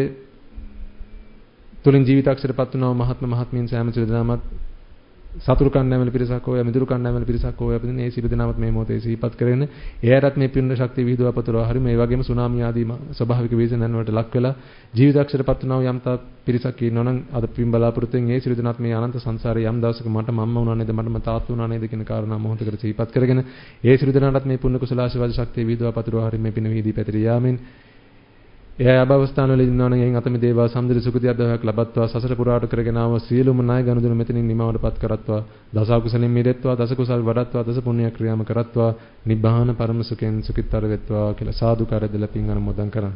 S1: තුලින් ජීවිතක්ෂරපත් වුණා වූ මහත්ම මහත්මීන් සෑම සියලුදෙනාමත් සතුරු කණ්ඩායමල පිරිසක් හෝ මිදුරු කණ්ඩායමල පිරිසක් හෝ අපිට මේ සියලුදෙනාමත් මේ මොහොතේ සිහිපත් කරගෙන එයාටත් මේ පින්න ශක්තිය විහිදුවා පතුරවා හරි මේ වගේම සුනාමි ආදී ස්වභාවික වේසනයන් වලට ලක් වෙලා ජීවිතක්ෂරපත් වුණා වූ යම්තා පිරිසක් ඉන්නවා නම් අද පින් බලාපොරොත්තුෙන් ඒ සියලුදෙනාත් මේ අනන්ත සංසාරේ යම් දවසක මට මම්ම වුණා නේද මටම තාත්තු වුණා නේද කියන කාරණා මොහොතකට සිහිපත් කරගෙන ඒ සියලුදෙනාටත් මේ පුණ්‍ය කුසල ආශිර්වාද ශක්තිය විහිදුවා පතුරවා හරි මේ පින විහිදී පැතිරී යාමෙන් එයා අභවස්ථාන වල ඉන්නවා නම් එයින් අතමි දේවා සම්දිරි සුඛදී අධ්‍යායක් ලබත්වා සසර පුරාට කරගෙන ආව සියලුම ණය ගනුදෙනු මෙතනින් නිමවටපත් කරත්වා දස අකුසලින් මිදෙත්වා දස කුසල් වඩත්වා දස පුණ්‍ය ක්‍රියාම කරත්වා නිබ්බාන පරම සුඛෙන් සුඛිතර වෙත්වා කියලා සාදු කරදෙල පින් අනුමෝදන් කරන්න.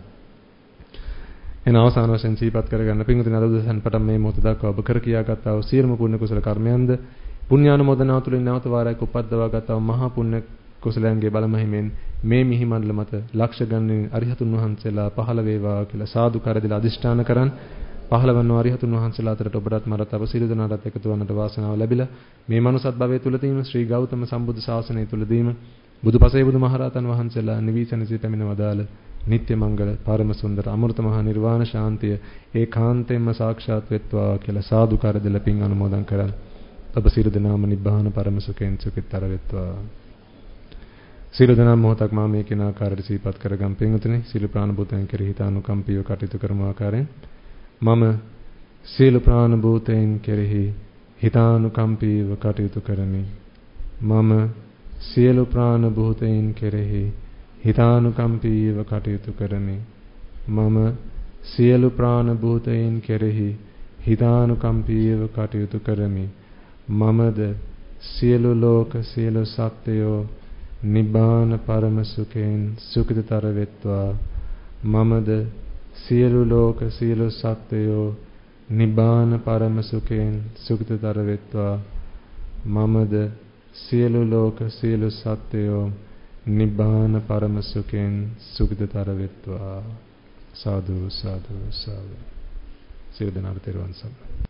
S1: එන අවසාන වශයෙන් සීපත් කරගන්න පින්වතුනි අද උදෙසන් පටන් මේ මොහොත දක්වා ඔබ කර කියාගත්තා වූ සියලුම පුණ්‍ය කුසල කර්මයන්ද පුණ්‍යානුමෝදනාව තුළින් නැවත වාරයක් උපද්දවා ගත්තා වූ මහා පුණ්‍ය කුසලයන්ගේ බලමහිමෙන් මේ මිහි මණ්ඩල මත ලක්ෂ ගණනින් අරිහතුන් වහන්සේලා පහළ වේවා කියලා සාදු කරදෙලා අදිෂ්ඨාන කරන් පහළවන අරිහතුන් වහන්සේලා අතරට ඔබටත් මරත් අප සියලු දෙනාටත් එකතු වන්නට වාසනාව ලැබිලා මේ මනුසත් භවයේ තුලදීම ශ්‍රී ගෞතම සම්බුද්ධ ශාසනය තුලදීම බුදුපසේ බුදුමහරහතන් වහන්සේලා නිවිසනසී පැමිණ වදාළ නිත්‍ය මංගල පරම සුන්දර අමෘත මහා නිර්වාණ ශාන්තිය ඒකාන්තයෙන්ම සාක්ෂාත් වෙත්වා කියලා සාදු කරදෙලා පින් අනුමෝදන් කරන් ඔබ සියලු දෙනාම නිබ්බාන පරම සුඛෙන් සුඛිතර වෙත්වා. සියලු දෙනා මොහොතක් මා මේ කින ආකාරයට සිහිපත් කරගම් පින්වතුනි සියලු ප්‍රාණ භූතයන් කෙරෙහි හිතානුකම්පීව කටයුතු කරන ආකාරයෙන් මම සියලු ප්‍රාණ භූතයන් කෙරෙහි හිතානුකම්පීව කටයුතු කරමි. මම සියලු ප්‍රාණ භූතයන් කෙරෙහි හිතානුකම්පීව කටයුතු කරමි. මම සියලු ප්‍රාණ භූතයන් කෙරෙහි හිතානුකම්පීව කටයුතු කරමි. මමද සියලු ලෝක සියලු සත්වයෝ නිබ්බාන පරම සුඛෙන් සුඛිතතර වෙත්වා. මමද සියලු ලෝක සියලු සත්වයෝ නිබ්බාන පරම සුඛෙන් සුඛිතතර වෙත්වා. මමද සියලු ලෝක සියලු සත්වයෝ නිබ්බාන පරම සුඛෙන් සුඛිතතර වෙත්වා. සාදු සාදු සාදු. සියලු දෙනාට තෙරුවන් සරණයි.